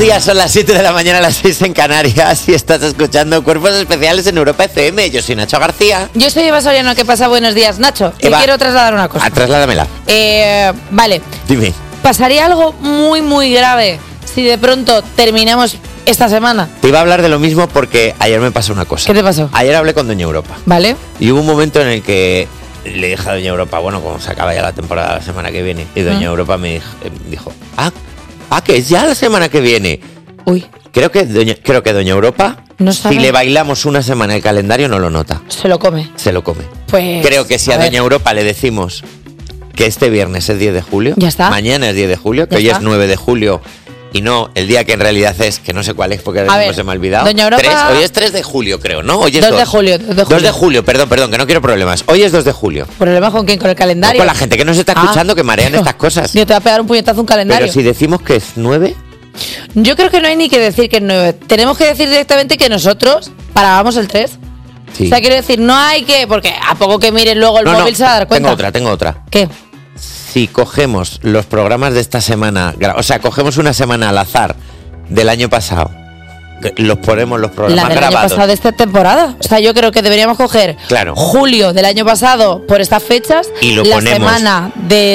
días, son las 7 de la mañana, las 6 en Canarias y estás escuchando Cuerpos Especiales en Europa FM. Yo soy Nacho García. Yo soy Eva Soriano. ¿Qué pasa? Buenos días, Nacho. Te quiero trasladar una cosa. Trasládamela. Vale. Dime. Pasaría algo muy, muy grave si de pronto terminamos esta semana. Te iba a hablar de lo mismo porque ayer me pasó una cosa. ¿Qué te pasó? Ayer hablé con Doña Europa. Vale. Y hubo un momento en el que le dije a Doña Europa, bueno, como se acaba ya la temporada la semana que viene, y Doña Europa me dijo, que es ya la semana que viene. Uy. Creo que Doña Europa, no sabe. Si le bailamos una semana el calendario, no lo nota. Se lo come. Se lo come. Pues. Creo que si a Doña Europa le decimos que este viernes es 10 de julio, ya está. Mañana es 10 de julio, que hoy es 9 de julio. Y no, el día que en realidad es, que no sé cuál es porque ahora mismo se me ha olvidado. Doña Europa... Hoy es 3 de julio, creo, ¿no? Hoy es 2 de julio. 2 de julio, perdón, que no quiero problemas. Hoy es 2 de julio. ¿Problemas con quién? ¿Con el calendario? No, con la gente que nos está escuchando, que marean estas cosas. Yo te voy a pegar un puñetazo a un calendario. Pero si decimos que es 9... Yo creo que no hay ni que decir que es 9. Tenemos que decir directamente que nosotros parábamos el 3. Sí. O sea, quiero decir, no hay que... Porque a poco que miren luego el móvil se va a dar cuenta. Tengo otra. ¿Qué? Si cogemos los programas de esta semana, o sea, cogemos una semana al azar del año pasado, los ponemos los programas del grabados. año pasado de esta temporada. O sea, yo creo que deberíamos coger julio del año pasado por estas fechas y lo la ponemos, semana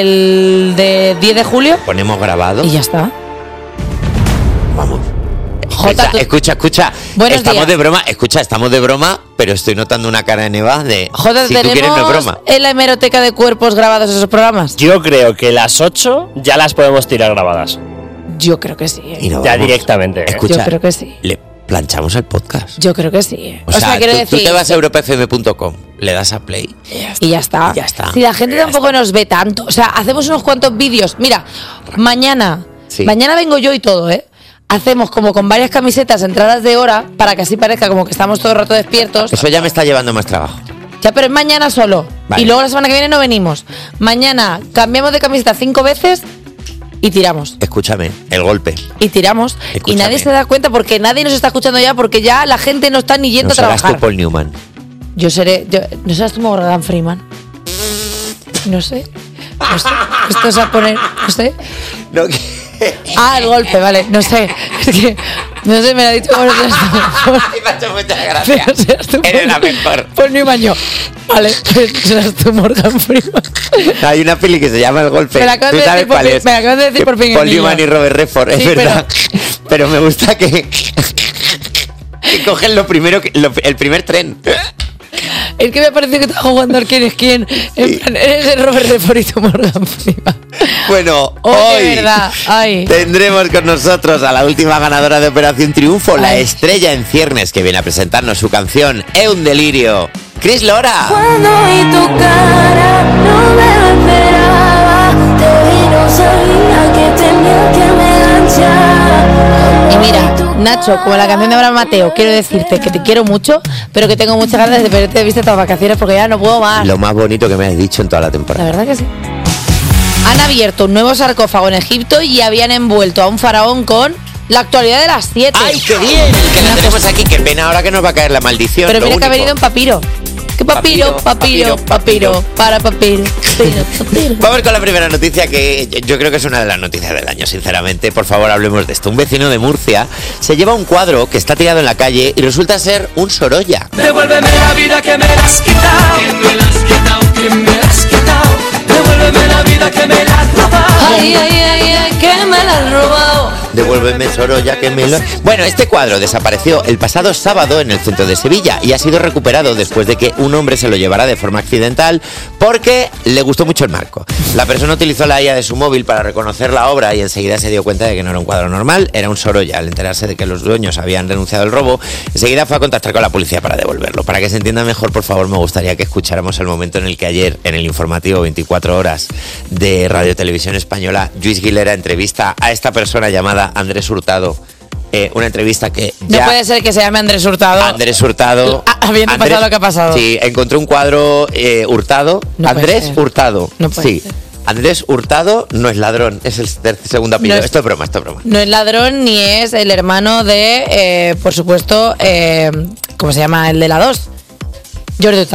de 10 de julio. Ponemos grabado. Y ya está. Vamos. Jota, escucha. Buenos estamos días. de broma. Escucha, estamos de broma, pero estoy notando una cara de Neva de... Jota, si tú quieres, no es broma. ¿En la hemeroteca de cuerpos grabados esos programas? Yo creo que las 8 ya las podemos tirar grabadas. Yo creo que sí. Ya directamente. Escucha, yo creo que sí. Le planchamos el podcast. Yo creo que sí. O sea, quiero tú te vas a europafm.com, le das a play y ya está. Ya está. Si la gente tampoco nos ve tanto. O sea, hacemos unos cuantos vídeos. Mira, mañana vengo yo y todo, hacemos como con varias camisetas entradas de hora para que así parezca como que estamos todo el rato despiertos. Eso ya me está llevando más trabajo. Ya, pero es mañana solo. Vale. Y luego la semana que viene no venimos. Mañana cambiamos de camiseta 5 veces y tiramos. Escúchame, el golpe. Y tiramos. Escúchame. Y nadie se da cuenta porque nadie nos está escuchando ya, porque ya la gente no está ni yendo a trabajar. ¿No serás tú Paul Newman? ¿No serás tú Morgan Freeman? No sé. Esto se va a poner... No sé. No, el golpe, vale, no sé. Es que, no sé, me lo ha dicho como seas tú. Me ha hecho muchas gracias. Eres la mejor. Por Newman yo. Vale, serás tú Morgan Freeman. Hay una peli que se llama El Golpe. Me la acaban de decir por fin. Paul Newman y Robert Redford, es verdad. Pero me gusta que cogen lo primero, el primer tren. Es que me parece que estás jugando al quién es quién. En plan, eres el Robert Redford y tú Morgan Freeman. Bueno, hoy tendremos con nosotros a la última ganadora de Operación Triunfo, la estrella en ciernes, que viene a presentarnos su canción Es un delirio, Cris Lora. Cuando vi tu cara, no me lo esperaba. Te vi, no sabía que tenía que me enganchar. Y mira, Nacho, como la canción de Abraham Mateo, quiero decirte que te quiero mucho, pero que tengo muchas ganas de verte de vista estas vacaciones porque ya no puedo más. Lo más bonito que me has dicho en toda la temporada. La verdad que sí. Han abierto un nuevo sarcófago en Egipto y habían envuelto a un faraón con la actualidad de las 7. ¡Ay, qué bien! Que la tenemos aquí. Qué pena ahora que nos va a caer la maldición. Pero mira que ha venido en papiro. ¿Qué papiro? Para papiro. Vamos con la primera noticia, que yo creo que es una de las noticias del año, sinceramente. Por favor, hablemos de esto. Un vecino de Murcia se lleva un cuadro que está tirado en la calle y resulta ser un Sorolla. Devuélveme la vida que me la has quitado. Que me la has quitado, que me la has quitado. Devuélveme la vida que me la has robado. Ay, que me la has robado. Devuélveme Sorolla, que me lo... Bueno, este cuadro desapareció el pasado sábado en el centro de Sevilla y ha sido recuperado después de que un hombre se lo llevara de forma accidental porque le gustó mucho el marco. La persona utilizó la IA de su móvil para reconocer la obra y enseguida se dio cuenta de que no era un cuadro normal, era un Sorolla. Al enterarse de que los dueños habían renunciado al robo, enseguida fue a contactar con la policía para devolverlo. Para que se entienda mejor, por favor, me gustaría que escucháramos el momento en el que ayer, en el informativo 24 horas de Radio Televisión Española, Lluís Guilera entrevista a esta persona llamada Andrés Hurtado. Una entrevista que ya... No puede ser que se llame Andrés Hurtado. Andrés Hurtado. Habiendo pasado lo que ha pasado. Sí, encontró un cuadro Hurtado. No Andrés Hurtado. No puede sí. ser. Andrés Hurtado no es ladrón, es el segundo apellido. Esto es broma. No es ladrón ni es el hermano de, por supuesto, ¿cómo se llama? El de la 2. Jordi Hurtado.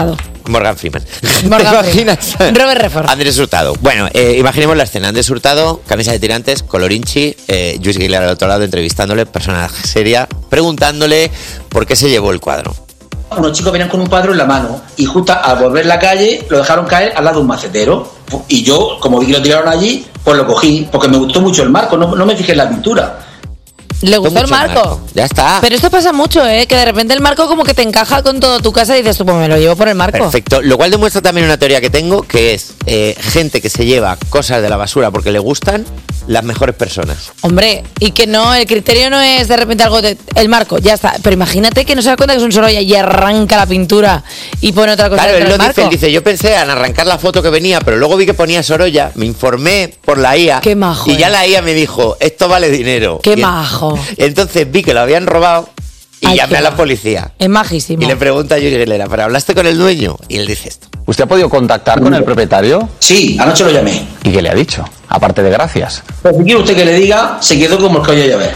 Morgan Freeman. Morgan ¿Te imaginas? Freeman. Robert Redford. Andrés Hurtado. Bueno, imaginemos la escena. Andrés Hurtado, camisa de tirantes, colorinchi, Luis Guilera al otro lado entrevistándole, personaje seria, preguntándole por qué se llevó el cuadro. Unos chicos venían con un cuadro en la mano y justo al volver la calle lo dejaron caer al lado de un macetero. Y yo, como vi que lo tiraron allí, pues lo cogí, porque me gustó mucho el marco, no me fijé en la pintura. Le gustó el marco. Ya está. Pero esto pasa mucho, que de repente el marco como que te encaja con todo tu casa y dices tú, pues me lo llevo por el marco. Perfecto. Lo cual demuestra también una teoría que tengo, que es gente que se lleva cosas de la basura porque le gustan, las mejores personas. Hombre, y que no, el criterio no es de repente algo de el marco, ya está. Pero imagínate que no se da cuenta que es un Sorolla y arranca la pintura y pone otra cosa Claro, dentro él del lo dice, marco. él dice, yo pensé en arrancar la foto que venía, pero luego vi que ponía Sorolla, me informé por la IA. Qué majo, y ya la IA me dijo, esto vale dinero. Qué Y majo. Entonces vi que lo habían robado y Ay, llamé qué a la majo. policía. Es majísimo. Y le pregunta a Luis Guilera, ¿pero hablaste con el dueño? Y él dice esto. ¿Usted ha podido contactar con el propietario? Sí, anoche lo llamé. ¿Y qué le ha dicho? Aparte de gracias. Pues si quiere usted que le diga, se quedó como el collo de llave.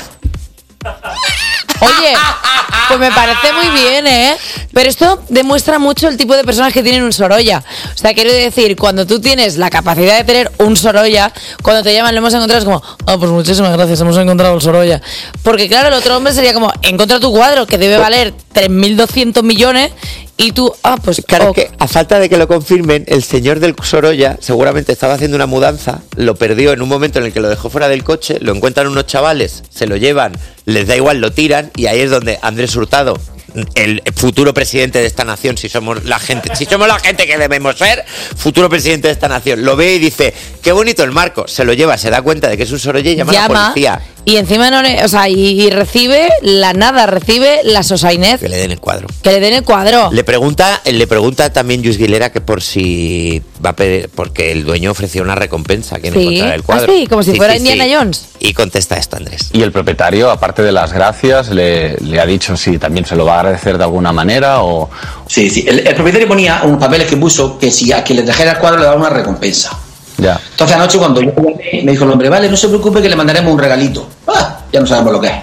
Oye, pues me parece muy bien, Pero esto demuestra mucho el tipo de personas que tienen un Sorolla. O sea, quiero decir, cuando tú tienes la capacidad de tener un Sorolla, cuando te llaman, lo hemos encontrado, es como, pues muchísimas gracias, hemos encontrado el Sorolla. Porque claro, el otro hombre sería como, encuentra tu cuadro, que debe valer 3.200 millones, y tú, pues Claro que a falta de que lo confirmen, el señor del Sorolla seguramente estaba haciendo una mudanza, lo perdió en un momento en el que lo dejó fuera del coche, lo encuentran unos chavales, se lo llevan, les da igual, lo tiran, y ahí es donde Andrés Hurtado, el futuro presidente de esta nación, si somos la gente que debemos ser, futuro presidente de esta nación, lo ve y dice, qué bonito el marco, se lo lleva, se da cuenta de que es un Sorolla y llama a la policía. Y encima no le, o sea, y recibe la sosainez. Que le den el cuadro. Que le den el cuadro. Le pregunta también Luis Guilera que por si va a pedir, porque el dueño ofreció una recompensa a quien encontrara el cuadro. Sí, como si fuera Indiana Jones. Y contesta esto, Andrés. ¿Y el propietario, aparte de las gracias, le ha dicho si también se lo va a agradecer de alguna manera o...? Sí. El propietario ponía unos papeles que puso que si a quien le trajera el cuadro le daba una recompensa. Ya. Entonces anoche cuando yo me dijo el hombre, vale, no se preocupe que le mandaremos un regalito. Ya no sabemos lo que es.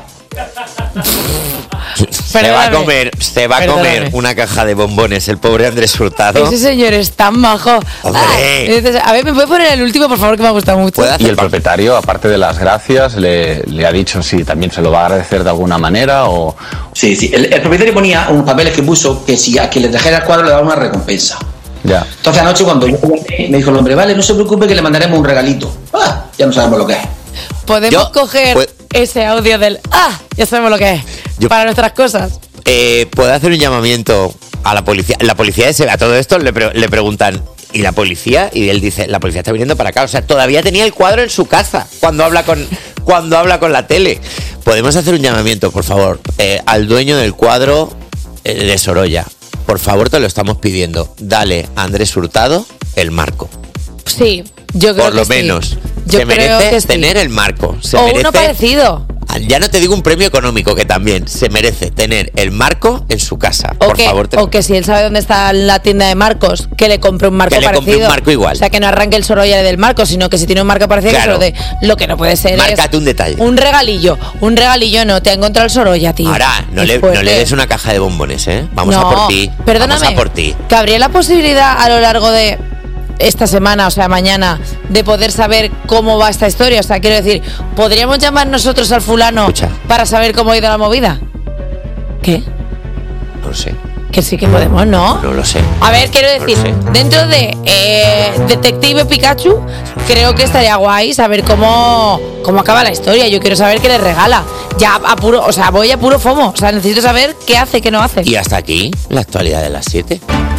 Se va a comer una caja de bombones el pobre Andrés Hurtado. Ese señor es tan majo. A ver, ¿me puede poner el último, por favor, que me ha gustado mucho? ¿Y el propietario, aparte de las gracias, le ha dicho si también se lo va a agradecer de alguna manera o...? Sí. El propietario ponía unos papeles que puso que si a quien le trajera el cuadro le daba una recompensa. Ya. Entonces anoche cuando yo me dijo el hombre, vale, no se preocupe que le mandaremos un regalito. Ya no sabemos lo que es. Podemos coger ese audio del ya sabemos lo que es para nuestras cosas. Puede hacer un llamamiento a la policía. La policía a todo esto le preguntan, ¿y la policía? Y él dice, la policía está viniendo para acá. O sea, todavía tenía el cuadro en su casa cuando habla con la tele. Podemos hacer un llamamiento, por favor, al dueño del cuadro de Sorolla. Por favor, te lo estamos pidiendo. Dale a Andrés Hurtado el marco. Sí, yo creo que por lo menos. Yo se creo merece que sí. tener el marco. Se o merece, uno parecido. Ya no te digo un premio económico, que también se merece tener el marco en su casa. O por que, favor, o que si él sabe dónde está la tienda de marcos, que le compre un marco Que le parecido. compre un marco igual. O sea, que no arranque el Sorolla del marco, sino que si tiene un marco parecido, Claro. que se lo dé. Lo que no puede ser Márcate es un detalle. un regalillo no, te ha encontrado el Sorolla, tío. Ahora, no Es le fuerte. des una caja de bombones, ¿eh? Vamos No, a por ti. Perdóname, Vamos a por ti. que habría la posibilidad a lo largo de esta semana, o sea, mañana, de poder saber cómo va esta historia. O sea, quiero decir, ¿podríamos llamar nosotros al fulano Escucha. para saber cómo ha ido la movida? ¿Qué? No lo sé. Que sí que podemos, ¿no? No lo sé. A ver, quiero decir, No lo sé. dentro de Detective Pikachu, creo que estaría guay saber cómo acaba la historia. Yo quiero saber qué le regala. Ya a puro, o sea, voy a puro FOMO. O sea, necesito saber qué hace, qué no hace. Y hasta aquí, la actualidad de las 7.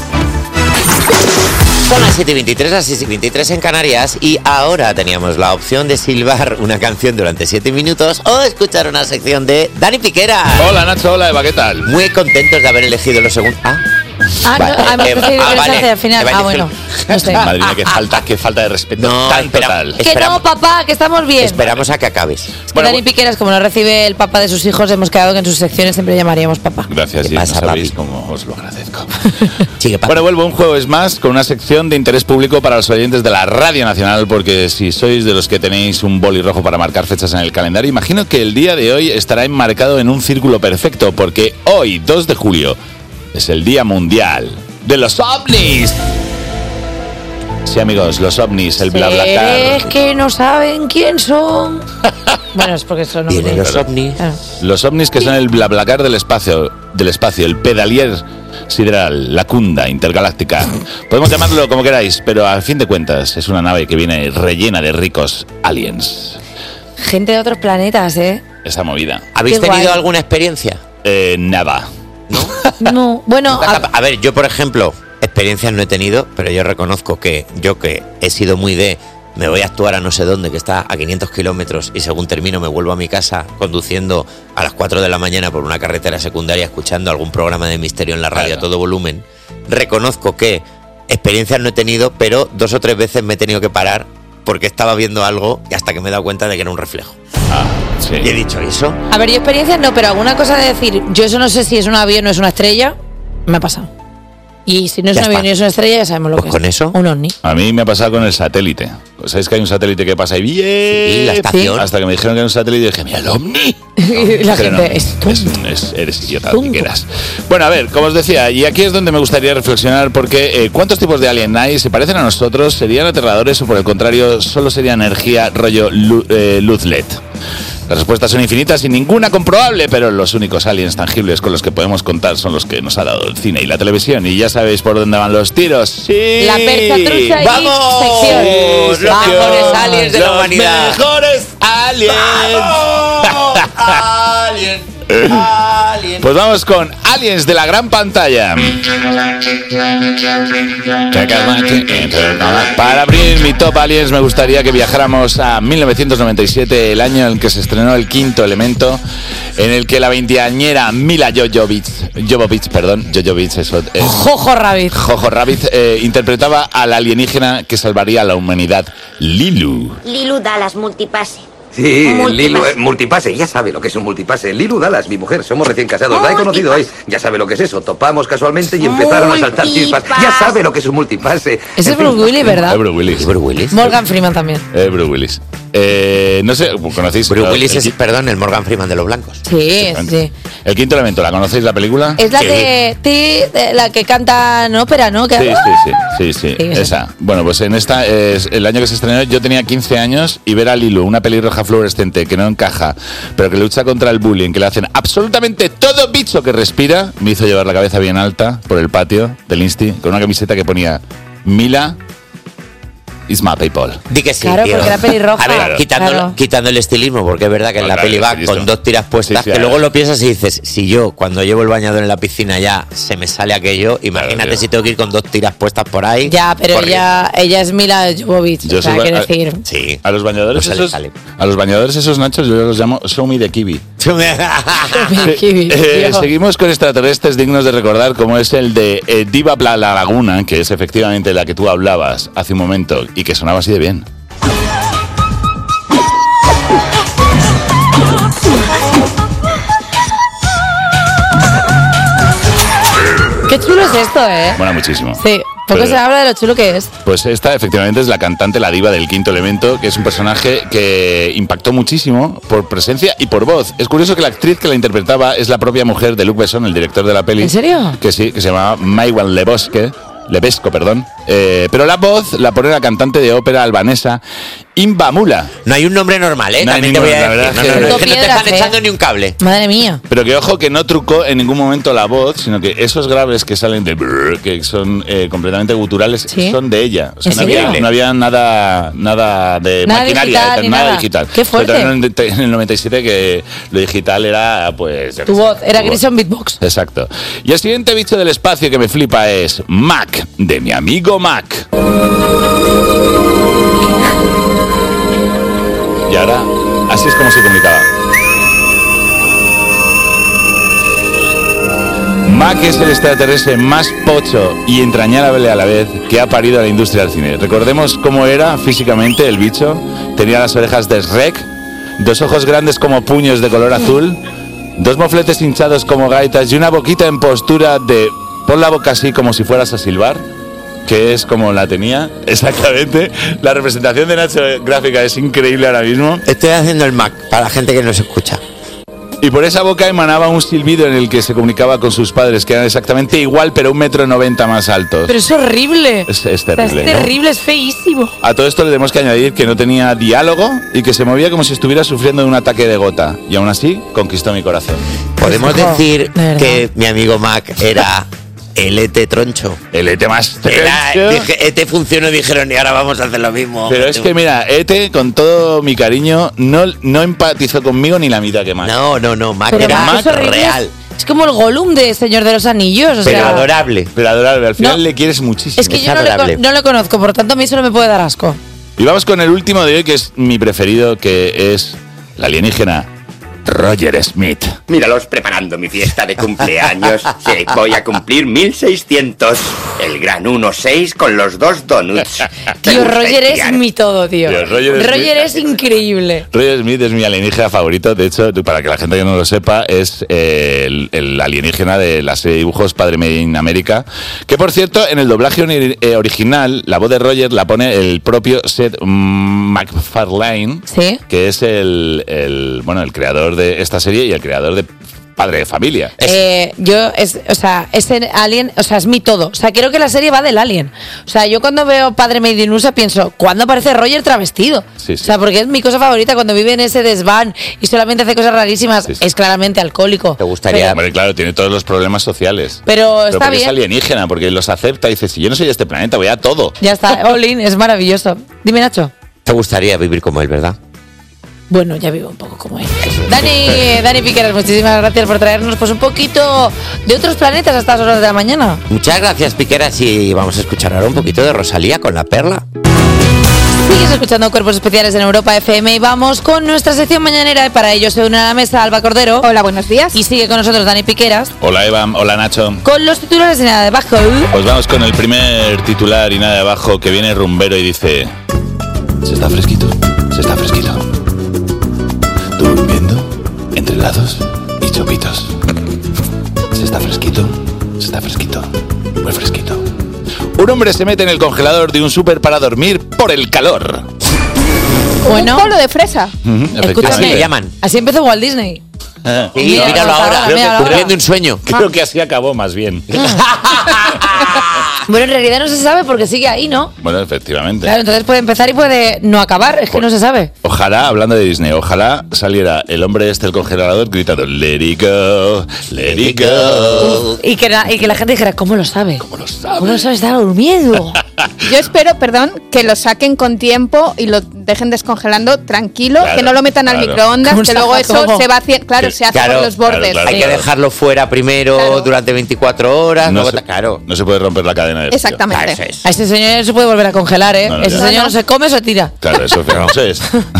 Son las 7:23, las 6:23 en Canarias, y ahora teníamos la opción de silbar una canción durante 7 minutos o escuchar una sección de Dani Piquera. Hola Nacho, hola Eva, ¿qué tal? Muy contentos de haber elegido los segundos. Vale, hemos decidido que vale. hacia el final. Eva, Bueno, no sé. Madre mía, qué falta de respeto No, tan espera. total. Que no, papá, que estamos bien. Esperamos a que acabes. Bueno, Dani Piqueras, como no recibe el papá de sus hijos, hemos quedado que en sus secciones siempre llamaríamos papá. Gracias, ¿Qué y no pasa, sabéis papi? cómo os lo agradezco. Sigue, papi. Bueno, vuelvo un jueves más con una sección de interés público para los oyentes de la Radio Nacional, porque si sois de los que tenéis un boli rojo para marcar fechas en el calendario, imagino que el día de hoy estará enmarcado en un círculo perfecto, porque hoy, 2 de julio, es el Día Mundial de los ovnis. Sí, amigos, los ovnis, el BlaBlaCar. Es que no saben quién son. Bueno, es porque son ovnis. Vienen los ovnis. Claro. Los ovnis que son el BlaBlaCar del espacio, el pedalier sideral, la cunda intergaláctica. Podemos llamarlo como queráis, pero a fin de cuentas es una nave que viene rellena de ricos aliens. Gente de otros planetas, ¿eh? Esa movida. ¿Habéis Qué tenido guay. alguna experiencia? Nada. No, bueno, A ver, yo por ejemplo, experiencias no he tenido, pero yo reconozco que yo que he sido muy de... Me voy a actuar a no sé dónde, que está a 500 kilómetros, y según termino me vuelvo a mi casa conduciendo a las 4 de la mañana por una carretera secundaria, escuchando algún programa de misterio en la radio a todo volumen. Reconozco que experiencias no he tenido, pero 2 o 3 veces me he tenido que parar porque estaba viendo algo y hasta que me he dado cuenta de que era un reflejo. Sí. Y he dicho, ¿y eso? a ver, yo experiencias no, pero alguna cosa de decir, yo eso no sé si es un avión o es una estrella, me ha pasado. Y si no es Ya un avión está. y es una estrella, ya sabemos lo Pues que con es. eso. Un ovni. A mí me ha pasado con el satélite. ¿Sabéis que hay un satélite que pasa ahí bien? Sí, la estación. Hasta que me dijeron que era un satélite y dije, mira, el ovni. Y la Pero gente no, es tonto. eres idiota, Tonto. lo que quieras. Bueno, a ver, como os decía, y aquí es donde me gustaría reflexionar, porque ¿cuántos tipos de alien hay? ¿Se parecen a nosotros? ¿Serían aterradores o por el contrario solo sería energía rollo luz LED? Las respuestas son infinitas y ninguna comprobable, pero los únicos aliens tangibles con los que podemos contar son los que nos ha dado el cine y la televisión. Y ya sabéis por dónde van los tiros. ¡Sí! La percha trucha y ¡Vamos! sección. Los mejores aliens de la humanidad. ¡Los mejores aliens! ¡Alien! ¡Alien! Pues vamos con aliens de la gran pantalla. Para abrir mi top aliens me gustaría que viajáramos a 1997, el año en el que se estrenó El Quinto Elemento, en el que la veinteañera Mila Jovovich, eso es Jojo Rabbit. Jojo Rabbit, interpretaba al alienígena que salvaría a la humanidad, Lilu. Lilu Dallas Multipase. Sí, Multipase. Lilu, multipase, ya sabe lo que es un multipase. Lilu Dallas, mi mujer, somos recién casados, la he conocido hoy. Ya sabe lo que es eso, topamos casualmente y empezaron a saltar chispas. Ya sabe lo que es un multipase. Ese es Bruce Willis, ¿verdad? Bruce Willis. Bruce Willis. Morgan Freeman también. Bruce Willis. No sé, ¿conocéis? Bruce Willis es, perdón, el Morgan Freeman de los blancos. Sí, sí. El Quinto Elemento, ¿la conocéis la película? Es la Sí. de la que canta en ópera, ¿no? Que- Sí, esa. esa. Bueno, pues en esta, es el año que se estrenó, yo tenía 15 años y ver a Lilu, una pelirroja fluorescente que no encaja, pero que lucha contra el bullying, que le hacen absolutamente todo bicho que respira, me hizo llevar la cabeza bien alta por el patio del Insti, con una camiseta que ponía Mila is my people. Di que sí, Claro, tío. porque era pelirroja. A ver, Claro. quitando el estilismo, porque es verdad que en la Claro, peli va estilismo. con 2 tiras puestas, Sí, que sí, luego claro. lo piensas y dices, si yo cuando llevo el bañador en la piscina ya se me sale aquello, imagínate tío. si tengo que ir con 2 tiras puestas por ahí. Ya, pero corriendo. ella es Mila Jovovich. Yo O sea, soy- quiero decir. Sí. A los bañadores Pues sale, esos, sale. a los bañadores esos nachos yo los llamo Show Me the Kiwi. Dios. Seguimos con extraterrestres dignos de recordar, como es el de Diva La Laguna, que es efectivamente la que tú hablabas hace un momento y que sonaba así de bien. Qué chulo es esto, ¿eh? Bueno, muchísimo. Sí, poco Pero- se habla de lo chulo que es. Pues esta efectivamente es la cantante, la diva del Quinto Elemento, que es un personaje que impactó muchísimo por presencia y por voz. Es curioso que la actriz que la interpretaba es la propia mujer de Luc Besson, el director de la peli. ¿En serio? Que sí, que se llamaba Maïwan Levesco, perdón. Pero la voz la pone la cantante de ópera albanesa Imbamula. No hay un nombre normal, ¿eh? No hay También te voy ninguno, a la decir. verdad No, es que- no, es que no te Piedras, están ¿eh? echando ni un cable. Madre mía. Pero que ojo que no trucó en ningún momento la voz, sino que esos graves que salen de brrr, que son completamente guturales, ¿Sí? son de ella. O sea, ¿En no había, serio? no había nada de Nada maquinaria, digital ni nada nada. digital. Qué fuerte. Sobre todo en el 97 que lo digital era pues... yo qué Tu sé, voz, era tu voz. Grison Beatbox. Exacto. Y el siguiente bicho del espacio que me flipa es Mac, de mi amigo Mac. Y ahora, así es como se comunicaba. Mac es el extraterrestre más pocho y entrañable a la vez que ha parido a la industria del cine. Recordemos cómo era físicamente el bicho. Tenía las orejas de Shrek, 2 ojos grandes como puños de color azul, 2 mofletes hinchados como gaitas y una boquita en postura de pon la boca así como si fueras a silbar, que es como la tenía exactamente. La representación de Nacho gráfica es increíble ahora mismo. Estoy haciendo el Mac para la gente que nos escucha. Y por esa boca emanaba un silbido en el que se comunicaba con sus padres, que eran exactamente igual, pero 1,90 m más altos. Pero es horrible. Es terrible. Es terrible, es feísimo. A todo esto le tenemos que añadir que no tenía diálogo y que se movía como si estuviera sufriendo de un ataque de gota. Y aún así, conquistó mi corazón. Podemos decir que mi amigo Mac era el ET troncho. El ET más troncho. ET funcionó y dijeron, y ahora vamos a hacer lo mismo. Pero es que mira, ET, con todo mi cariño, no empatizó conmigo ni la mitad que Mac. No, Mac Pero era Mac es real. Es como el Gollum de Señor de los Anillos. Pero adorable. Pero adorable, al final No. le quieres muchísimo. Es que yo no lo conozco, por lo tanto a mí eso no me puede dar asco. Y vamos con el último de hoy, que es mi preferido, que es la alienígena Roger Smith. Míralos preparando mi fiesta de cumpleaños. Sí, voy a cumplir 1600. El gran 1-6 con los 2 donuts. Tío, Roger es mi todo, tío. Tío, Roger es increíble. Roger Smith es mi alienígena favorito. De hecho, para que la gente que no lo sepa, es el alienígena de la serie de dibujos Padre Made in America. Que, por cierto, en el doblaje original, la voz de Roger la pone el propio Seth MacFarlane, ¿sí? Que es el creador de esta serie y el creador de Padre de Familia. Ese alien, es mi todo. O sea, creo que la serie va del alien. O sea, yo cuando veo Padre Made in USA pienso, ¿cuándo aparece Roger travestido? Sí. O sea, porque es mi cosa favorita cuando vive en ese desván y solamente hace cosas rarísimas. Sí. Es claramente alcohólico. ¿Te gustaría? Hombre, claro, tiene todos los problemas sociales. Pero está porque bien. Es alienígena, porque los acepta y dice, si yo no soy de este planeta, voy a todo. Ya está, Olin, es maravilloso. Dime, Nacho. Te gustaría vivir como él, ¿verdad? Bueno, ya vivo un poco como él. Dani Piqueras, muchísimas gracias por traernos pues un poquito de otros planetas a estas horas de la mañana. Muchas gracias, Piqueras, y vamos a escuchar ahora un poquito de Rosalía con La Perla. Sigues escuchando Cuerpos Especiales en Europa FM y vamos con nuestra sección mañanera. Y para ello se une a la mesa Alba Cordero. Hola, buenos días. Y sigue con nosotros Dani Piqueras. Hola Eva, hola Nacho. Con los titulares y nada debajo. Pues vamos con el primer titular y nada de abajo, que viene rumbero y dice: se está fresquito, se está fresquito. Durmiendo entre helados y chopitos. Se está fresquito, muy fresquito. Un hombre se mete en el congelador de un súper para dormir por el calor. Bueno, un polo de fresa. Escúchame, le llaman. Así empezó Walt Disney. Sí, míralo ahora, cumpliendo un sueño. Creo que así acabó más bien. Bueno, en realidad no se sabe porque sigue ahí, ¿no? Bueno, efectivamente. Claro, entonces puede empezar y puede no acabar, es que no se sabe. Ojalá, hablando de Disney, ojalá saliera el hombre del congelador gritando let it go, let it go. Y que la gente dijera, ¿cómo lo sabe? ¿Cómo lo sabe? ¿Cómo lo sabe? Está durmiendo. Yo espero, que lo saquen con tiempo y lo dejen descongelando tranquilo, claro, que no lo metan al microondas, que luego eso se va haciendo, se hace por los bordes. Claro. Hay que dejarlo fuera primero durante 24 horas. No se puede romper la cadena de frío. Exactamente. A ese señor se puede volver a congelar, ¿eh? No, ese señor no se come, se tira. Claro, eso es.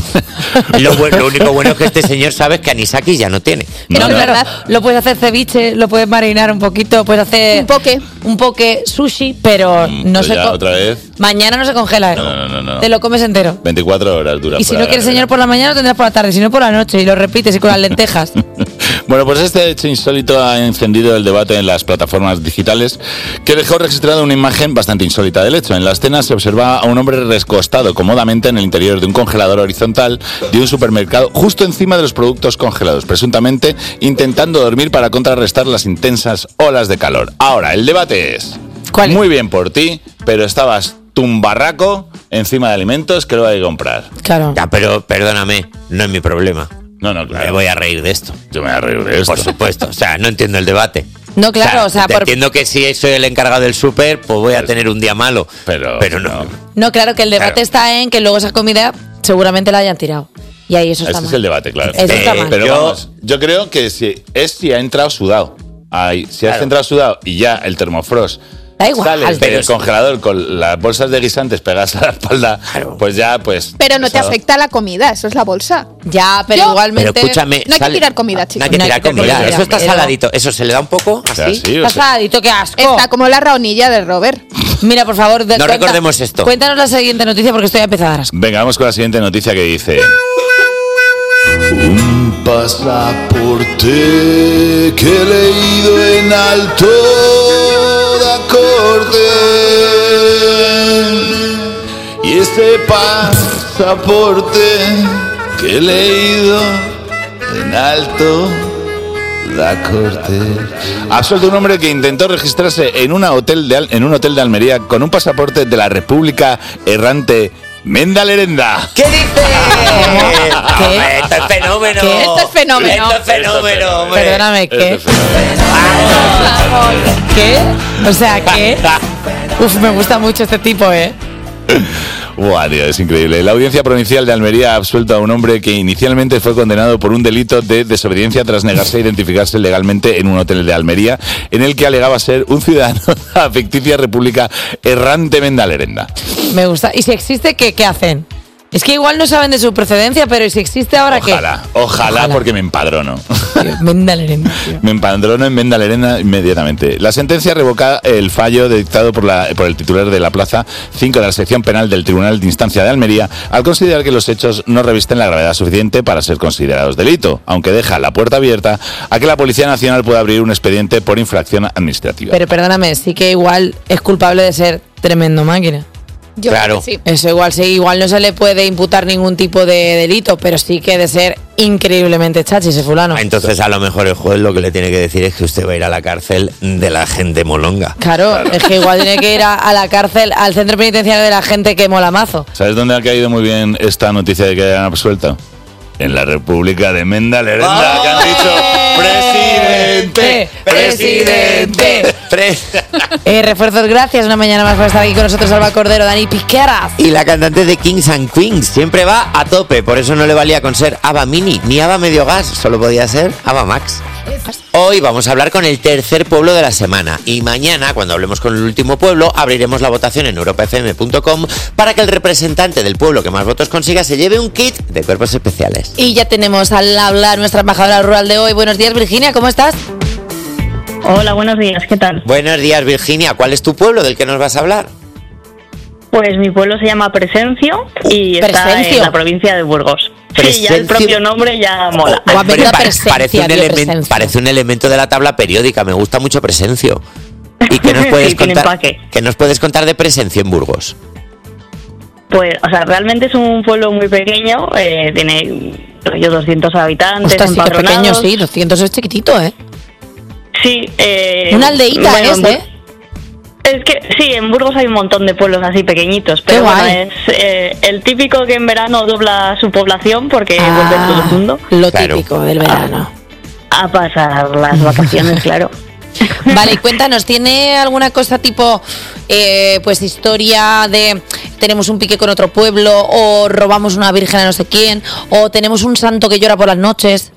Lo único bueno es que este señor sabe que anisakis ya no tiene. No, claro, lo puedes hacer ceviche, lo puedes marinar un poquito, puedes hacer un poke sushi, pero no se otra vez. Mañana no se congela, ¿eh? No. Te lo comes entero. 24 horas dura. Y si no quieres señor por la mañana, lo tendrás por la tarde, si no por la noche, y lo repites y con las lentejas. Bueno, pues este hecho insólito ha encendido el debate en las plataformas digitales, que dejó registrada una imagen bastante insólita del hecho. En la escena se observa a un hombre recostado cómodamente en el interior de un congelador horizontal de un supermercado, justo encima de los productos congelados, presuntamente intentando dormir para contrarrestar las intensas olas de calor. Ahora, el debate es: ¿cuál es? Muy bien por ti, pero estabas tumbarraco encima de alimentos que lo hay que comprar. Claro. Ya, pero perdóname, no es mi problema. No, claro. Me voy a reír de esto. Yo me voy a reír de esto. Por supuesto. O sea, no entiendo el debate. No, claro, entiendo que si soy el encargado del súper, pues voy a tener un día malo. Pero no. No, claro, que el debate está en que luego esa comida seguramente la hayan tirado. Y ahí eso está mal. Ese es el debate, claro. Eso está mal. Pero vamos, yo creo que si ha entrado sudado. Si has entrado sudado y ya el termofrost da igual, sales del congelador con las bolsas de guisantes pegadas a la espalda, pues ya, pues... Pero no te afecta la comida, eso es la bolsa. Ya, pero igualmente... Pero escúchame... No hay que tirar comida, chicos. No hay que tirar comida. Eso está saladito. Eso se le da un poco así. Está saladito, qué asco. Está como la raonilla del Robert. Mira, por favor... No recordemos esto. Cuéntanos la siguiente noticia porque estoy a empezar a dar asco. Venga, vamos con la siguiente noticia que dice... Un pasaporte que he leído en alto de acorde, y ese pasaporte que he leído en alto La corte. Absuelto un hombre que intentó registrarse en un hotel de Almería con un pasaporte de la República Errante Menda Lerenda. ¿Qué dices? ¿Qué? Esto es fenómeno. ¿Qué? Esto es fenómeno. Esto es fenómeno, hombre. Perdóname, ¿qué? ¿Qué? O sea, ¿qué? Uf, me gusta mucho este tipo, ¿eh? Buah, tío, es increíble. La Audiencia Provincial de Almería ha absuelto a un hombre que inicialmente fue condenado por un delito de desobediencia tras negarse a identificarse legalmente en un hotel de Almería, en el que alegaba ser un ciudadano de la ficticia República Errante Menda Lerenda. Me gusta. ¿Y si existe, qué hacen? Es que igual no saben de su procedencia, pero si existe ahora, Ojalá, porque me empadrono. Menda Lerenda, tío. Me empadrono en Menda Lerenda inmediatamente. La sentencia revoca el fallo dictado por el titular de la Plaza 5 de la sección penal del Tribunal de Instancia de Almería, al considerar que los hechos no revisten la gravedad suficiente para ser considerados delito, aunque deja la puerta abierta a que la Policía Nacional pueda abrir un expediente por infracción administrativa. Pero perdóname, sí que igual es culpable de ser tremendo máquina. Yo Claro. creo que sí. Eso igual sí, igual no se le puede imputar ningún tipo de delito, pero sí que de ser increíblemente chachi ese fulano. Entonces a lo mejor el juez lo que le tiene que decir es que usted va a ir a la cárcel de la gente molonga. Claro, es que igual tiene que ir a la cárcel, al centro penitenciario de la gente que mola mazo. ¿Sabes dónde ha caído muy bien esta noticia de que hayan absuelto? En la República de Menda Lerenda, que han dicho presidente. Refuerzos, gracias. Una mañana más por estar aquí con nosotros, Alba Cordero, Dani Piqueras. Y la cantante de Kings and Queens siempre va a tope, por eso no le valía con ser Ava Mini ni Ava Medio Gas, solo podía ser Ava Max. Hoy vamos a hablar con el tercer pueblo de la semana y mañana, cuando hablemos con el último pueblo, abriremos la votación en europafm.com para que el representante del pueblo que más votos consiga se lleve un kit de cuerpos especiales. Y ya tenemos al hablar nuestra embajadora rural de hoy. Buenos días, Virginia, ¿cómo estás? Hola, buenos días, ¿qué tal? Buenos días, Virginia. ¿Cuál es tu pueblo del que nos vas a hablar? Pues mi pueblo se llama Presencio y está en la provincia de Burgos. Sí, ya el propio nombre ya mola. Hombre, parece un elemento de la tabla periódica. Me gusta mucho Presencio. ¿Y qué nos puedes contar? ¿Qué nos puedes contar de Presencio en Burgos? Pues, o sea, realmente es un pueblo muy pequeño. Tiene 200 habitantes. Ostras, sí que es pequeño, empadronados. sí. 200 es chiquitito, ¿eh? Sí. Una aldeíta bueno, ¿eh? Es que sí, en Burgos hay un montón de pueblos así pequeñitos, pero Qué bueno, guay. es el típico que en verano dobla su población porque vuelve todo el mundo. Lo típico del verano. A pasar las vacaciones, claro. Vale, y cuéntanos, ¿tiene alguna cosa tipo, pues historia de tenemos un pique con otro pueblo, o robamos una virgen a no sé quién, o tenemos un santo que llora por las noches?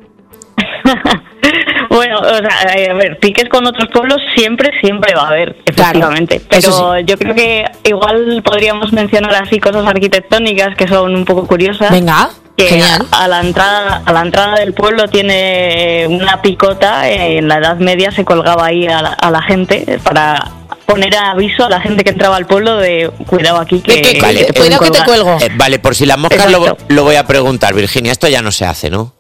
Bueno, o sea, a ver, piques con otros pueblos siempre va a haber, efectivamente. Claro, pero yo creo que igual podríamos mencionar así cosas arquitectónicas que son un poco curiosas. Venga, que genial. a la entrada del pueblo tiene una picota. En la Edad Media se colgaba ahí a la gente para poner aviso a la gente que entraba al pueblo de cuidado aquí que Vale, cuidado que te cuelgo. Vale, por si las moscas lo voy a preguntar, Virginia. Esto ya no se hace, ¿no?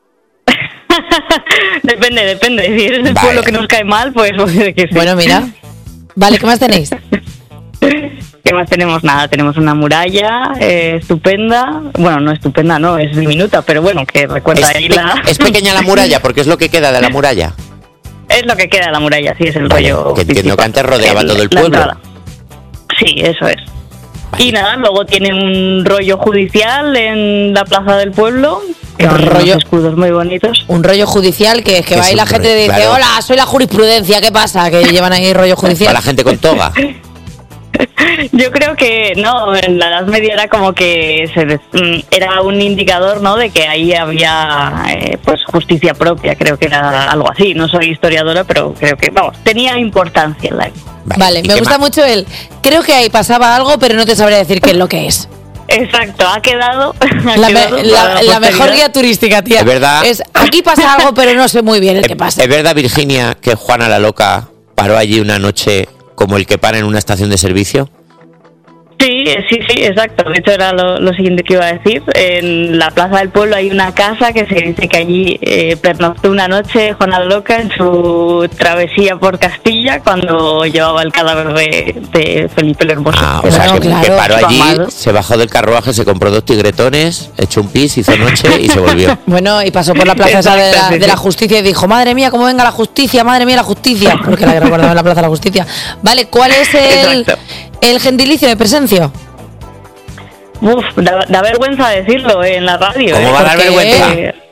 Depende. Si eres del pueblo que nos cae mal, pues puede que sí. Bueno, mira. Vale, ¿qué más tenéis? ¿Qué más tenemos? Nada, tenemos una muralla estupenda. Bueno, no estupenda, no, es diminuta, pero bueno, que recuerda ahí la... Es pequeña la muralla, porque es lo que queda de la muralla. Es lo que queda de la muralla, sí, es el rollo. Que entiendo principal. que antes rodeaba todo el La pueblo. entrada. Sí, eso es. Y nada, luego tiene un rollo judicial en la plaza del pueblo. Que Un son rollo- unos escudos muy bonitos. Un rollo judicial que va Es ahí la un gente rollo, dice, claro. hola, soy la jurisprudencia, ¿qué pasa? Que llevan ahí rollo judicial. Para la gente con toga. Yo creo que no, en la Edad Media era como que era un indicador, ¿no?, de que ahí había pues justicia propia, creo que era algo así. No soy historiadora, pero creo que, vamos, tenía importancia en la época. Vale, me gusta mucho el, creo que ahí pasaba algo, pero no te sabría decir qué es lo que es. Exacto, ha quedado La mejor guía turística, tía. Es verdad. Es, aquí pasa algo, pero no sé muy bien el que pasa. ¿Es verdad, Virginia, que Juana la Loca paró allí una noche como el que para en una estación de servicio? Sí, exacto. De hecho, era lo siguiente que iba a decir. En la Plaza del Pueblo hay una casa que se dice que allí pernoctó una noche Juana Loca en su travesía por Castilla cuando llevaba el cadáver de Felipe el Hermoso. O sea, que paró allí, se bajó del carruaje, se compró 2 tigretones, echó un pis, hizo noche y se volvió. Bueno, y pasó por la plaza esa de la justicia y dijo, madre mía, cómo venga la justicia, madre mía, la justicia. Porque la recordaba en la Plaza de la Justicia. Vale, ¿cuál es el gentilicio de Presencio? Uf, da vergüenza decirlo en la radio. ¿Cómo va a dar vergüenza?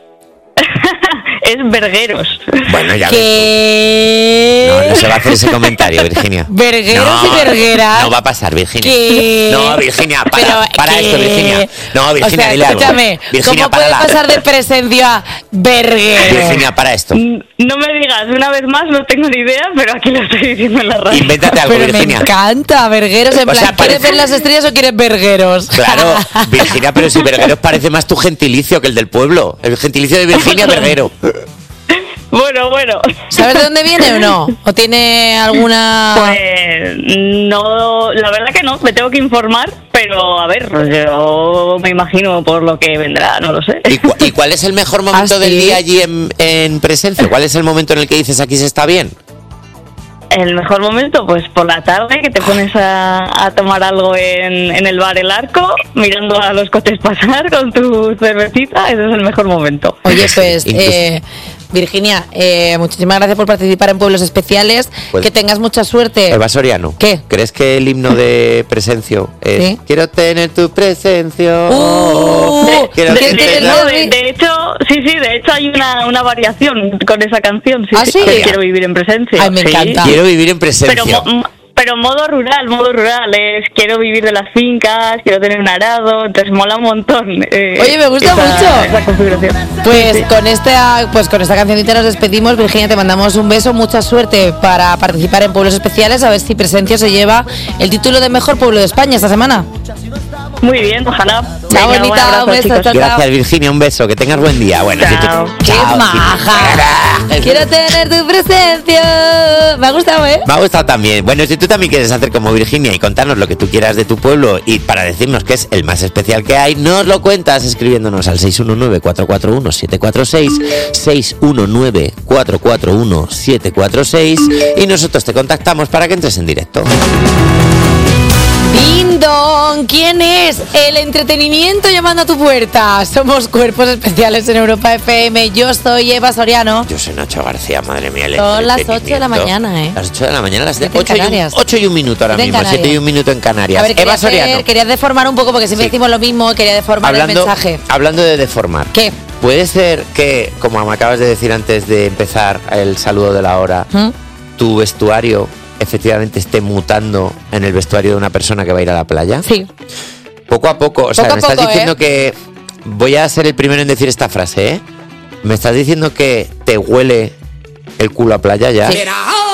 Es vergueros. Bueno, ya ves. No se va a hacer ese comentario, Virginia. Vergueros y vergueras. No va a pasar, Virginia. ¿Qué? No, Virginia, para esto, Virginia. No, Virginia, dile algo. Escúchame, Virginia, ¿cómo puede pasar de Presencio a verguero? Virginia, para esto. No me digas una vez más, no tengo ni idea, pero aquí lo estoy diciendo en la radio. Invéntate algo, pero Virginia. Me encanta, vergueros. En plan, ¿quieres ver las estrellas o quieres vergueros? Claro, Virginia, pero si vergueros parece más tu gentilicio que el del pueblo. El gentilicio de Virginia, verguero. Bueno. ¿Sabes de dónde viene o no? ¿O tiene alguna...? Pues no, la verdad que no, me tengo que informar, pero a ver, yo me imagino por lo que vendrá, no lo sé. ¿Y cuál es el mejor momento del día allí en Presencio? ¿Cuál es el momento en el que dices aquí se está bien? El mejor momento, pues por la tarde, que te pones a tomar algo en el bar El Arco, mirando a los coches pasar con tu cervecita, ese es el mejor momento. Oye, pues... Virginia, muchísimas gracias por participar en Pueblos Especiales. Pues, que tengas mucha suerte. Eva Soriano. ¿Qué? ¿Crees que el himno de Presencio es ¿sí? Quiero tener tu presencio? De hecho hay una variación con esa canción. Sí, ¿sí? Quiero vivir en Presencio. Ay, me encanta. Quiero vivir en Presencio. Pero modo rural, es quiero vivir de las fincas, quiero tener un arado, entonces mola un montón. Oye, me gusta mucho. Esa configuración. Pues con esta cancioncita nos despedimos. Virginia, te mandamos un beso, mucha suerte para participar en Pueblos Especiales, a ver si Presencio se lleva el título de mejor pueblo de España esta semana. Muy bien, ojalá. Chao, bonita, un beso. Gracias, Virginia, un beso, que tengas buen día. Bueno, chao. ¡Qué maja! Quiero tener tu presencia. Me ha gustado, ¿eh? Me ha gustado también. Bueno, si tú también quieres hacer como Virginia y contarnos lo que tú quieras de tu pueblo y para decirnos que es el más especial que hay, nos lo cuentas escribiéndonos al 619-441-746, 619-441-746 y nosotros te contactamos para que entres en directo. Ding dong, ¿quién es? El entretenimiento llamando a tu puerta. Somos Cuerpos Especiales en Europa FM. Yo soy Eva Soriano. Yo soy Nacho García, madre mía. Son las 8 de la mañana, ¿eh? Las 8 de la mañana, las 8 y un minuto ahora mismo, 7 y un minuto en Canarias. A ver, Eva Soriano. Quería deformar un poco porque siempre decimos lo mismo, quería deformar el mensaje. Hablando de deformar. ¿Qué? Puede ser que, como me acabas de decir antes de empezar el saludo de la hora, tu vestuario efectivamente esté mutando en el vestuario de una persona que va a ir a la playa. Sí. Poco a poco, o sea, me estás diciendo que voy a ser el primero en decir esta frase, ¿eh? Me estás diciendo que te huele el culo a playa ya. Sí.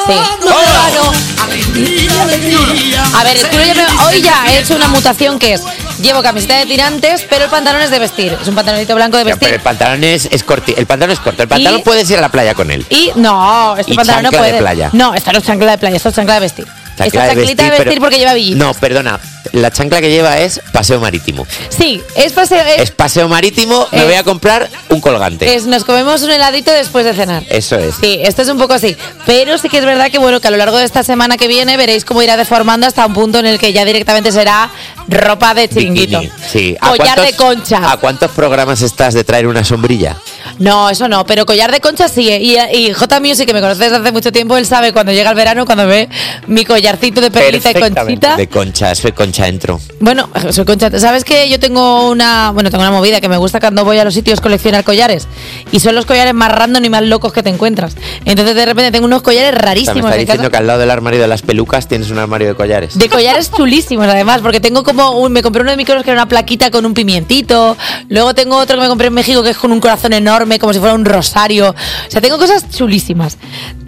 A ver, hoy ya he hecho una mutación que es llevo camiseta de tirantes, pero el pantalón es de vestir. Es un pantalonito blanco de vestir. Pero el pantalón es corto. El pantalón es corto. El pantalón puedes ir a la playa con él. Y no, este pantalón no puede. De playa. No, esta no es chancla de playa, esta es chancla de vestir. Esta chanclita de vestir porque lleva villitas. No, perdona. La chancla que lleva es paseo marítimo. Sí, es paseo. Es paseo marítimo, me voy a comprar un colgante. Nos comemos un heladito después de cenar. Eso es. Sí, esto es un poco así. Pero sí que es verdad que bueno, que a lo largo de esta semana que viene veréis cómo irá deformando hasta un punto en el que ya directamente será ropa de chiringuito. Sí. Collar de concha. ¿A cuántos programas estás de traer una sombrilla? No, eso no, pero collar de concha sí. Y J Music, que me conoces desde hace mucho tiempo, él sabe cuando llega el verano, cuando ve mi collarcito de perlita y conchita. De concha, soy concha entro. Bueno, soy concha. ¿Sabes que yo tengo una movida que me gusta cuando voy a los sitios coleccionar collares? Y son los collares más random y más locos que te encuentras. Entonces de repente tengo unos collares rarísimos. O sea, me estás diciendo que al lado del armario de las pelucas tienes un armario de collares. De collares chulísimos además, porque tengo me compré uno de micros que era una plaquita con un pimientito. Luego tengo otro que me compré en México que es con un corazón enorme, como si fuera un rosario. O sea, tengo cosas chulísimas.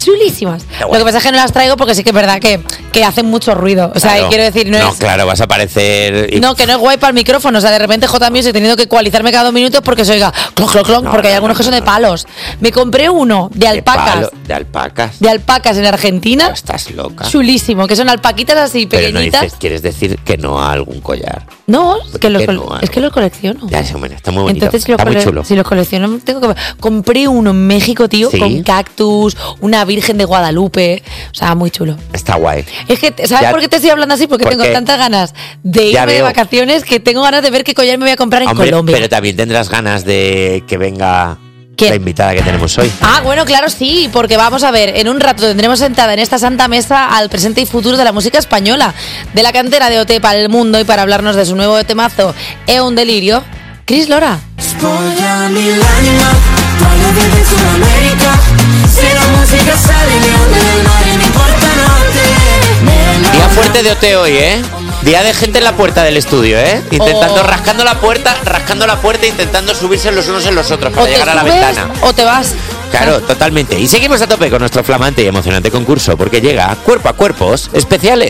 chulísimas. Lo que pasa es que no las traigo porque sí que es verdad que hacen mucho ruido. O sea, Claro. quiero decir, No, claro, vas a parecer... No, que no es guay para el micrófono. O sea, de repente J-Music he tenido que ecualizarme cada 2 minutos porque se oiga clon, clon, clon, porque hay algunos que son de palos. Me compré uno de alpacas. De alpacas. De alpacas en Argentina. Estás loca. Chulísimo, que son alpaquitas así Pero no pequeñitas. dices, quieres decir que no a algún collar. No, que ¿Por qué no? es que los colecciono. Ya, sí, bueno, está muy bonito. Entonces, está muy chulo. si los colecciono, tengo que... Compré uno en México, tío, Sí. con cactus, una virgen de Guadalupe. O sea, muy chulo. Está guay. Es que, ¿sabes Ya- por qué te estoy hablando así? Porque ¿Por tengo qué? tantas ganas de Ya irme de veo. vacaciones que tengo ganas de ver qué collar me voy a comprar en Hombre, Colombia. pero también tendrás ganas de que venga la invitada que tenemos hoy. Ah, bueno, claro, sí, porque vamos a ver, en un rato tendremos sentada en esta santa mesa al presente y futuro de la música española, de la cantera de OT para el mundo y para hablarnos de su nuevo temazo, Es un delirio, Cris Lora. Spogliami l'anima, voglio vivere in Sudamerica. Se la musica sale le onde del mare mi portano a te. Día fuerte de OT hoy, ¿eh? Día de gente en la puerta del estudio, ¿eh? Intentando, Oh. rascando la puerta, intentando subirse los unos en los otros para O te llegar a la subes ventana. o te vas. Claro, totalmente. Y seguimos a tope con nuestro flamante y emocionante concurso, porque llega Cuerpo a Cuerpos Especiales.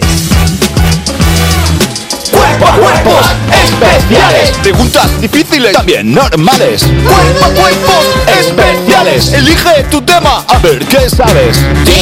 ¡Cuerpo a cuerpos especiales! Preguntas difíciles, también normales. ¡Cuerpo a cuerpos especiales! Elige tu tema, a ver qué sabes.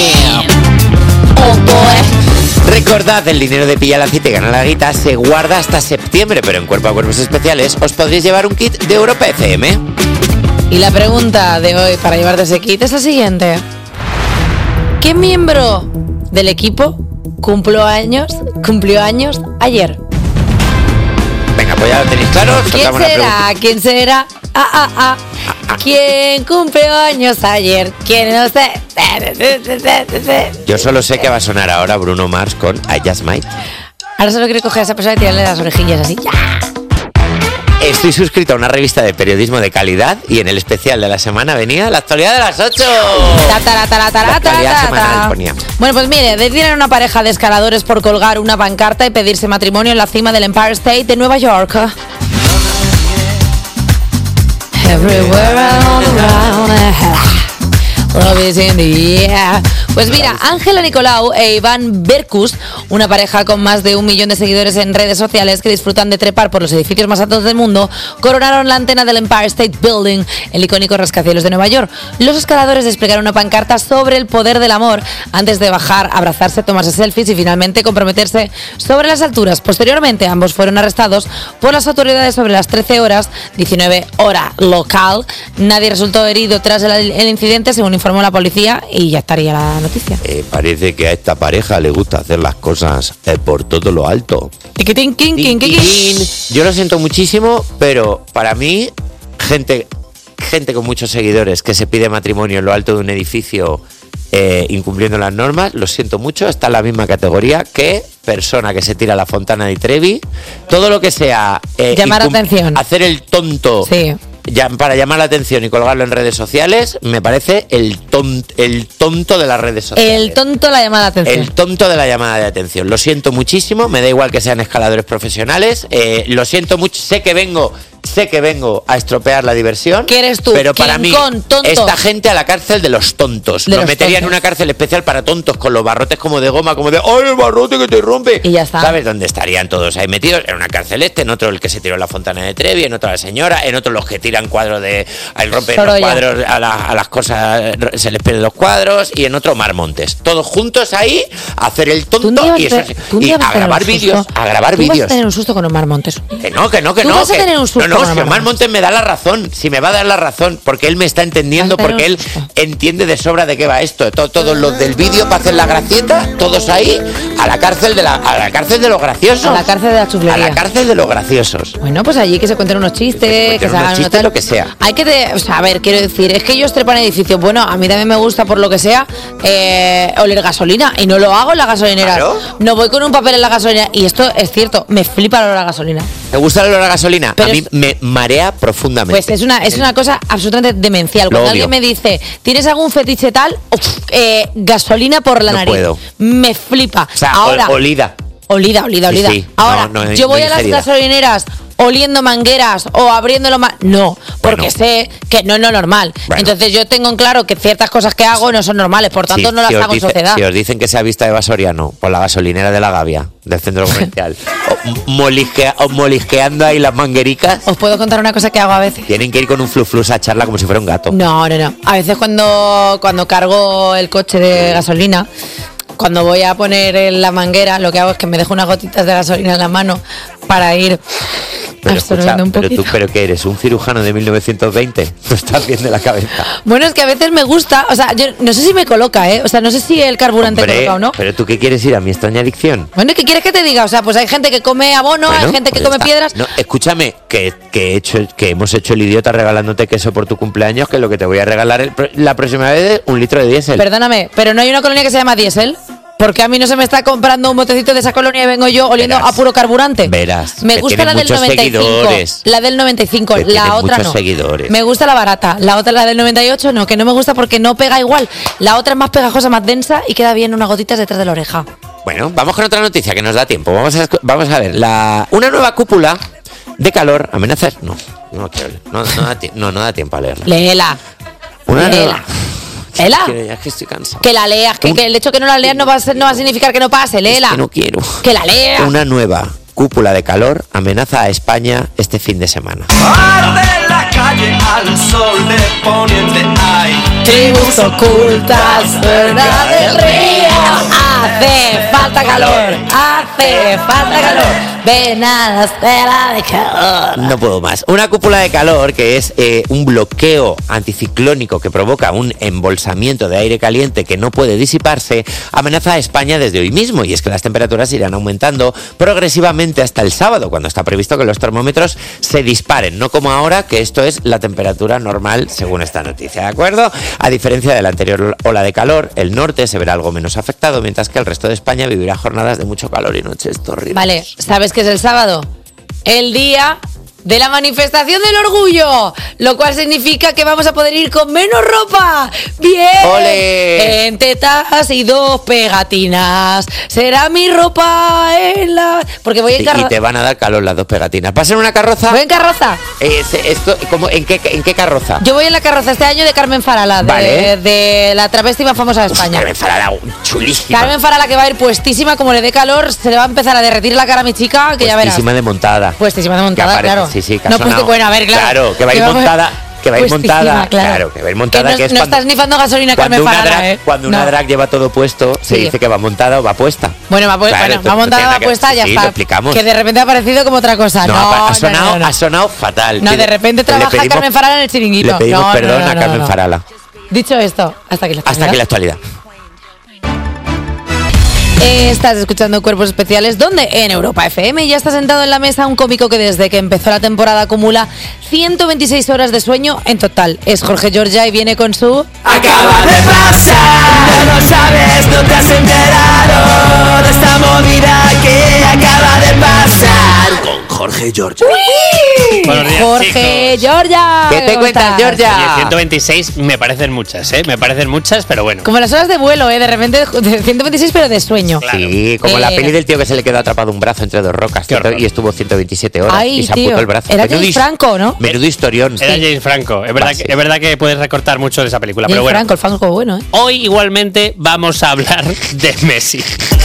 Oh boy. Recordad, el dinero de Pilla el Aceite y Gana la Guita se guarda hasta septiembre, pero en Cuerpo a Cuerpos Especiales os podréis llevar un kit de Europa FM. Y la pregunta de hoy para llevarte ese kit es la siguiente. ¿Qué miembro del equipo cumplió años ayer? Venga, pues ya lo tenéis claro. ¿Quién Tocamos la será? ¿Quién será? ¿Quién cumplió años ayer? ¿Quién no sé? Yo solo sé que va a sonar ahora Bruno Mars con I Just Might. Ahora solo quiero coger a esa persona y tirarle las orejillas así. Estoy suscrito a una revista de periodismo de calidad y en el especial de la semana venía la actualidad de las 8. La actualidad semanal ponía. Bueno, pues mire, detienen a una pareja de escaladores por colgar una pancarta y pedirse matrimonio en la cima del Empire State de Nueva York. Everywhere around, love is in the air. Pues mira, Ángela Nicolau e Iván Berkus, una pareja con más de 1 millón de seguidores en redes sociales que disfrutan de trepar por los edificios más altos del mundo, coronaron la antena del Empire State Building, el icónico rascacielos de Nueva York. Los escaladores desplegaron una pancarta sobre el poder del amor antes de bajar, abrazarse, tomarse selfies y finalmente comprometerse sobre las alturas. Posteriormente, ambos fueron arrestados por las autoridades sobre las 13 horas, 19 hora local. Nadie resultó herido tras el incidente, según informó la policía, y ya estaría la noticia. Parece que a esta pareja le gusta hacer las cosas por todo lo alto. Yo lo siento muchísimo, pero para mí, gente con muchos seguidores que se pide matrimonio en lo alto de un edificio incumpliendo las normas, lo siento mucho, está en la misma categoría que persona que se tira a la Fontana di Trevi. Todo lo que sea llamar atención, hacer el tonto. Sí. Para llamar la atención y colgarlo en redes sociales, me parece el tonto de las redes sociales. El tonto de la llamada de atención. El tonto de la llamada de atención. Lo siento muchísimo, me da igual que sean escaladores profesionales. Lo siento mucho, sé que vengo a estropear la diversión. ¿Qué eres tú? Pero para King mí, Kong, tonto. esta gente a la cárcel de los tontos. De Lo los metería en tontos. una cárcel especial para tontos, con los barrotes como de goma, como de ¡ay, el barrote que te rompe! Y ya está. ¿Sabes dónde estarían todos ahí metidos? En una cárcel en otro el que se tiró en la Fontana de Trevi, en otro la señora, en otro los que tiran cuadros de... Ahí rompen los Sorolla. cuadros, a las cosas se les pierden los cuadros, y en otro Mar Montes. Todos juntos ahí, a hacer el tonto y, eso, y a grabar vídeos. A grabar Tú vas a vídeos. tener un susto con Omar Montes. Que no. Tú vas a tener un susto No, con si Omar Omar Montes me da la razón, si me va a dar la razón, porque él me está entendiendo, Vas a tener porque un él entiende de sobra de qué va esto. Todos los del vídeo para hacer la gracieta, todos ahí, a la cárcel de los graciosos. A la cárcel de la chuflería. A la cárcel de los graciosos. Bueno, pues allí que se cuenten unos chistes, que se hagan chistes, lo que sea. Hay que, o sea, a ver, quiero decir, es que ellos trepan edificios. Bueno, a mí también me gusta, por lo que sea, oler gasolina. Y no lo hago en la gasolinera. Claro. No voy con un papel en la gasolina. Y esto es cierto, me flipa el olor a gasolina. ¿Te gusta el olor a gasolina? Pero a mí me marea profundamente. Pues es una cosa absolutamente demencial. Lo Cuando odio. alguien me dice, ¿tienes algún fetiche tal? Gasolina por la No nariz. puedo. Me flipa. O sea, Ahora, olida. Olida. Sí, sí. Ahora, No, yo voy no a las ingerida. gasolineras oliendo mangueras o abriéndolo más. No, porque sé que no es lo normal. Bueno. Entonces yo tengo en claro que ciertas cosas que hago no son normales, por tanto no las hago en sociedad. Si os dicen que se ha visto Eva Soriano por la gasolinera de la Gavia, del centro comercial, o molisqueando ahí las manguericas, Os puedo contar una cosa que hago a veces. tienen que ir con un fluflus a echarla como si fuera un gato. No. A veces cuando cargo el coche de gasolina, cuando voy a poner en la manguera, lo que hago es que me dejo unas gotitas de gasolina en la mano para ir Pero absorbiendo un poquito. ¿pero qué eres? ¿Un cirujano de 1920? ¿No estás bien de la cabeza? Bueno, es que a veces me gusta, o sea, yo no sé si me coloca, ¿eh? O sea, no sé si el carburante coloca o no. ¿Pero tú qué quieres ir a mi extraña adicción? Bueno, ¿qué quieres que te diga? O sea, pues hay gente que come abono, Bueno, hay gente que pues come ya está. piedras. No, escúchame, que hemos hecho el idiota regalándote queso por tu cumpleaños, que lo que te voy a regalar la próxima vez es 1 litro de diésel. Perdóname, pero no hay una colonia que se llama diésel. Porque a mí no se me está comprando un botecito de esa colonia y vengo yo oliendo a puro carburante. Verás. Me que gusta tiene la del muchos 95. seguidores. La del 95, Que tiene la otra muchos no. seguidores. Me gusta la barata. La otra, la del 98, no, que no me gusta porque no pega igual. La otra es más pegajosa, más densa y queda bien unas gotitas detrás de la oreja. Bueno, vamos con otra noticia que nos da tiempo. Vamos a ver. Una nueva cúpula de calor amenaza. No quiero leer. No da tiempo a leerla. Léela. Una Léela. nueva. Léela. Ya es que estoy cansado. Que la leas, que el hecho que no la leas no va a significar que no pase, léela. Es que no quiero. Que la leas. Una nueva cúpula de calor amenaza a España este fin de semana. Arde la calle al sol de poniente hay tribus ocultas, verdad del río. Hace falta calor, hace falta calor. Ven a la esfera de calor. No puedo más. Una cúpula de calor que es un bloqueo anticiclónico que provoca un embolsamiento de aire caliente que no puede disiparse, amenaza a España desde hoy mismo. Y es que las temperaturas irán aumentando progresivamente hasta el sábado, cuando está previsto que los termómetros se disparen. No como ahora, que esto es la temperatura normal según esta noticia, ¿de acuerdo? A diferencia de la anterior ola de calor, el norte se verá algo menos afectado, mientras que el resto de España vivirá jornadas de mucho calor y noches torridas. Vale, ¿sabes qué es el sábado? El día de la manifestación del orgullo, lo cual significa que vamos a poder ir con menos ropa. ¡Bien! ¡Ole! En tetas y 2 pegatinas. Será mi ropa en la... Porque voy en Y carroza. te van a dar calor las 2 pegatinas. ¿Vas en una carroza? ¿Voy en carroza? ¿En qué carroza? Yo voy en la carroza este año de Carmen Farala, Vale. de la travesti más famosa de España. Carmen Farala, chulísima. Carmen Farala, que va a ir puestísima, como le dé calor, se le va a empezar a derretir la cara a mi chica, que ya verás. Puestísima de montada. Puestísima de montada, Que aparece, claro. Sí, que ha No, sonado. bueno, a ver, claro. Claro, que va a ir Que va- montada. Que va a ir puestísima, montada. claro. Que va a ir montada. Que Que es no cuando, estás nifando gasolina, Carmen una Farala, drag, cuando una No. drag lleva todo puesto, se Sí. dice que va montada o va puesta. Bueno, va, Claro, bueno, esto va no montada, tiene va nada que- puesta, ya sí, está. lo explicamos. Que de repente ha aparecido como otra cosa. No, ha sonado, no. ha sonado fatal. No, de repente trabaja Carmen Farala en el chiringuito. Le pedimos No, perdón no, no, a Carmen no. Farala. Dicho esto, hasta aquí la Hasta aquí la actualidad. Estás escuchando Cuerpos Especiales, donde en Europa FM ya está sentado en la mesa un cómico que desde que empezó la temporada acumula 126 horas de sueño en total. Es Jorge Giorgia y viene con su... Acaba de pasar, no sabes, no te has enterado de esta movida que acaba de pasar con Jorge Giorgia. Buenos días, Jorge chicos. Giorgia. ¿Qué te ¿Cómo cuentas, estás? Giorgia? Oye, 126 me parecen muchas, ¿eh? Me parecen muchas, pero bueno. Como las horas de vuelo, de repente de 126 pero de sueño. Sí, como la peli del tío que se le quedó atrapado un brazo entre 2 rocas y estuvo 127 horas Ay, y se tío. amputó el brazo. Era Menudo James his- Franco, ¿no? Menudo historión. Era James Franco. Es verdad, Sí. es verdad que puedes recortar mucho de esa película, James pero bueno. Franco, el Franco bueno, ¿eh? Hoy igualmente vamos a hablar de Messi.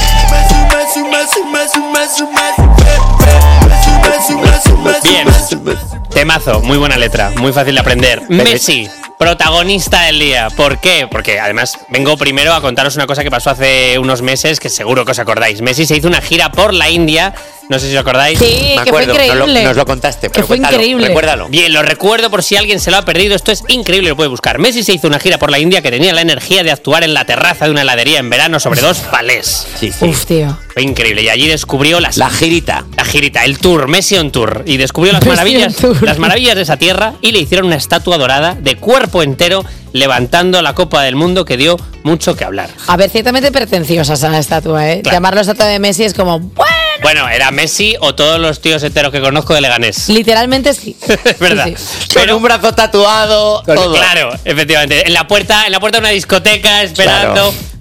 Bien, temazo, muy buena letra, muy fácil de aprender. Messi, protagonista del día. ¿Por qué? Porque además vengo primero a contaros una cosa que pasó hace unos meses que seguro que os acordáis. Messi se hizo una gira por la India, no sé si os acordáis. Sí, Me que fue acuerdo, increíble. nos lo contaste, pero Que fue cuéntalo, increíble. recuérdalo. Bien, lo recuerdo por si alguien se lo ha perdido. Esto es increíble, lo puede buscar. Messi se hizo una gira por la India que tenía la energía de actuar en la terraza de una heladería en verano sobre 2 palés. Sí, sí. Uf, tío. Fue increíble. Y allí descubrió La girita. la girita, el tour, Messi on Tour. Y descubrió Messi on Tour. las maravillas de esa tierra y le hicieron una estatua dorada de cuerpo entero levantando la Copa del Mundo que dio mucho que hablar. A ver, ciertamente pretenciosa esa estatua, ¿eh? Claro. Llamarlo estatua de Messi es como... Bueno, era Messi o todos los tíos enteros que conozco de Leganés. Literalmente sí. Es verdad. Sí, sí. Con un brazo tatuado, todo. Claro, efectivamente. En la puerta de una discoteca esperando. Claro.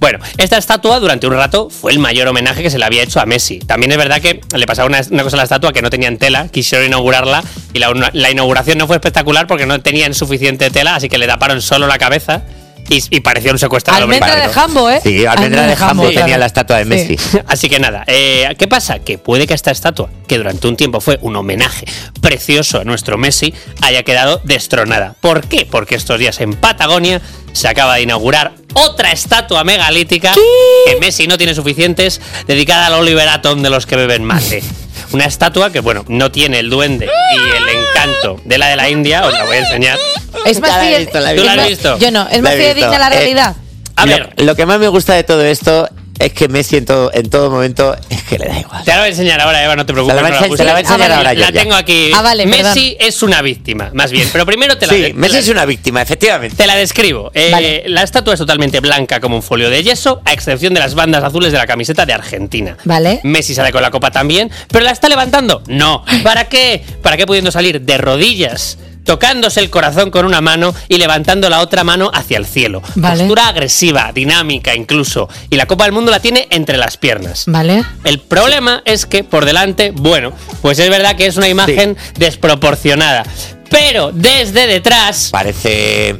Bueno, esta estatua durante un rato fue el mayor homenaje que se le había hecho a Messi. También es verdad que le pasaba una cosa a la estatua, que no tenían tela, quisieron inaugurarla y la inauguración no fue espectacular porque no tenían suficiente tela, así que le taparon solo la cabeza. Y parecía un secuestrador. Almendra de Jambo, ¿eh? Sí, Almendra de Jambo tenía la estatua de Messi. Sí. Así que nada, ¿qué pasa? Que puede que esta estatua, que durante un tiempo fue un homenaje precioso a nuestro Messi, haya quedado destronada. ¿Por qué? Porque estos días en Patagonia se acaba de inaugurar otra estatua megalítica que Messi no tiene suficientes, dedicada al Oliver Atom de los que beben mate. Una estatua que, bueno, no tiene el duende y el encanto de la India, os la voy a enseñar. Es más ¿Tú la has visto? Yo no, es más fidedigna la realidad. A ver, lo que más me gusta de todo esto es que Messi en todo momento es que le da igual. Te la voy a enseñar ahora, Eva, no te preocupes. Te la voy a enseñar ahora yo. La tengo aquí. Vale, Messi es una víctima, más bien. Pero primero te la Sí, Messi es una víctima, efectivamente. Te la describo. Vale. La estatua es totalmente blanca como un folio de yeso, a excepción de las bandas azules de la camiseta de Argentina. Vale. Messi sale con la copa también, pero ¿la está levantando? No. ¿Para qué? ¿Para qué pudiendo salir de rodillas, tocándose el corazón con una mano y levantando la otra mano hacia el cielo? Vale. Postura agresiva, dinámica incluso. Y la Copa del Mundo la tiene entre las piernas. Vale. El problema es que por delante, bueno, pues es verdad que es una imagen desproporcionada. Pero desde detrás parece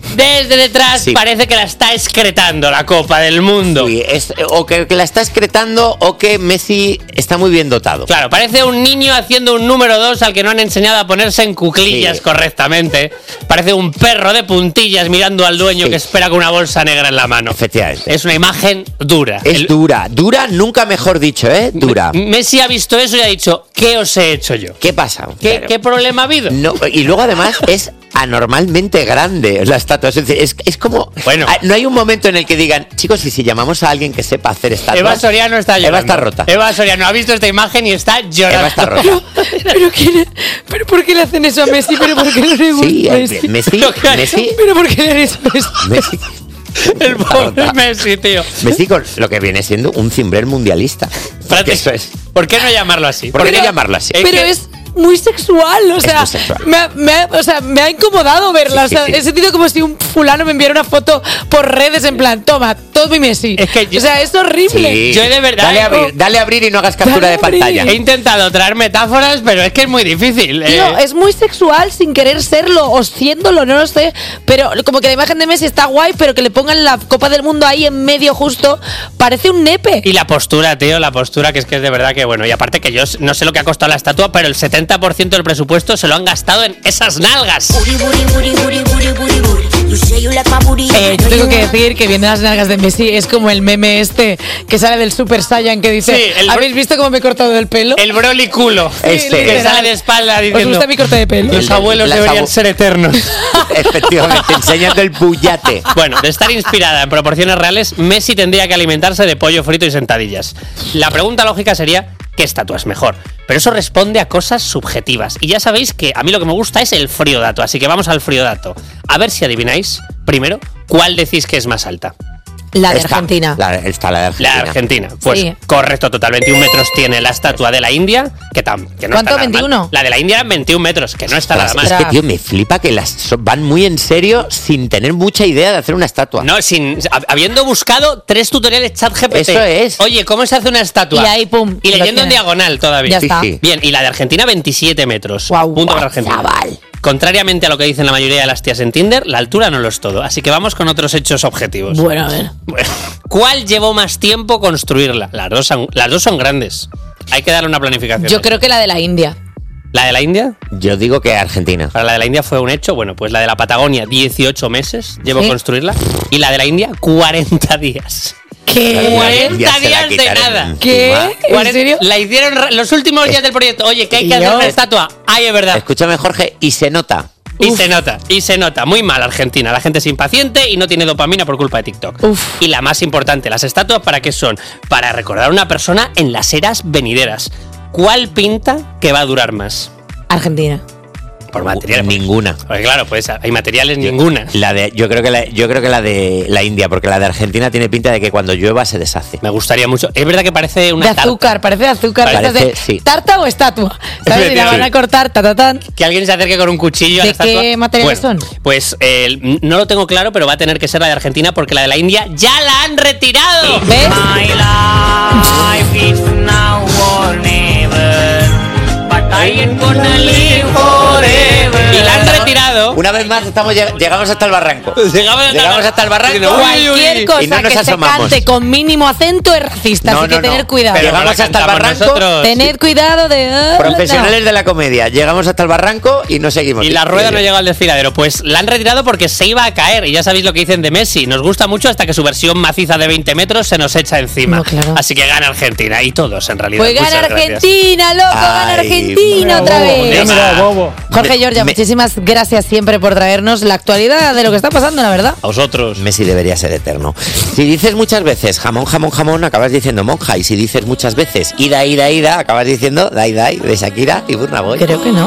que la está excretando la Copa del Mundo. Sí, o que la está excretando o que Messi está muy bien dotado. Claro, parece un niño haciendo un número 2 al que no han enseñado a ponerse en cuclillas correctamente. Parece un perro de puntillas mirando al dueño que espera con una bolsa negra en la mano. Efectivamente. Es una imagen dura. Es dura, nunca mejor dicho, dura. Messi ha visto eso y ha dicho, ¿qué os he hecho yo? ¿Qué pasa? ¿Qué problema ha habido? No, y luego además es anormalmente grande la estatua. Es decir, es como... Bueno. No hay un momento en el que digan, chicos, y si llamamos a alguien que sepa hacer estatuas... Eva Soriano está llorando. Eva está rota. Eva Soriano ha visto esta imagen y está llorando. Eva está rota. ¿Pero por qué le hacen eso a Messi? ¿Pero por qué no le gusta Sí, Messi... ¿Pero por qué le han hecho eso? Messi... El pobre Messi, tío. Messi con lo que viene siendo un cimbrel mundialista. Eso es. ¿Por qué no llamarlo así? ¿Por qué no llamarlo así? Pero es muy sexual, o sea, me ha incomodado verla. Sí, o sea, sí. he sentido como si un fulano me enviara una foto por redes en plan, toma, todo mi Messi. Es que o sea, es horrible. Sí. Yo de verdad... Dale a abrir y no hagas captura de pantalla. He intentado traer metáforas, pero es que es muy difícil. Tío, es muy sexual sin querer serlo o siéndolo, no lo sé. Pero como que la imagen de Messi está guay, pero que le pongan la Copa del Mundo ahí en medio justo, parece un nepe. Y la postura, tío, que es de verdad que bueno. Y aparte que yo no sé lo que ha costado la estatua, pero el 70% del presupuesto se lo han gastado en esas nalgas. Yo tengo que decir que viendo las nalgas de Messi es como el meme este que sale del Super Saiyan que dice, Sí, ¿habéis visto cómo me he cortado el pelo? El Broly culo. Que sale de espalda diciendo... ¿Os gusta mi corte de pelo? Los abuelos deberían ser eternos. Efectivamente, enseñando el bullate. Bueno, de estar inspirada en proporciones reales, Messi tendría que alimentarse de pollo frito y sentadillas. La pregunta lógica sería, ¿qué estatua es mejor? Pero eso responde a cosas subjetivas. Y ya sabéis que a mí lo que me gusta es el frío dato, así que vamos al frío dato. A ver si adivináis, primero, ¿cuál decís que es más alta? La de Argentina. La de Argentina. La Argentina. Pues Sí. correcto, total. 21 metros tiene la estatua de la India, que no ¿Cuánto? está nada mal. 21. La de la India, 21 metros, que no está nada mal. Es que, tío, me flipa que van muy en serio sin tener mucha idea de hacer una estatua. No, habiendo buscado 3 tutoriales ChatGPT. Eso es. Oye, ¿cómo se hace una estatua? Y ahí, pum. Y lo leyendo en tienes. diagonal todavía. Ya está. Sí. Bien, y la de Argentina, 27 metros. Guau, Punto para Argentina. chaval. Contrariamente a lo que dicen la mayoría de las tías en Tinder, la altura no lo es todo. Así que vamos con otros hechos objetivos. Bueno, a ver. ¿Cuál llevó más tiempo construirla? Las dos son grandes. Hay que darle una planificación. Yo creo que la de la India. ¿La de la India? Yo digo que Argentina. Para la de la India fue un hecho. Bueno, pues la de la Patagonia, 18 meses llevó ¿Sí? construirla. Y la de la India, 40 días. ¿Qué? 40 Ya se la días de quitaron nada. ¿Qué? ¿En 40 serio? La hicieron los últimos días del proyecto. Oye, que hay que hacer una estatua. Ay, es verdad. Escúchame, Jorge, y se nota. Y se nota. Muy mal Argentina. La gente es impaciente y no tiene dopamina por culpa de TikTok. Uf. Y la más importante, ¿las estatuas para qué son? Para recordar a una persona en las eras venideras. ¿Cuál pinta que va a durar más? Argentina. Por materiales. Ninguna. Porque claro, pues hay materiales ninguna. Yo creo que la de la India, porque la de Argentina tiene pinta de que cuando llueva se deshace. Me gustaría mucho. Es verdad que parece una de azúcar, parece de azúcar. Parece, sí. ¿Tarta o estatua? ¿Sabes? Y la van a cortar, tatatán. Que alguien se acerque con un cuchillo a la estatua. ¿De qué materiales son? Pues no lo tengo claro, pero va a tener que ser la de Argentina porque la de la India ya la han retirado. ¿Ves? My life is now or never, but I ain't gonna live forever. Y la han retirado. Una vez más llegamos hasta el barranco. Llegamos hasta el barranco. Cualquier cosa y no nos que asomamos. se cante con mínimo acento es racista, así que tener cuidado. Pero llegamos hasta el barranco. Nosotros. Tened cuidado de... Profesionales de la comedia. Llegamos hasta el barranco y no seguimos. Y la rueda no llega al desfiladero. Pues la han retirado porque se iba a caer. Y ya sabéis lo que dicen de Messi. Nos gusta mucho hasta que su versión maciza de 20 metros se nos echa encima. No, claro. Así que gana Argentina. Y todos, en realidad. Pues gana Muchas Argentina, loco, gana Argentina otra vez. Jorge Giorgia, muchísimas gracias siempre por traernos la actualidad de lo que está pasando, la verdad. A vosotros. Messi debería ser eterno. Si dices muchas veces jamón, jamón, jamón, acabas diciendo monja. Y si dices muchas veces ida, ida, ida, acabas diciendo dai, dai, de Shakira y Burna Boy. Creo que no.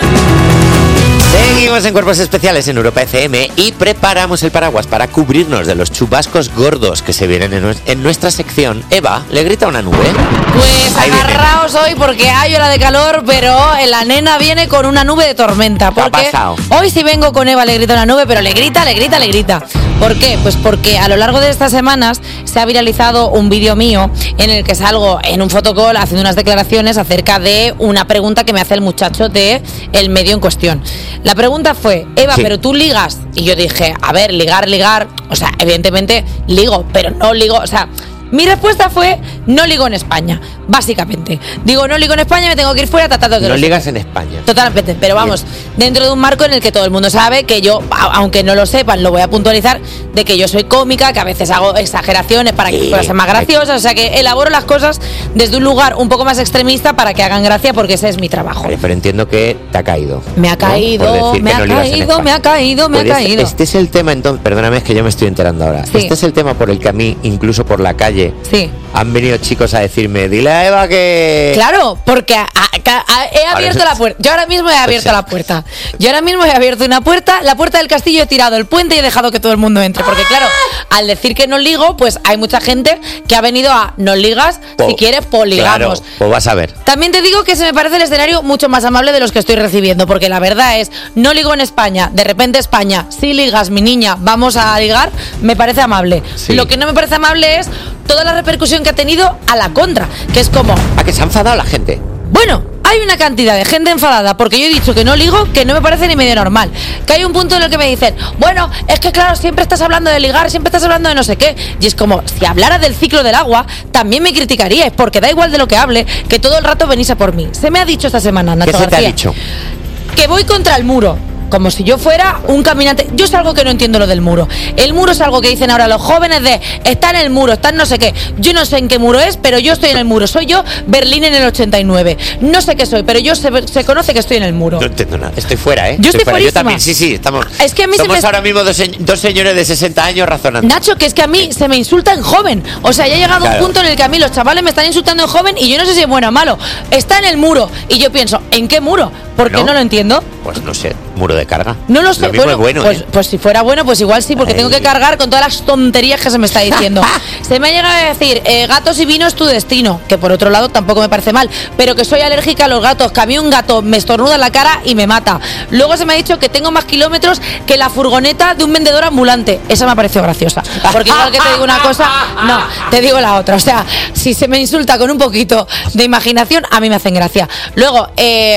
Seguimos en Cuerpos Especiales en Europa FM y preparamos el paraguas para cubrirnos de los chubascos gordos que se vienen en nuestra sección. Eva, ¿le grita una nube? Pues Ahí agarraos hoy porque hay hora de calor, pero la nena viene con una nube de tormenta. ¿Qué ha Porque pasado? hoy sí vengo con Eva, le grita una nube, pero le grita. ¿Por qué? Pues porque a lo largo de estas semanas se ha viralizado un vídeo mío en el que salgo en un fotocall haciendo unas declaraciones acerca de una pregunta que me hace el muchacho de el medio en cuestión. La pregunta fue, Eva, Sí. ¿pero tú ligas? Y yo dije, a ver, ligar, o sea, evidentemente ligo, pero no ligo, o sea... Mi respuesta fue, no ligo en España, básicamente. Digo, no ligo en España, me tengo que ir fuera, No ligas en España. Totalmente, pero vamos, dentro de un marco en el que todo el mundo sabe que yo, aunque no lo sepan, lo voy a puntualizar, de que yo soy cómica, que a veces hago exageraciones para que puedan ser más graciosas, o sea que elaboro las cosas desde un lugar un poco más extremista para que hagan gracia porque ese es mi trabajo. Vale, pero entiendo que te ha caído. Me ha caído, me ha caído. Este es el tema, entonces, perdóname, es que yo me estoy enterando ahora. Sí. Este es el tema por el que a mí, incluso por la calle, Sí. han venido chicos a decirme, dile a Eva que... Claro, porque he abierto la puerta. Yo ahora mismo he abierto la puerta. Yo ahora mismo he abierto una puerta, la puerta del castillo, he tirado el puente y he dejado que todo el mundo entre. Porque claro, al decir que no ligo, pues hay mucha gente que ha venido a no ligas, si quieres, poligamos. Claro, pues vas a ver. También te digo que se me parece el escenario mucho más amable de los que estoy recibiendo, porque la verdad es, no ligo en España, de repente España, si ligas, mi niña, vamos a ligar, me parece amable. Sí. Lo que no me parece amable es toda la repercusión que ha tenido a la contra, que es como... ¿A que se ha enfadado la gente? Bueno, hay una cantidad de gente enfadada porque yo he dicho que no ligo, que no me parece ni medio normal. Que hay un punto en el que me dicen, bueno, es que claro, siempre estás hablando de ligar, siempre estás hablando de no sé qué. Y es como, si hablara del ciclo del agua, también me criticaríais, porque da igual de lo que hable, que todo el rato venís a por mí. Se me ha dicho esta semana, Nacho ¿Qué se te ha García, dicho? que voy contra el muro. Como si yo fuera un caminante. Yo es algo que no entiendo lo del muro. El muro es algo que dicen ahora los jóvenes de está en el muro, está en no sé qué. Yo no sé en qué muro es, pero yo estoy en el muro. Soy yo, Berlín en el 89. No sé qué soy, pero yo se conoce que estoy en el muro. No entiendo nada. Estoy fuera, ¿eh? Yo estoy fuera. fuerísima. Yo también, sí, estamos. Es que a mí somos ahora mismo dos señores de 60 años razonando. Nacho, que es que a mí se me insulta en joven. O sea, ya ha llegado Claro. un punto en el que a mí los chavales me están insultando en joven y yo no sé si es bueno o malo. Está en el muro. Y yo pienso, ¿en qué muro? ¿Por qué no lo entiendo? Pues no sé, muro de carga. No lo sé. Lo mismo es bueno, pues, ¿eh? pues si fuera bueno, pues igual sí, porque Ay. tengo que cargar con todas las tonterías que se me está diciendo. Se me ha llegado a decir, gatos y vino es tu destino, que por otro lado tampoco me parece mal, pero que soy alérgica a los gatos, que a mí un gato me estornuda en la cara y me mata. Luego se me ha dicho que tengo más kilómetros que la furgoneta de un vendedor ambulante. Esa me ha parecido graciosa. Porque igual que te digo una cosa, no, te digo la otra. O sea, si se me insulta con un poquito de imaginación, a mí me hacen gracia. Luego,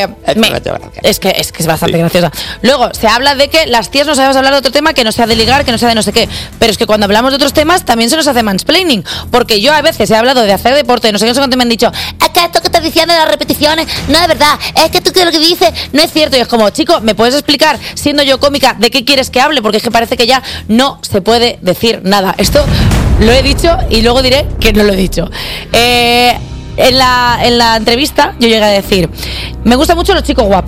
es que es bastante graciosa. Luego, se habla de que las tías no sabemos hablar de otro tema que no sea de ligar, que no sea de no sé qué. Pero es que cuando hablamos de otros temas también se nos hace mansplaining. Porque yo a veces he hablado de hacer deporte, no sé qué, no sé cuánto, me han dicho, es que esto que estás diciendo de las repeticiones no es verdad, es que tú lo que dices no es cierto. Y es como, chico, ¿me puedes explicar, siendo yo cómica, de qué quieres que hable? Porque es que parece que ya no se puede decir nada. Esto lo he dicho y luego diré que no lo he dicho. En la entrevista yo llegué a decir, me gustan mucho los chicos guapos.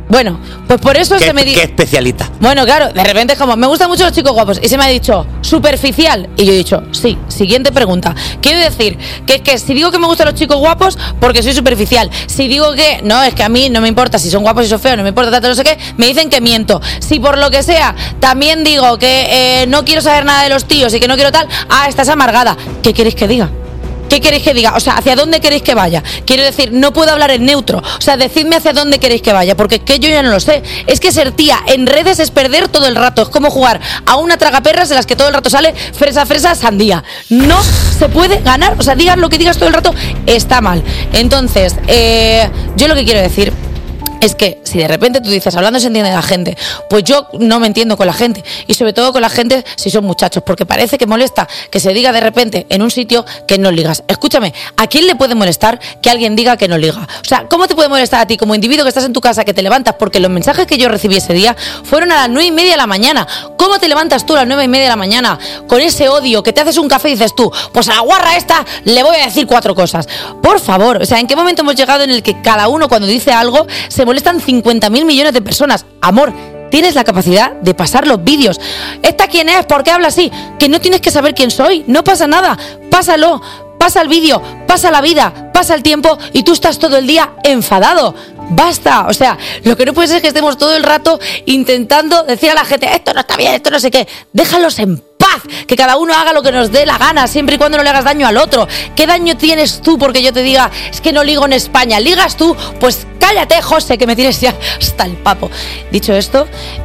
Bueno, pues por eso se me dice... ¿Qué especialista? Bueno, claro, de repente es como, me gustan mucho los chicos guapos. Y se me ha dicho, superficial. Y yo he dicho, sí, siguiente pregunta. Quiero decir, que es que si digo que me gustan los chicos guapos, porque soy superficial. Si digo que, no, es que a mí no me importa si son guapos y son feos, no me importa tanto, no sé qué, me dicen que miento. Si por lo que sea, también digo que no quiero saber nada de los tíos y que no quiero tal, estás amargada. ¿Qué queréis que diga? ¿Qué queréis que diga? O sea, ¿hacia dónde queréis que vaya? Quiero decir, no puedo hablar en neutro. O sea, decidme hacia dónde queréis que vaya, porque es que yo ya no lo sé. Es que ser tía en redes es perder todo el rato. Es como jugar a una tragaperras en las que todo el rato sale fresa, fresa, sandía. No se puede ganar. O sea, digas lo que digas todo el rato, está mal. Entonces, yo lo que quiero decir es que si de repente tú dices, hablando se entiende la gente, pues yo no me entiendo con la gente, y sobre todo con la gente si son muchachos, porque parece que molesta que se diga de repente en un sitio que no ligas. Escúchame, ¿a quién le puede molestar que alguien diga que no liga? O sea, ¿cómo te puede molestar a ti como individuo que estás en tu casa, que te levantas? Porque los mensajes que yo recibí ese día fueron a las 9:30 de la mañana. ¿Cómo te levantas tú a las 9:30 de la mañana con ese odio que te haces un café y dices tú, pues a la guarra esta le voy a decir 4 cosas? Por favor, o sea, ¿en qué momento hemos llegado en el que cada uno cuando dice algo se molestan 50.000 millones de personas? Amor, tienes la capacidad de pasar los vídeos. ¿Esta quién es? ¿Por qué habla así? Que no tienes que saber quién soy. No pasa nada. Pásalo. Pasa el vídeo. Pasa la vida. Pasa el tiempo y tú estás todo el día enfadado. Basta. O sea, lo que no puede ser es que estemos todo el rato intentando decir a la gente, esto no está bien, esto no sé qué. Déjalos en paz, que cada uno haga lo que nos dé la gana, siempre y cuando no le hagas daño al otro. ¿Qué daño tienes tú porque yo te diga, es que no ligo en España? ¿Ligas tú? Pues cállate, José, que me tienes ya hasta el papo. Dicho esto,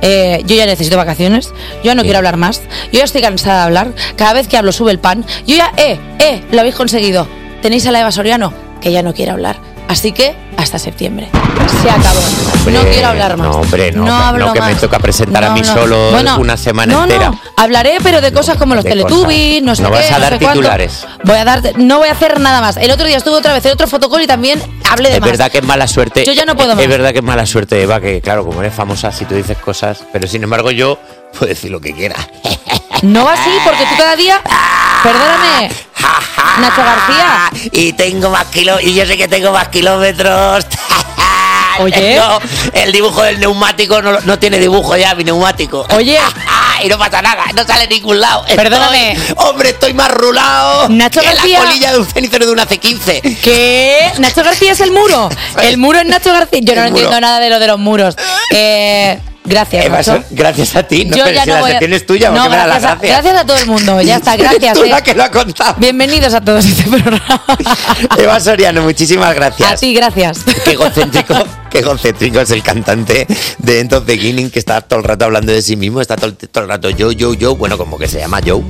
yo ya necesito vacaciones, yo ya no quiero hablar más, yo ya estoy cansada de hablar, cada vez que hablo sube el pan, yo ya, lo habéis conseguido. Tenéis a la Eva Soriano, que ya no quiere hablar. Así que hasta septiembre. Se acabó. Hombre, no quiero hablar más. No, hombre, no hablo que más. me toca presentar a mí No. solo Bueno, una semana entera. No, hablaré, pero de cosas como los de Teletubbies, no sé No qué, vas a no dar sé cuánto. titulares. No voy a hacer nada más. El otro día estuve otra vez en otro fotocall y también hablé de Es más. verdad que es mala suerte. Yo ya no puedo más. Es verdad que es mala suerte, Eva, que claro, como eres famosa, si tú dices cosas, pero sin embargo yo puedo decir lo que quiera. No va así, porque tú cada día... Perdóname, Nacho García. Y tengo más y yo sé que tengo más kilómetros. Oye. No, el dibujo del neumático no tiene dibujo ya, mi neumático. Oye. Y no pasa nada, no sale a ningún lado. Perdóname. Hombre, estoy más rulado Nacho que García. la colilla de un cenicero de una C15. ¿Qué? ¿Nacho García es el muro? El muro es Nacho García. Yo no entiendo nada de lo de los muros. Gracias, Eva, Nacho. gracias a ti. No, Yo pero ya si no la voy a- sección es tuya, No, porque me da las gracias a todo el mundo. Ya está, gracias. Tú la que lo ha contado. Bienvenidos a todos a este programa. Eva Soriano, muchísimas gracias. A ti, gracias. Qué egocéntrico es el cantante de End of the Beginning, que está todo el rato hablando de sí mismo, está todo el rato yo, bueno, como que se llama Joe.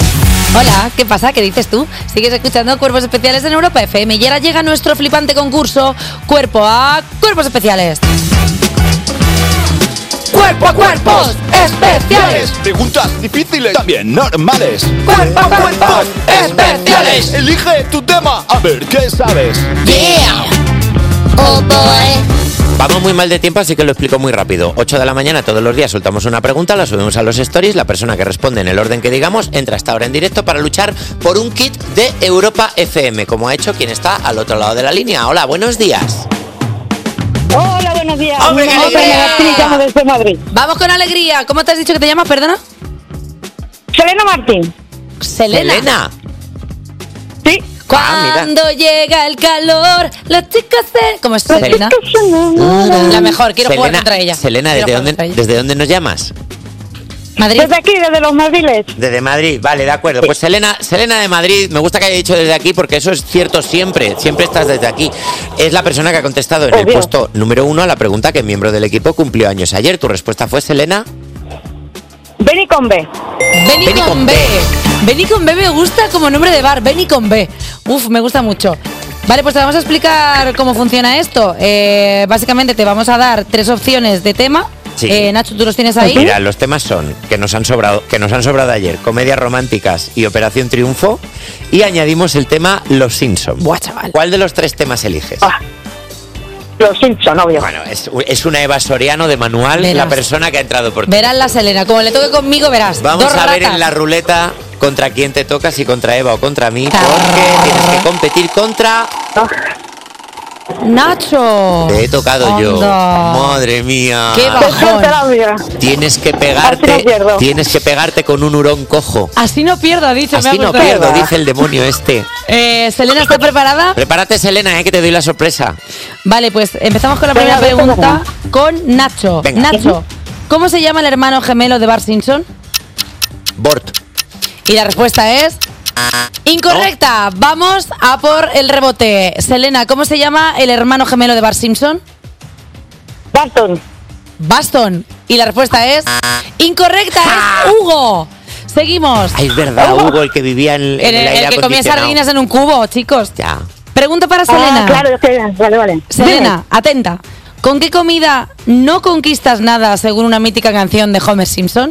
Hola, ¿qué pasa? ¿Qué dices tú? Sigues escuchando Cuerpos Especiales en Europa FM y ahora llega nuestro flipante concurso Cuerpo a Cuerpos Especiales. ¡Cuerpo a Cuerpos Especiales! Preguntas difíciles, también normales. ¡Cuerpo a Cuerpos Especiales! Elige tu tema, a ver qué sabes. ¡Yeah! ¡Oh, boy! Vamos muy mal de tiempo, así que lo explico muy rápido. 8 de la mañana todos los días soltamos una pregunta, la subimos a los stories, la persona que responde en el orden que digamos entra hasta ahora en directo para luchar por un kit de Europa FM, como ha hecho quien está al otro lado de la línea. Hola, buenos días. Hola, buenos días. ¡Hombre, qué alegría! Llamo desde Madrid. Vamos con alegría. ¿Cómo te has dicho que te llamas, perdona? Selena Martín. Selena. Sí. Cuando llega el calor, las chicas se... ¿Cómo es Selena? La mejor, quiero jugar contra ella. Selena, ¿desde dónde nos llamas? Madrid. Desde aquí, desde los Madriles. Desde Madrid, vale, de acuerdo. Pues Selena de Madrid, me gusta que haya dicho desde aquí porque eso es cierto siempre estás desde aquí. Es la persona que ha contestado en el puesto número 1 a la pregunta que miembro del equipo cumplió años ayer. ¿Tu respuesta fue, Selena? Beni con B. Beni con B. Beni con B me gusta como nombre de bar. Beni con B. Uf, me gusta mucho. Vale, pues te vamos a explicar cómo funciona esto. Básicamente te vamos a dar 3 opciones de tema. Sí. Nacho, ¿tú los tienes ahí? Mira, los temas son que nos han sobrado ayer, comedias románticas y Operación Triunfo, y añadimos el tema Los Simpson. Buah, chaval. ¿Cuál de los 3 temas eliges? Los Simpson, obvio. Bueno, es una Eva Soriano de manual, Verás. la persona que ha entrado por ti. Verás la Selena. Como le toque conmigo, verás. Vamos Dos a ver ratas. en la ruleta contra quién te toca, si contra Eva o contra mí, porque tienes que competir contra Nacho. Te he tocado yo. Anda. Madre mía. Qué bajón. Tienes que pegarte con un hurón cojo. Así no pierdo, ha dicho. Así no pierdo, dice el demonio este. Selena, ¿estás preparada? Prepárate, Selena, que te doy la sorpresa. Vale, pues empezamos con la primera pregunta con Nacho. Venga. Nacho, ¿cómo se llama el hermano gemelo de Bart Simpson? Bort. Y la respuesta es incorrecta. Vamos a por el rebote. Selena, ¿cómo se llama el hermano gemelo de Bart Simpson? Baston. Baston. Y la respuesta es incorrecta. Es Hugo. Seguimos. Es verdad, Hugo, el que vivía en el aire el que comía acondicionado. sardinas en un cubo, chicos. Ya. Pregunta para Selena. Claro, es que vale. Selena, atenta. ¿Con qué comida no conquistas nada según una mítica canción de Homer Simpson?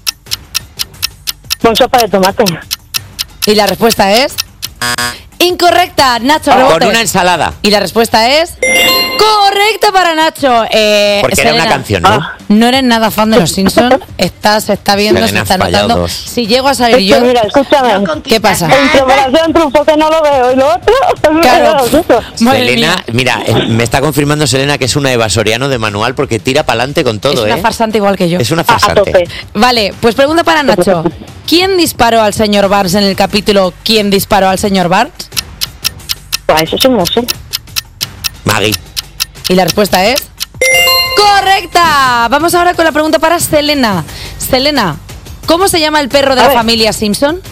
Con sopa de tomate. Y la respuesta es incorrecta. Nacho, rebote. Con una ensalada. Y la respuesta es correcta para Nacho. Porque Selena, era una canción, ¿no? No eres nada fan de los Simpsons. Se está viendo, Selena, se está has fallado notando. dos. Si llego a salir Es que yo, mira, escúchame. ¿qué pasa? En comparación triunfo que no lo veo y lo otro, Claro. Madre Selena, mía. mira, me está confirmando Selena que es una evasoriano de manual porque tira para adelante con todo, Es una farsante igual que yo. Es una farsante. Vale, pues pregunta para Nacho. ¿Quién disparó al señor Barnes en el capítulo ¿Quién disparó al señor Barnes? Pues eso sí no sé. Maggie. Y la respuesta es correcta. Vamos ahora con la pregunta para Selena. Selena, ¿cómo se llama el perro de la familia Simpson?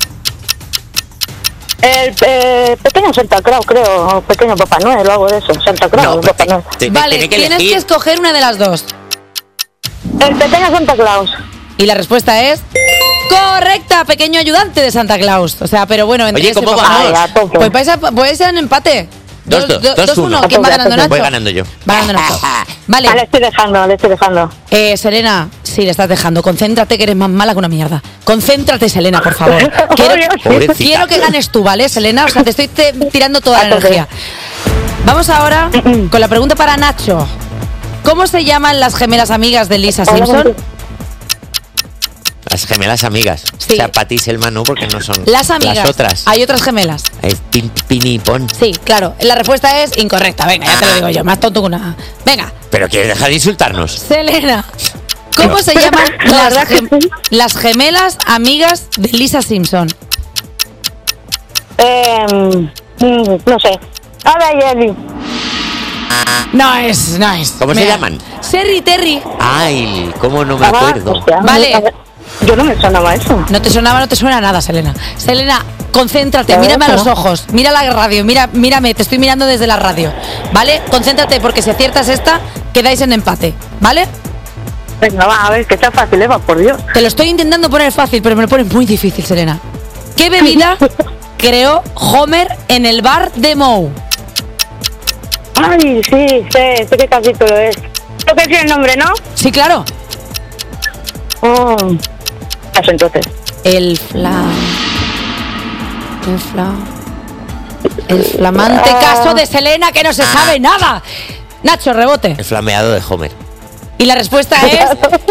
El pequeño Santa Claus, creo. O pequeño Papá Noel o algo de eso. Santa Claus o Papá Noel. Vale, tienes que escoger una de las dos. El pequeño Santa Claus. Y la respuesta es correcta, pequeño ayudante de Santa Claus. O sea, pero bueno, entre Oye, ese ¿cómo papá- vamos? Pues vais a ser en empate. 2-1. ¿Quién va ganando, Nacho? Voy ganando yo. Va ganando Nacho. Vale. Le estoy dejando. Selena, sí, le estás dejando. Concéntrate, que eres más mala que una mierda. Concéntrate, Selena, por favor. Quiero que ganes tú, ¿vale, Selena? O sea, te estoy tirando toda la energía. Vamos ahora con la pregunta para Nacho. ¿Cómo se llaman las gemelas amigas de Lisa Simpson? Las gemelas amigas. Sí. O sea, Patty y Selma no, porque no son Las amigas. las otras. Hay otras gemelas. Es Pini y Pon. Sí, claro. La respuesta es incorrecta. Venga, ya te lo digo yo. Más tonto que una. Venga, Pero quieres dejar de insultarnos. Selena. ¿Cómo se llaman las gemelas amigas de Lisa Simpson? No sé. Ada y Eli. Nice. ¿Cómo se llaman? Serry y Terry. Ay, cómo no me acuerdo. Vale. Yo no me sonaba eso. No te sonaba, no te suena nada, Selena. Selena, concéntrate, Ya mírame a ves, los ¿no? ojos, mira la radio, mírame, te estoy mirando desde la radio, ¿vale? Concéntrate porque si aciertas esta, quedáis en empate, ¿vale? Venga, va, a ver, que está fácil, Eva, por Dios. Te lo estoy intentando poner fácil, pero me lo pones muy difícil, Selena. ¿Qué bebida creó Homer en el bar de Moe? Ay, sí, sé qué capítulo es. ¿Lo que tiene el nombre, no? Sí, claro. Eso entonces. El flamante caso de Selena que no se sabe nada. Nacho, rebote. El flameado de Homer. Y la respuesta es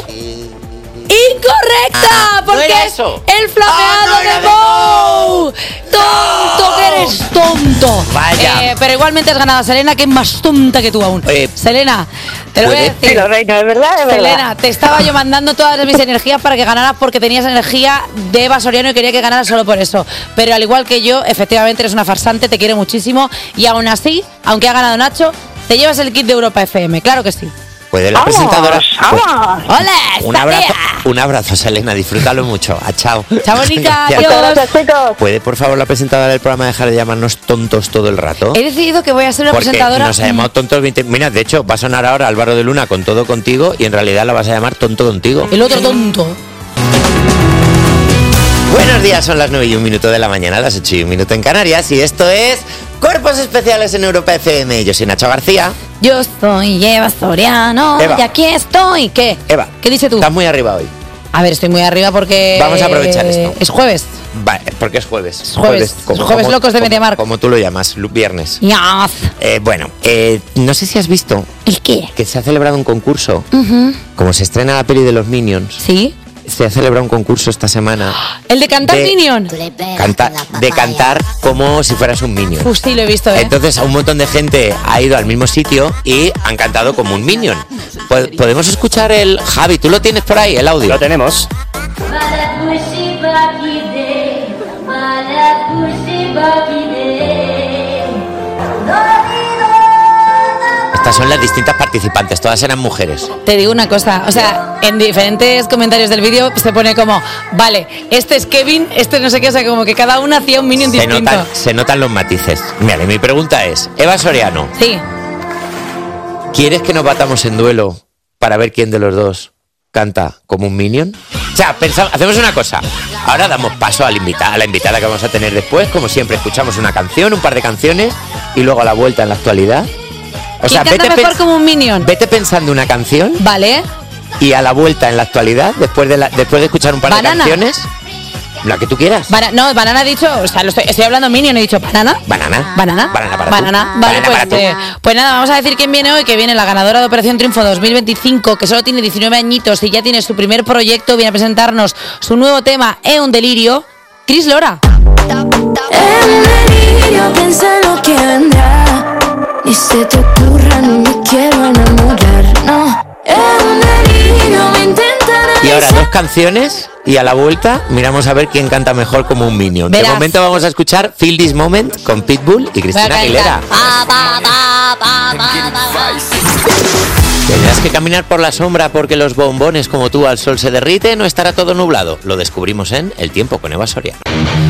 incorrecta, porque ¿no era es eso? el flameado de Moe. Tonto, que eres tonto. Vaya. Pero igualmente has ganado a Selena, que es más tonta que tú aún. Selena, te lo voy a ¿puede? decir. Sí, lo reino, es verdad, es verdad. Selena, te estaba yo mandando todas mis energías para que ganaras porque tenías energía de Eva Soriano y quería que ganaras solo por eso. Pero al igual que yo, efectivamente eres una farsante, te quiero muchísimo y aún así, aunque ha ganado Nacho, te llevas el kit de Europa FM, claro que sí. Puede la presentadora. ¡Hola! Un abrazo, Selena, disfrútalo mucho. Chao. Chao, bonita, Gracias. adiós. ¿Puede, por favor, la presentadora del programa dejar de llamarnos tontos todo el rato? He decidido que voy a ser una Porque presentadora. nos ha llamado tontos 20. Mira, de hecho, va a sonar ahora Álvaro de Luna con Todo Contigo y en realidad la vas a llamar Tonto Contigo. El otro tonto. Buenos días, son las 9:01 de la mañana, las 8:01 en Canarias y esto es Cuerpos Especiales en Europa FM. Yo soy Nacho García. Yo soy Eva Soriano Eva. y aquí estoy. ¿Qué? Eva, ¿Qué dices tú? estás muy arriba hoy. A ver, estoy muy arriba porque... Vamos a aprovechar esto. Es jueves. Vale, porque es jueves. Es jueves. Jueves locos de Mediamar. Como tú lo llamas, viernes. Yes. Bueno, no sé si has visto... ¿El qué? Que se ha celebrado un concurso. Como se estrena la peli de los Minions. Sí. se ha celebrado un concurso esta semana. ¿El de cantar Minion? De cantar como si fueras un Minion. Sí, lo he visto, ¿eh? Entonces un montón de gente ha ido al mismo sitio y han cantado como un Minion. ¿Podemos escuchar el... Javi, ¿tú lo tienes por ahí, el audio? Lo tenemos. Estas son las distintas participantes, todas eran mujeres. Te digo una cosa, o sea, en diferentes comentarios del vídeo se pone como, vale, este es Kevin, este no sé qué, o sea, como que cada uno hacía un Minion distinto. Se notan los matices. Mira, mi pregunta es, Eva Soriano. Sí. ¿Quieres que nos batamos en duelo para ver quién de los dos canta como un Minion? O sea, hacemos una cosa. Ahora damos paso a la invitada que vamos a tener después. Como siempre, escuchamos una canción, un par de canciones y luego a la vuelta en la actualidad. O sea, ¿quién canta mejor como un Minion? Vete pensando una canción. Vale. Y a la vuelta en la actualidad, después de escuchar un par de canciones, la que tú quieras. No, Banana ha dicho, o sea, estoy hablando Minion, he dicho ¿Banana? Banana. Vale, pues nada, vamos a decir quién viene hoy, que viene la ganadora de Operación Triunfo 2025, que solo tiene 19 añitos y ya tiene su primer proyecto, viene a presentarnos su nuevo tema, Es un delirio, Cris Lora. Es un delirio, piensa lo que vendrá. Ni se te ocurra, ni me quiero enamorar, no. Es un delirio, me intentan. Y ahora 2 canciones y a la vuelta miramos a ver quién canta mejor como un Minion. Verás. De momento vamos a escuchar Feel This Moment con Pitbull y Cristina Aguilera. Tendrás que caminar por la sombra porque los bombones como tú al sol se derriten o estará todo nublado. Lo descubrimos en El Tiempo con Eva Soriano.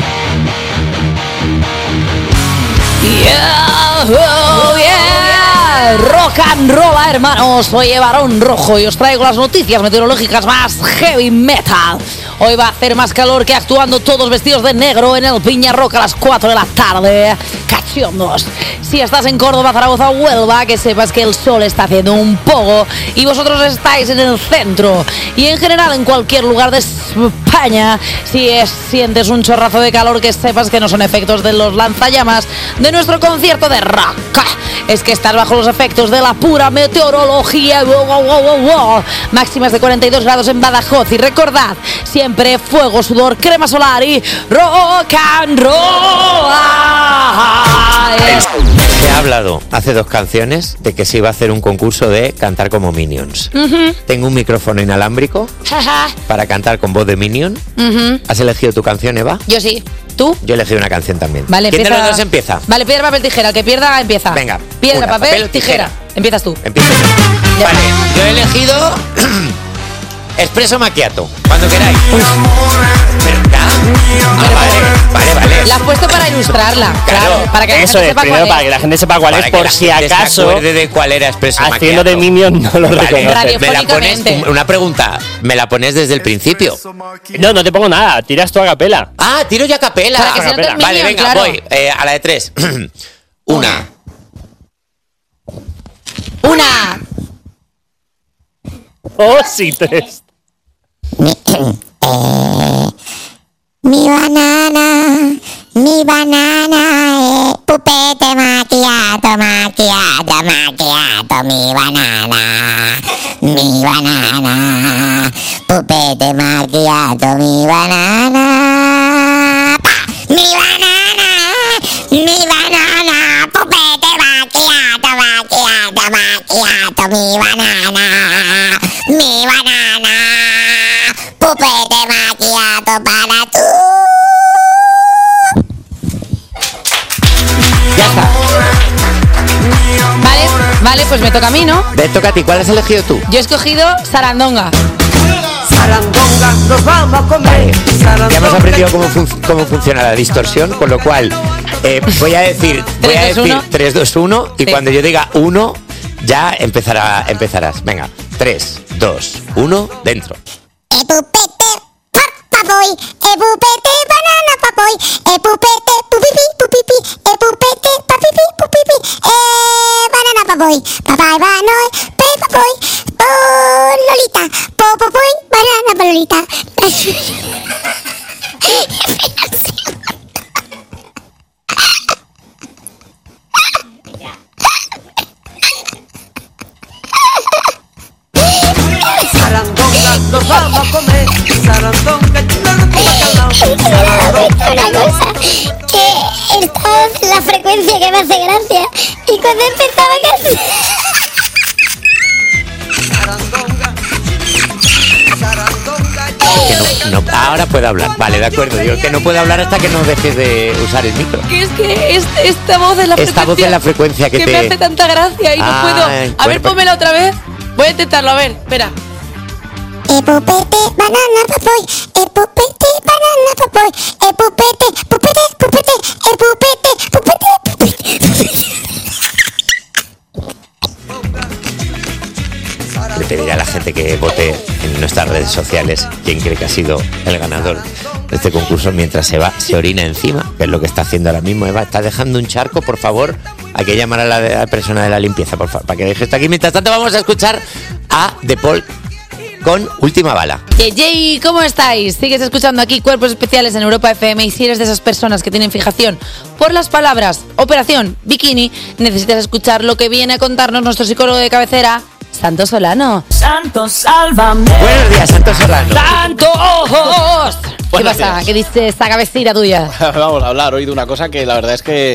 Yeah, oh yeah. Rock and roll, hermanos. Soy Barón Rojo y os traigo las noticias meteorológicas más heavy metal. Hoy va a hacer más calor que actuando todos vestidos de negro en el Piña Rock a las 4 de la tarde. Cachondos. Si estás en Córdoba, Zaragoza o Huelva, que sepas que el sol está haciendo un poco y vosotros estáis en el centro. Y en general en cualquier lugar de España, si sientes un chorrazo de calor, que sepas que no son efectos de los lanzallamas de nuestro concierto de rock. Es que estás bajo los efectos de la pura meteorología. Máximas de 42 grados en Badajoz. Y recordad, siempre fuego, sudor, crema solar y rock and roll. Se ha hablado hace 2 canciones de que se iba a hacer un concurso de cantar como Minions. Tengo un micrófono inalámbrico para cantar con voz de Minion. ¿Has elegido tu canción, Eva? Yo sí. ¿Tú? Yo he elegido una canción también. Vale, ¿quién de los dos empieza? Vale, piedra, papel, tijera. El que pierda, empieza. Venga. Piedra, papel, tijera. Empiezas tú. Empiezo yo. Vale, yo he elegido Espresso Macchiato. Cuando queráis. Vale. La has puesto para ilustrarla. Claro. Para que la gente sepa primero cuál para que la gente sepa cuál es, por si acaso. Se acuerde de cuál era Espresso Macchiato. Haciendo de Minion no lo reconoce. Me la pones, una pregunta, ¿me la pones desde el principio? No te pongo nada, tiras tú a capela. Ah, tiro ya a capela. Para que se note el Minion, vale, venga, claro. voy. A la de 3. Una. Oh, sí, 3. Mi banana, pupete macchiato, mi banana, pupete macchiato, mi banana, mi banana, pupete macchiato, mi banana, pupete macchiato para tú. Ya está. Vale, pues me toca a mí, ¿no? Te toca a ti. ¿Cuál has elegido tú? Yo he escogido Sarandonga. Sarandonga, nos vamos a comer. Ya hemos aprendido cómo funciona la distorsión, con lo cual voy a decir 3, 2, 1 y cuando yo diga 1 ya empezarás. Venga, 3, 2, 1, dentro. Epupete, papaboy, epupete, banana papoy, epupete, pupipi, epupete, papipi, pupipi, banana papoy, papay, banoy, pepapoy, Lolita, popopoy, banana Lolita. Sarandonga, nos vamos a comer. que estás en la frecuencia que me hace gracia. Y cuando empezaba casi... Que no, ahora puede hablar. Vale, de acuerdo. Digo que no puede hablar hasta que no dejes de usar el micro. Que es que esta voz es la frecuencia. Esta voz es la frecuencia que me hace tanta gracia y no puedo. A ver, pónmela otra vez. Voy a intentarlo, a ver, espera. Pupete, banana, papoy. Pupete, banana, papoy. Pupete, pupete, pupete. Pupete, pupete, pupete. Le pediré a la gente que vote en nuestras redes sociales quién cree que ha sido el ganador de este concurso mientras se orina encima, que es lo que está haciendo ahora mismo. Eva está dejando un charco, por favor. Hay que llamar a la persona de la limpieza, por favor, para que deje esto aquí. Mientras tanto, vamos a escuchar a The Paul con Última Bala. Yey, ¿cómo estáis? Sigues escuchando aquí Cuerpos Especiales en Europa FM, y si eres de esas personas que tienen fijación por las palabras Operación Bikini, necesitas escuchar lo que viene a contarnos nuestro psicólogo de cabecera, Santos Solano. Santos, sálvame. Buenos días, Santos Solano. ¡Santos! ¿Qué pasa? Días. ¿Qué dice esta cabecita tuya? Vamos a hablar hoy de una cosa que la verdad es que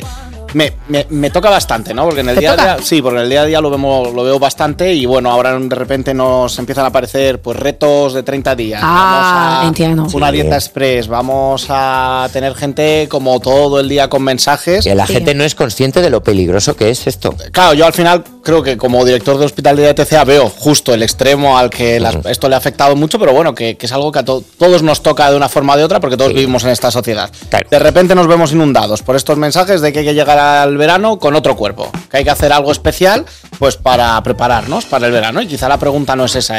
me toca bastante, ¿no? Porque en el día a día, sí, porque en el día a día lo veo bastante, y bueno, ahora de repente nos empiezan a aparecer pues retos de 30 días. Entiendo. Una dieta express, vamos a tener gente como todo el día con mensajes. Que la gente no es consciente de lo peligroso que es esto. Claro, yo al final creo que como director de hospital de TCA veo justo el extremo al que esto le ha afectado mucho, pero bueno, que es algo que a todos nos toca de una forma o de otra, porque todos vivimos en esta sociedad. Claro. De repente nos vemos inundados por estos mensajes de que hay que llegar al verano con otro cuerpo, que hay que hacer algo especial pues para prepararnos para el verano, y quizá la pregunta no es esa,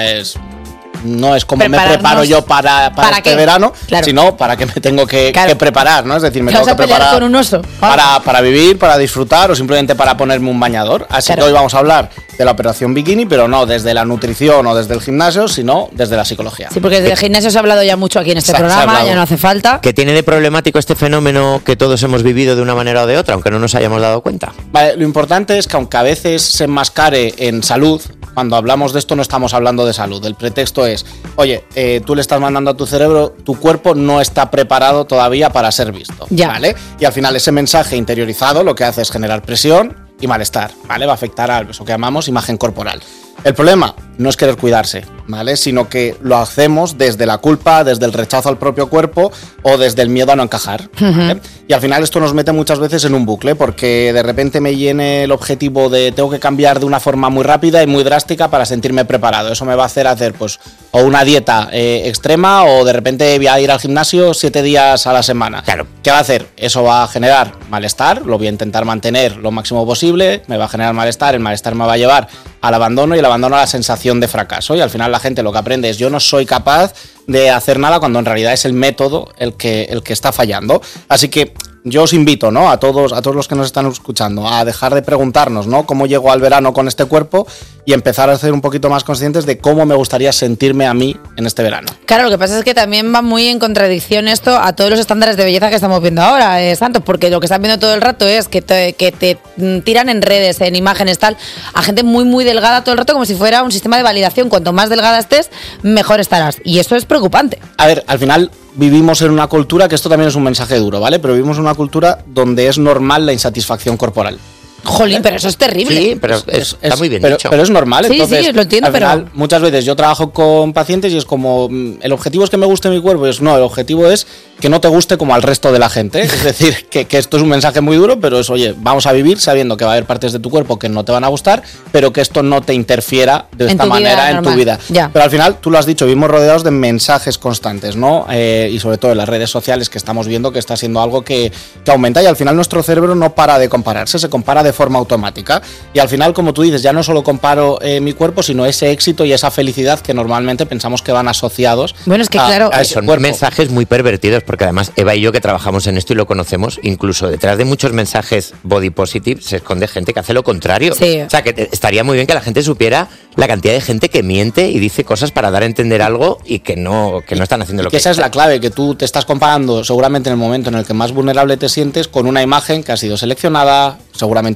no es cómo me preparo yo para este verano, sino para qué me tengo que preparar, ¿no? Es decir, me tengo que preparar con un oso para vivir, para disfrutar o simplemente para ponerme un bañador. Así que hoy vamos a hablar de la operación bikini, pero no desde la nutrición o desde el gimnasio, sino desde la psicología. Sí, porque desde el gimnasio se ha hablado ya mucho aquí en este programa, ya no hace falta. ¿Qué tiene de problemático este fenómeno que todos hemos vivido de una manera o de otra, aunque no nos hayamos dado cuenta? Vale, lo importante es que aunque a veces se enmascare en salud, cuando hablamos de esto no estamos hablando de salud. El pretexto es, oye, tú le estás mandando a tu cerebro, tu cuerpo no está preparado todavía para ser visto, ¿vale? Y al final ese mensaje interiorizado lo que hace es generar presión y malestar, ¿vale? Va a afectar a eso que llamamos imagen corporal. El problema no es querer cuidarse, ¿vale? Sino que lo hacemos desde la culpa, desde el rechazo al propio cuerpo o desde el miedo a no encajar, ¿vale? Y al final esto nos mete muchas veces en un bucle, porque de repente me llene el objetivo de tengo que cambiar de una forma muy rápida y muy drástica para sentirme preparado. Eso me va a hacer pues o una dieta extrema, o de repente voy a ir al gimnasio 7 días a la semana. Claro. ¿Qué va a hacer? Eso va a generar malestar, lo voy a intentar mantener lo máximo posible, me va a generar malestar, el malestar me va a llevar al abandono, y el abandono a la sensación de fracaso, y al final la gente lo que aprende es yo no soy capaz de hacer nada, cuando en realidad es el método el que está fallando. Así que yo os invito, ¿no?, a todos los que nos están escuchando, a dejar de preguntarnos, ¿no?, cómo llego al verano con este cuerpo, y empezar a ser un poquito más conscientes de cómo me gustaría sentirme a mí en este verano. Claro, lo que pasa es que también va muy en contradicción esto a todos los estándares de belleza que estamos viendo ahora, Santos, porque lo que están viendo todo el rato es que te tiran en redes, en imágenes, tal, a gente muy, muy delgada todo el rato, como si fuera un sistema de validación. Cuanto más delgada estés, mejor estarás. Y eso es preocupante. A ver, al final vivimos en una cultura, que esto también es un mensaje duro, ¿vale? Pero vivimos en una cultura donde es normal la insatisfacción corporal. Jolín, pero eso es terrible. Sí, pero está muy bien dicho. Pero es normal. Sí, entonces, sí, lo entiendo, al final, muchas veces yo trabajo con pacientes y es como, el objetivo es que me guste mi cuerpo. Y es, no, el objetivo es que no te guste como al resto de la gente. Es decir, que esto es un mensaje muy duro, pero es, oye, vamos a vivir sabiendo que va a haber partes de tu cuerpo que no te van a gustar, pero que esto no te interfiera de esta manera en tu vida. Ya. Pero al final, tú lo has dicho, vivimos rodeados de mensajes constantes, ¿no? Y sobre todo en las redes sociales, que estamos viendo que está siendo algo que aumenta, y al final nuestro cerebro no para de compararse, se compara de forma automática. Y al final, como tú dices, ya no solo comparo mi cuerpo, sino ese éxito y esa felicidad que normalmente pensamos que van asociados. Bueno, es que claro, son mensajes muy pervertidos, porque además Eva y yo, que trabajamos en esto y lo conocemos, incluso detrás de muchos mensajes body positive se esconde gente que hace lo contrario. Sí. O sea, que estaría muy bien que la gente supiera la cantidad de gente que miente y dice cosas para dar a entender algo y que no están haciendo lo que esa es la clave, que tú te estás comparando seguramente en el momento en el que más vulnerable te sientes con una imagen que ha sido seleccionada, seguramente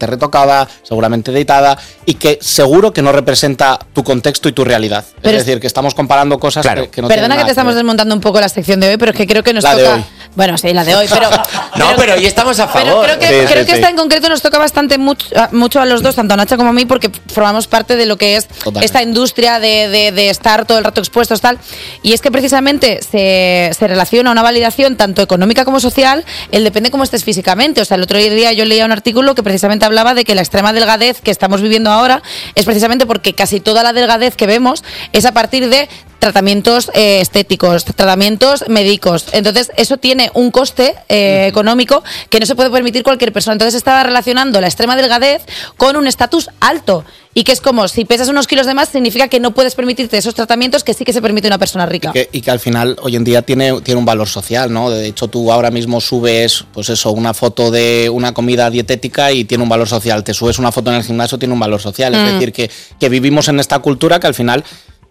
retocada, seguramente editada y que seguro que no representa tu contexto y tu realidad. Pero es decir, que estamos comparando cosas que no tienen Perdona que nada te estamos ver. desmontando un poco la sección de hoy, pero es que creo que nos La de toca... hoy. Bueno, sí, la de hoy, pero... No, pero hoy estamos a favor. Pero creo que esta en concreto nos toca bastante mucho a los dos, tanto a Nacho como a mí, porque formamos parte de lo que es esta industria de estar todo el rato expuestos, tal. Y es que precisamente se relaciona una validación tanto económica como social, el depende cómo estés físicamente. O sea, el otro día yo leía un artículo que precisamente hablaba de que la extrema delgadez que estamos viviendo ahora es precisamente porque casi toda la delgadez que vemos es a partir de tratamientos estéticos, tratamientos médicos. Entonces, eso tiene un coste económico que no se puede permitir cualquier persona. Entonces, estaba relacionando la extrema delgadez con un estatus alto. Y que es como, si pesas unos kilos de más, significa que no puedes permitirte esos tratamientos que sí que se permite una persona rica. Y que al final, hoy en día, tiene un valor social, ¿no? De hecho, tú ahora mismo subes, pues eso, una foto de una comida dietética y tiene un valor social. Te subes una foto en el gimnasio, tiene un valor social. Es decir, que vivimos en esta cultura que al final...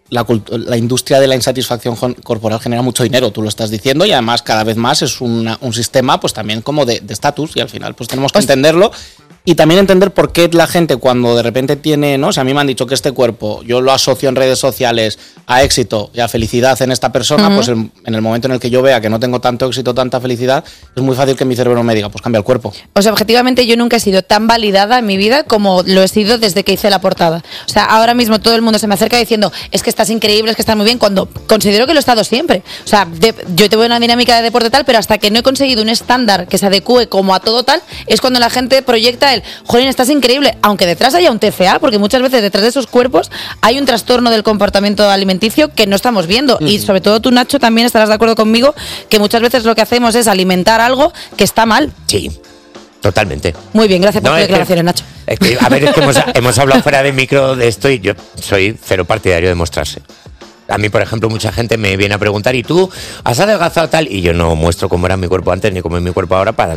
La industria de la insatisfacción corporal genera mucho dinero, tú lo estás diciendo, y además cada vez más es un sistema pues también como de estatus, y al final pues tenemos que entenderlo y también entender por qué la gente cuando de repente tiene, ¿no? O sea, a mí me han dicho que este cuerpo yo lo asocio en redes sociales a éxito y a felicidad en esta persona, pues en el momento en el que yo vea que no tengo tanto éxito, tanta felicidad, es muy fácil que mi cerebro me diga, pues cambia el cuerpo. O sea, objetivamente yo nunca he sido tan validada en mi vida como lo he sido desde que hice la portada. O sea, ahora mismo todo el mundo se me acerca diciendo, es que estás increíble, es que estás muy bien, cuando considero que lo he estado siempre. O sea, yo tengo una dinámica de deporte tal, pero hasta que no he conseguido un estándar que se adecue como a todo tal, es cuando la gente proyecta el, jolín, estás increíble, aunque detrás haya un TCA, porque muchas veces detrás de esos cuerpos hay un trastorno del comportamiento alimenticio que no estamos viendo. Y sobre todo tú, Nacho, también estarás de acuerdo conmigo que muchas veces lo que hacemos es alimentar algo que está mal. Sí. Totalmente. Muy bien, gracias por tus declaraciones, Nacho. Es que, a ver, es que hemos hablado fuera de micro de esto y yo soy cero partidario de mostrarse. A mí, por ejemplo, mucha gente me viene a preguntar, ¿y tú has adelgazado tal? Y yo no muestro cómo era mi cuerpo antes ni cómo es mi cuerpo ahora para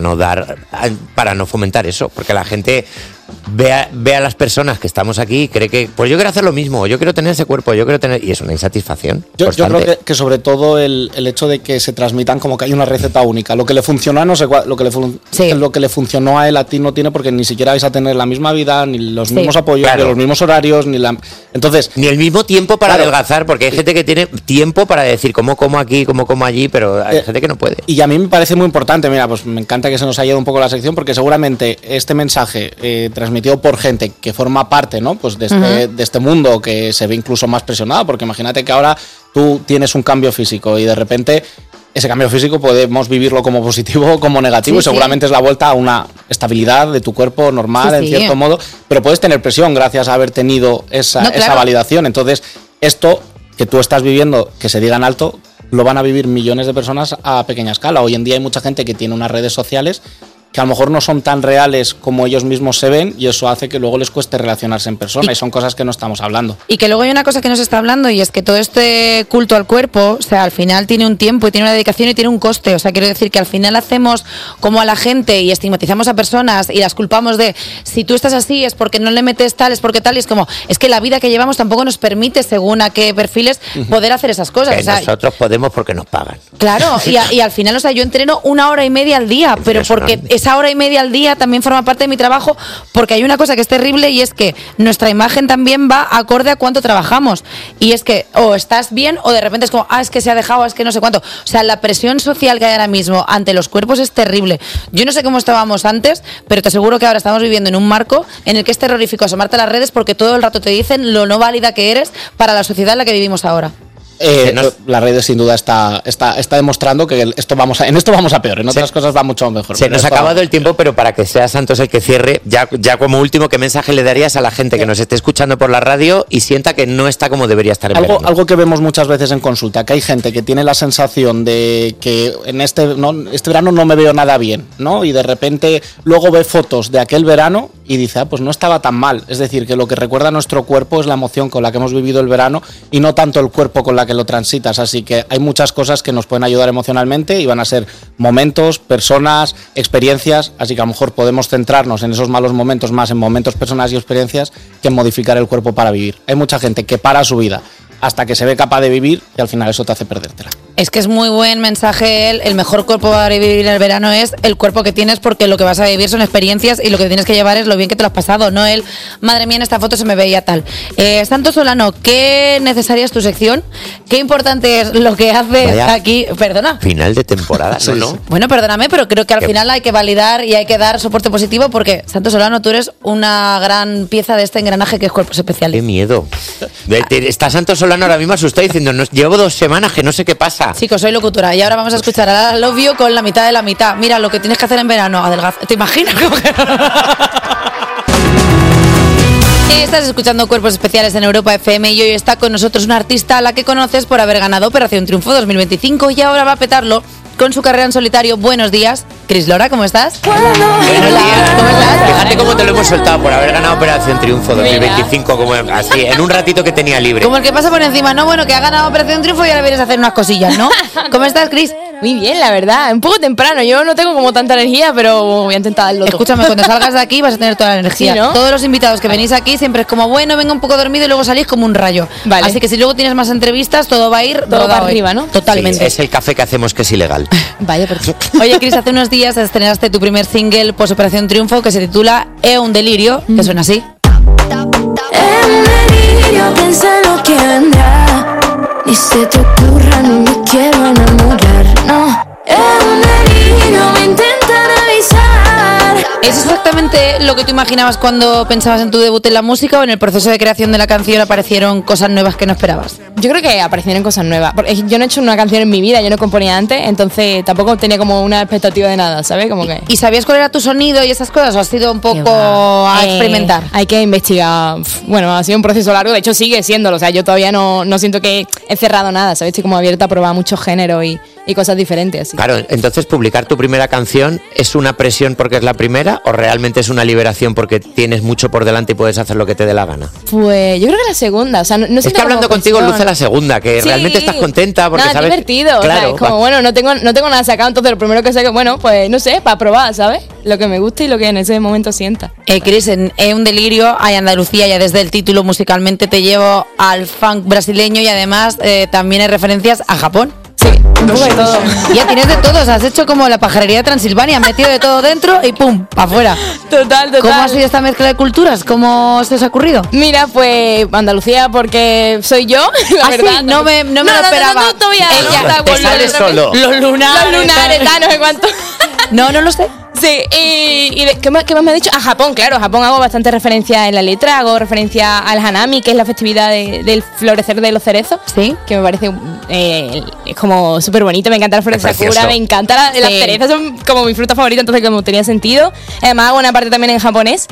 no fomentar eso, porque la gente ve a las personas que estamos aquí y cree que, pues yo quiero hacer lo mismo, yo quiero tener ese cuerpo, yo quiero tener... Y es una insatisfacción. Yo creo que sobre todo el hecho de que se transmitan como que hay una receta única. Lo que le funcionó a no sé cuál, lo que le funcionó a él, a ti no tiene, porque ni siquiera vais a tener la misma vida, ni los mismos apoyos, ni los mismos horarios, entonces ni el mismo tiempo para adelgazar, porque hay gente que tiene tiempo para decir cómo como aquí, cómo como allí, pero hay gente que no puede. Y a mí me parece muy importante, mira, pues me encanta que se nos haya ido un poco la sección, porque seguramente este mensaje transmitido por gente que forma parte, ¿no? Pues de este mundo que se ve incluso más presionado, porque imagínate que ahora tú tienes un cambio físico y de repente ese cambio físico podemos vivirlo como positivo o como negativo, y seguramente es la vuelta a una estabilidad de tu cuerpo normal, en cierto modo, pero puedes tener presión gracias a haber tenido esa validación. Entonces, esto que tú estás viviendo, que se diga en alto, lo van a vivir millones de personas a pequeña escala. Hoy en día hay mucha gente que tiene unas redes sociales que a lo mejor no son tan reales como ellos mismos se ven, y eso hace que luego les cueste relacionarse en persona, y son cosas que no estamos hablando. Y que luego hay una cosa que no se está hablando, y es que todo este culto al cuerpo, o sea, al final tiene un tiempo y tiene una dedicación y tiene un coste. O sea, quiero decir que al final hacemos como a la gente y estigmatizamos a personas y las culpamos de, si tú estás así es porque no le metes tal, es porque tal, y es como, es que la vida que llevamos tampoco nos permite, según a qué perfiles, poder hacer esas cosas. Que o sea, nosotros podemos porque nos pagan. Claro, y al final, o sea, yo entreno 1 hora y media al día, pero porque esa hora y media al día también forma parte de mi trabajo, porque hay una cosa que es terrible, y es que nuestra imagen también va acorde a cuánto trabajamos, y es que o estás bien o de repente es como, es que se ha dejado, es que no sé cuánto. O sea, la presión social que hay ahora mismo ante los cuerpos es terrible. Yo no sé cómo estábamos antes, pero te aseguro que ahora estamos viviendo en un marco en el que es terrorífico asomarte a las redes, porque todo el rato te dicen lo no válida que eres para la sociedad en la que vivimos ahora. Las redes sin duda está demostrando que en esto vamos a peor, en otras cosas va mucho mejor. Se nos ha acabado el tiempo, pero para que sea Santos el que cierre, ya como último, ¿qué mensaje le darías a la gente que nos esté escuchando por la radio y sienta que no está como debería estar en verano? Algo que vemos muchas veces en consulta, que hay gente que tiene la sensación de que en este verano no me veo nada bien, ¿no? Y de repente luego ve fotos de aquel verano y dice, pues no estaba tan mal. Es decir, que lo que recuerda a nuestro cuerpo es la emoción con la que hemos vivido el verano y no tanto el cuerpo con la que lo transitas. Así que hay muchas cosas que nos pueden ayudar emocionalmente y van a ser momentos, personas, experiencias. Así que a lo mejor podemos centrarnos en esos malos momentos más en momentos, personas y experiencias que en modificar el cuerpo para vivir. Hay mucha gente que para su vida hasta que se ve capaz de vivir y al final eso te hace perdértela. Es que es muy buen mensaje el mejor cuerpo para vivir el verano es el cuerpo que tienes, porque lo que vas a vivir son experiencias y lo que tienes que llevar es lo bien que te lo has pasado, no el, madre mía, en esta foto se me veía tal. Santos Solano, qué necesaria es tu sección, qué importante es lo que haces aquí, perdona. Final de temporada, ¿no? Bueno, perdóname, pero creo que al final hay que validar y hay que dar soporte positivo porque, Santos Solano, tú eres una gran pieza de este engranaje que es Cuerpos Especiales. Qué miedo. Está Santos Solano ahora mismo asustado diciendo, llevo 2 semanas que no sé qué pasa. Chicos, soy locutora y ahora vamos a escuchar a Love You con la mitad de la mitad. Mira, lo que tienes que hacer en verano, adelgazar. ¿Te imaginas? Estás escuchando Cuerpos Especiales en Europa FM y hoy está con nosotros una artista a la que conoces por haber ganado Operación Triunfo 2025 y ahora va a petarlo con su carrera en solitario. Buenos días, Cris Lora, ¿cómo estás? Buenos días. ¿Cómo estás? Fíjate cómo te lo hemos soltado por haber ganado Operación Triunfo 2025, como así, en un ratito que tenía libre. Como el que pasa por encima, ¿no? Bueno, que ha ganado Operación Triunfo y ahora vienes a hacer unas cosillas, ¿no? ¿Cómo estás, Cris? Muy bien, la verdad. Un poco temprano. Yo no tengo como tanta energía, pero voy a intentar darlo todo. Escúchame, cuando salgas de aquí vas a tener toda la energía. Sí, ¿no? Todos los invitados que venís aquí siempre es como, bueno, venga un poco dormido y luego salís como un rayo. Vale. Así que si luego tienes más entrevistas, todo va a ir todo para arriba, ¿no? Totalmente. Sí, es el café que hacemos que es ilegal. Vaya, perfecto. Oye, Cris, hace unos días estrenaste tu primer single post Operación Triunfo que se titula Es un delirio, que suena así. Es un delirio, piensa lo que vendrá. Ni se te ocurra, ni me quiero enamorar, no. Es un delirio, me intentan avisar. ¿Es exactamente lo que tú imaginabas cuando pensabas en tu debut en la música o en el proceso de creación de la canción aparecieron cosas nuevas que no esperabas? Yo creo que aparecieron cosas nuevas. Porque yo no he hecho una canción en mi vida, yo no componía antes, entonces tampoco tenía como una expectativa de nada, ¿sabes? Como que... ¿Y sabías cuál era tu sonido y esas cosas o has sido un poco a experimentar? Hay que investigar. Bueno, ha sido un proceso largo, de hecho sigue siéndolo. O sea, yo todavía no siento que he cerrado nada, ¿sabes? Estoy como abierta a probar muchos géneros y cosas diferentes. Así. Claro, entonces publicar tu primera canción ¿es una presión porque es la primera o realmente es una liberación porque tienes mucho por delante y puedes hacer lo que te dé la gana? Pues yo creo que la segunda, o sea, no es que hablando contigo luce la segunda, que sí, realmente estás contenta porque nada, sabes... divertido, claro, o sea, es como, bueno, no tengo nada sacado, entonces lo primero que sé que, bueno, pues no sé, para probar, ¿sabes? Lo que me gusta y lo que en ese momento sienta. Cris, en un delirio hay Andalucía, ya desde el título musicalmente te llevo al funk brasileño y además también hay referencias a Japón. Sí, un poco de todo. Ya tienes de todo, o sea, has hecho como la pajarería de Transilvania, has metido de todo dentro y ¡pum! Para afuera. Total. ¿Cómo ha sido esta mezcla de culturas? ¿Cómo se os ha ocurrido? Mira, pues Andalucía porque soy yo, la verdad. Sí, no me lo esperaba. No, todavía. Ella te sale solo. Los lunares, no sé cuánto. No lo sé. Sí, y ¿qué más me ha dicho? A Japón, claro. A Japón hago bastante referencia en la letra. Hago referencia al Hanami, que es la festividad del florecer de los cerezos. Sí. Que me parece es como súper bonito. Me encanta la flor de Sakura. Me encanta las cerezas. Son como mi fruta favorita, entonces como tenía sentido. Además hago una parte también en japonés.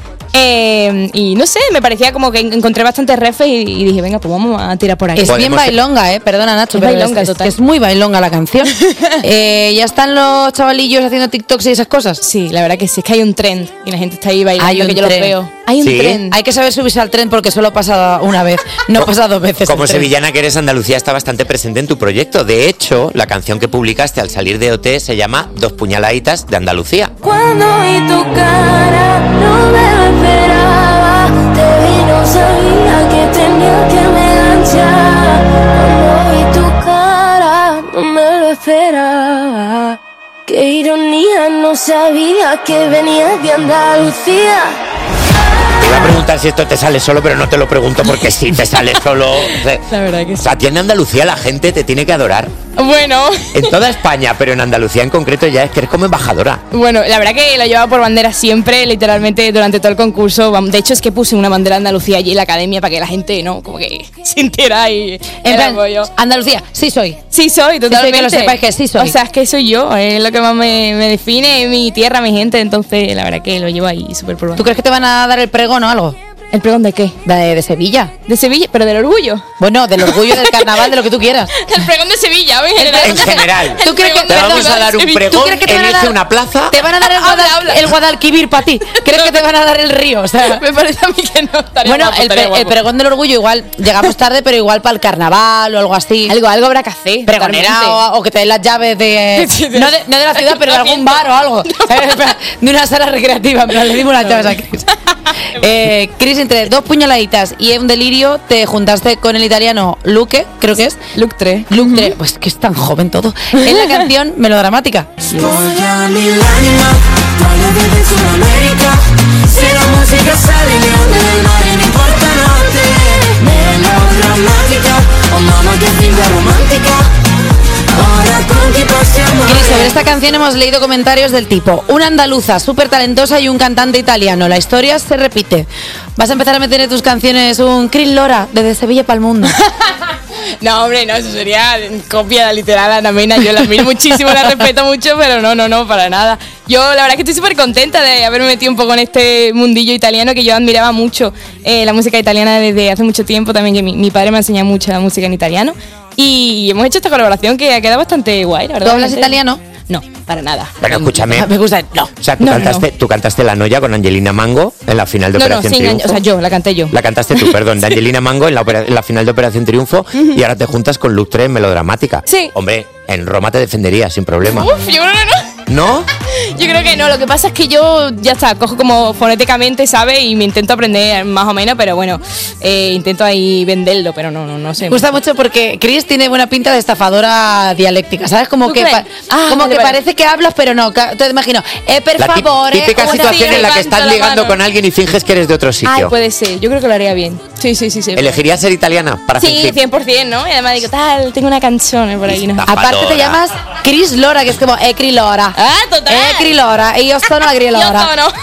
Y no sé, me parecía como que encontré bastantes refes y dije, venga, pues vamos a tirar por aquí. Es bien bailonga, perdona Nacho, pero bailonga, total. Es muy bailonga la canción. ¿Ya están los chavalillos haciendo TikToks y esas cosas? Sí, la verdad que sí, es que hay un trend y la gente está ahí bailando, que yo los veo. Hay un tren. Hay que saber subirse al tren porque solo pasa una vez, no pasa 2 veces. Como sevillana que eres, Andalucía está bastante presente en tu proyecto. De hecho, la canción que publicaste al salir de OT se llama 2 puñaladitas de Andalucía. Cuando vi tu cara, no me lo esperaba. Te vi, no sabía que tenía que me enganchar. Cuando vi tu cara, no me lo esperaba. Qué ironía, no sabía que venías de Andalucía. Te iba a preguntar si esto te sale solo, pero no te lo pregunto porque sí te sale solo. La verdad que sí. O sea, tiene Andalucía, la gente te tiene que adorar. Bueno. En toda España, pero en Andalucía en concreto ya es que eres como embajadora. Bueno, la verdad que lo llevaba por bandera siempre, literalmente durante todo el concurso. De hecho es que puse una bandera de Andalucía allí en la academia para que la gente, ¿no? Como que sintiera y el apoyo. Andalucía, sí soy. Sí soy, totalmente. Sí, que lo sepáis que sí soy. O sea, es que soy yo, es lo que más me define, es mi tierra, mi gente. Entonces, la verdad que lo llevo ahí súper por bandera. ¿Tú crees que te van a dar el pregón o algo? ¿El pregón de qué? De Sevilla. ¿De Sevilla? ¿Pero del orgullo? Bueno, del orgullo, del carnaval, de lo que tú quieras. El pregón de Sevilla, en general. En general. ¿Tú crees que te vamos a dar un pregón, elige una plaza? Te van a dar el Guadalquivir para ti. ¿Crees que te van a dar el río? O sea, me parece a mí que no. Bueno, el pregón del orgullo igual, llegamos tarde, pero igual para el carnaval o algo así. Algo habrá que hacer. Pregonera o que te den las llaves de... no de la ciudad, pero de algún bar o algo. De una sala recreativa, pero le dimos las llaves a Cris. Cris, entre 2 puñaladitas y un delirio, te juntaste con el italiano Luke, creo que es. Luke 3. Luke 3, pues que es tan joven todo. En la canción Melodramática. Se la música sale le onde del mare non importa notte. Melodramática, oh mamma che finta romántica. Ora con chi possiamo. Cris, sobre esta canción hemos leído comentarios del tipo: una andaluza súper talentosa y un cantante italiano. La historia se repite. ¿Vas a empezar a meter en tus canciones un Cris Lora desde Sevilla para el mundo? No, hombre, no, eso sería copia de la literal Ana Mena. Yo la admiro muchísimo, la respeto mucho, pero no, para nada. Yo la verdad es que estoy súper contenta de haberme metido un poco en este mundillo italiano, que yo admiraba mucho la música italiana desde hace mucho tiempo también, que mi padre me ha enseñado mucho la música en italiano. Y hemos hecho esta colaboración que ha quedado bastante guay, la verdad. ¿Tú hablas italiano? No, para nada. Bueno, escúchame. Me gusta. No. O sea, tú cantaste La Noia con Angelina Mango en la final de Operación Triunfo. O sea, yo, la canté yo. La cantaste tú, perdón, de Angelina Mango en la final de Operación Triunfo. Y ahora te juntas con Luke 3 en Melodramática. Sí. Hombre, en Roma te defendería sin problema. Uf, yo creo que no. ¿No? Yo creo que no, lo que pasa es que yo ya está, cojo como fonéticamente, ¿sabes? Y me intento aprender más o menos, pero bueno, intento ahí venderlo, pero no sé. Me gusta mucho porque Cris tiene buena pinta de estafadora dialéctica, ¿sabes? Como que, vale. parece que hablas, pero no. Te imagino, per favor. Típica situación en la que estás ligando con alguien y finges que eres de otro sitio. Ay, puede ser, yo creo que lo haría bien. Sí. ¿Elegirías ser italiana para fingir? Sí, 100%, ¿no? Y además digo, tengo una canción por ahí, ¿no? Aparte te llamas Cris Lora, que es como Cris Lora. Ah, total. Cris Lora. Y yo sono la Cris Lora. Yo sono.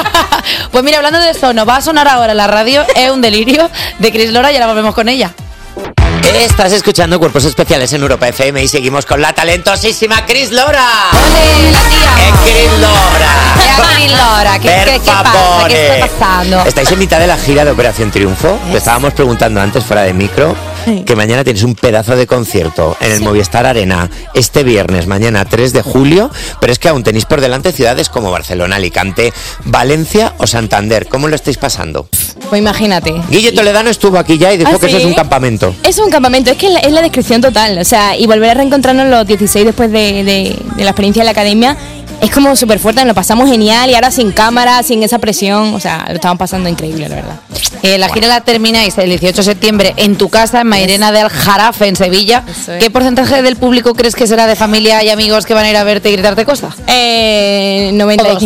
Pues mira, hablando de sono, va a sonar ahora en la radio Es un delirio de Cris Lora y ahora volvemos con ella. Estás escuchando Cuerpos Especiales en Europa FM y seguimos con la talentosísima Cris Lora. ¡Ole, la tía! Cris Lora! Cris Lora, ¿qué pasa? ¿Qué está pasando? Estáis en mitad de la gira de Operación Triunfo. Te estábamos preguntando antes fuera de micro que mañana tienes un pedazo de concierto en el Movistar Arena este viernes, mañana 3 de julio, pero es que aún tenéis por delante ciudades como Barcelona, Alicante, Valencia o Santander. ¿Cómo lo estáis pasando? Pues imagínate. Guille Toledano estuvo aquí ya y dijo que eso es un campamento. Es un campamento, es que es la descripción total. O sea, y volver a reencontrarnos los 16 después de la experiencia de la academia es como súper fuerte, nos lo pasamos genial y ahora sin cámara, sin esa presión, o sea, lo estamos pasando increíble, la verdad. La gira la termináis el 18 de septiembre en tu casa, en Mairena del Jarafe, en Sevilla. ¿Qué porcentaje del público crees que será de familia y amigos que van a ir a verte y gritarte cosas? 95%.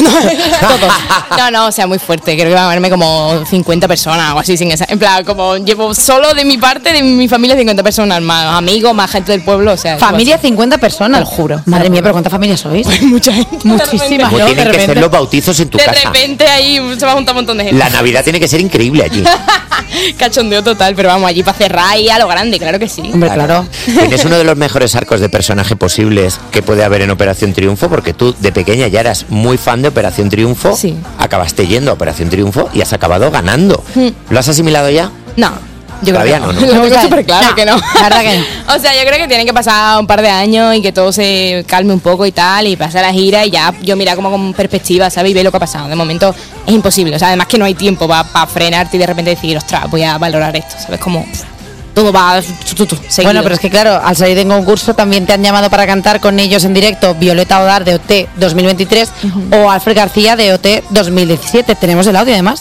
Todos. No, o sea, muy fuerte. Creo que van a verme como 50 personas o así, sin esa. En plan, como llevo solo de mi parte, de mi familia, 50 personas, más amigos, más gente del pueblo, o sea. ¿Familia 50 personas? Te lo juro. Madre mía, pero ¿cuántas familias sois? Pues mucha gente. Muchísimas, ¿no? Tienen que ser los bautizos en tu casa. De repente ahí se va a juntar un montón de gente. La Navidad tiene que ser increíble allí. Cachondeo total, pero vamos, allí para cerrar y a lo grande, claro que sí. Hombre, claro. Tienes uno de los mejores arcos de personaje posibles que puede haber en Operación Triunfo, porque tú de pequeña ya eras muy fan de Operación Triunfo, sí. Acabaste yendo a Operación Triunfo y has acabado ganando. ¿Lo has asimilado ya? No. Yo todavía creo no. Lo tengo súper claro que no. La verdad que no. O sea, yo creo que tienen que pasar un par de años y que todo se calme un poco y tal, y pasar la gira y ya yo mira como con perspectiva, ¿sabes? Y ver lo que ha pasado. De momento es imposible. O sea, además que no hay tiempo para frenarte y de repente decir, ostras, voy a valorar esto, ¿sabes? Como todo va seguido. Bueno, pero es que claro, al salir de un concurso también te han llamado para cantar con ellos en directo Violeta Odar de OT 2023 o Alfred García de OT 2017. Tenemos el audio además.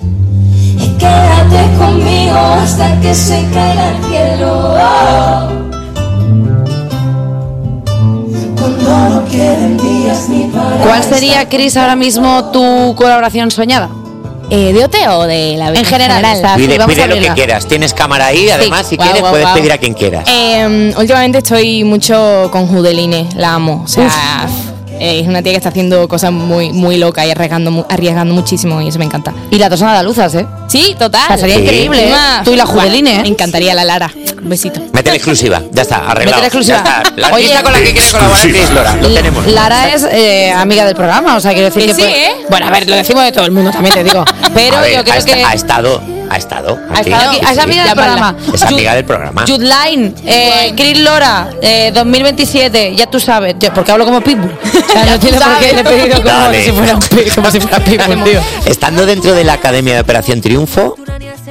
Quédate conmigo hasta que se caiga el cielo. Cuando no queden días ni para. ¿Cuál sería, Cris, ahora mismo tu colaboración soñada? ¿De OT o de la en general? Pide lo que quieras. Tienes cámara ahí, además, si quieres, puedes pedir a quien quieras. Últimamente estoy mucho con Judeline, la amo. O sea, es una tía que está haciendo cosas muy, muy locas y arriesgando muchísimo y eso me encanta. Y las dos son andaluzas, ¿eh? Sí, total. O sea, sería increíble, ¿eh? Tú y la Judeline, ¿eh? Me encantaría la Lara. Un besito. Mete la exclusiva, ya está, arreglado. Mete la exclusiva. Ya está. La artista con la que quiere colaborar es Cris Lora, lo tenemos. Lara es amiga del programa, o sea, quiero decir que sí, ¿eh? Bueno, a ver, lo decimos de todo el mundo, también te digo. Pero ver, yo creo que ha estado aquí. Es amiga del programa. Es amiga del programa. Judeline, Cris Lora, 2027, ya tú sabes, porque hablo como Pitbull. O sea, no tiene por qué le he pedido como si fuera Pitbull, tío. Estando dentro de la Academia de Operación Triunfo,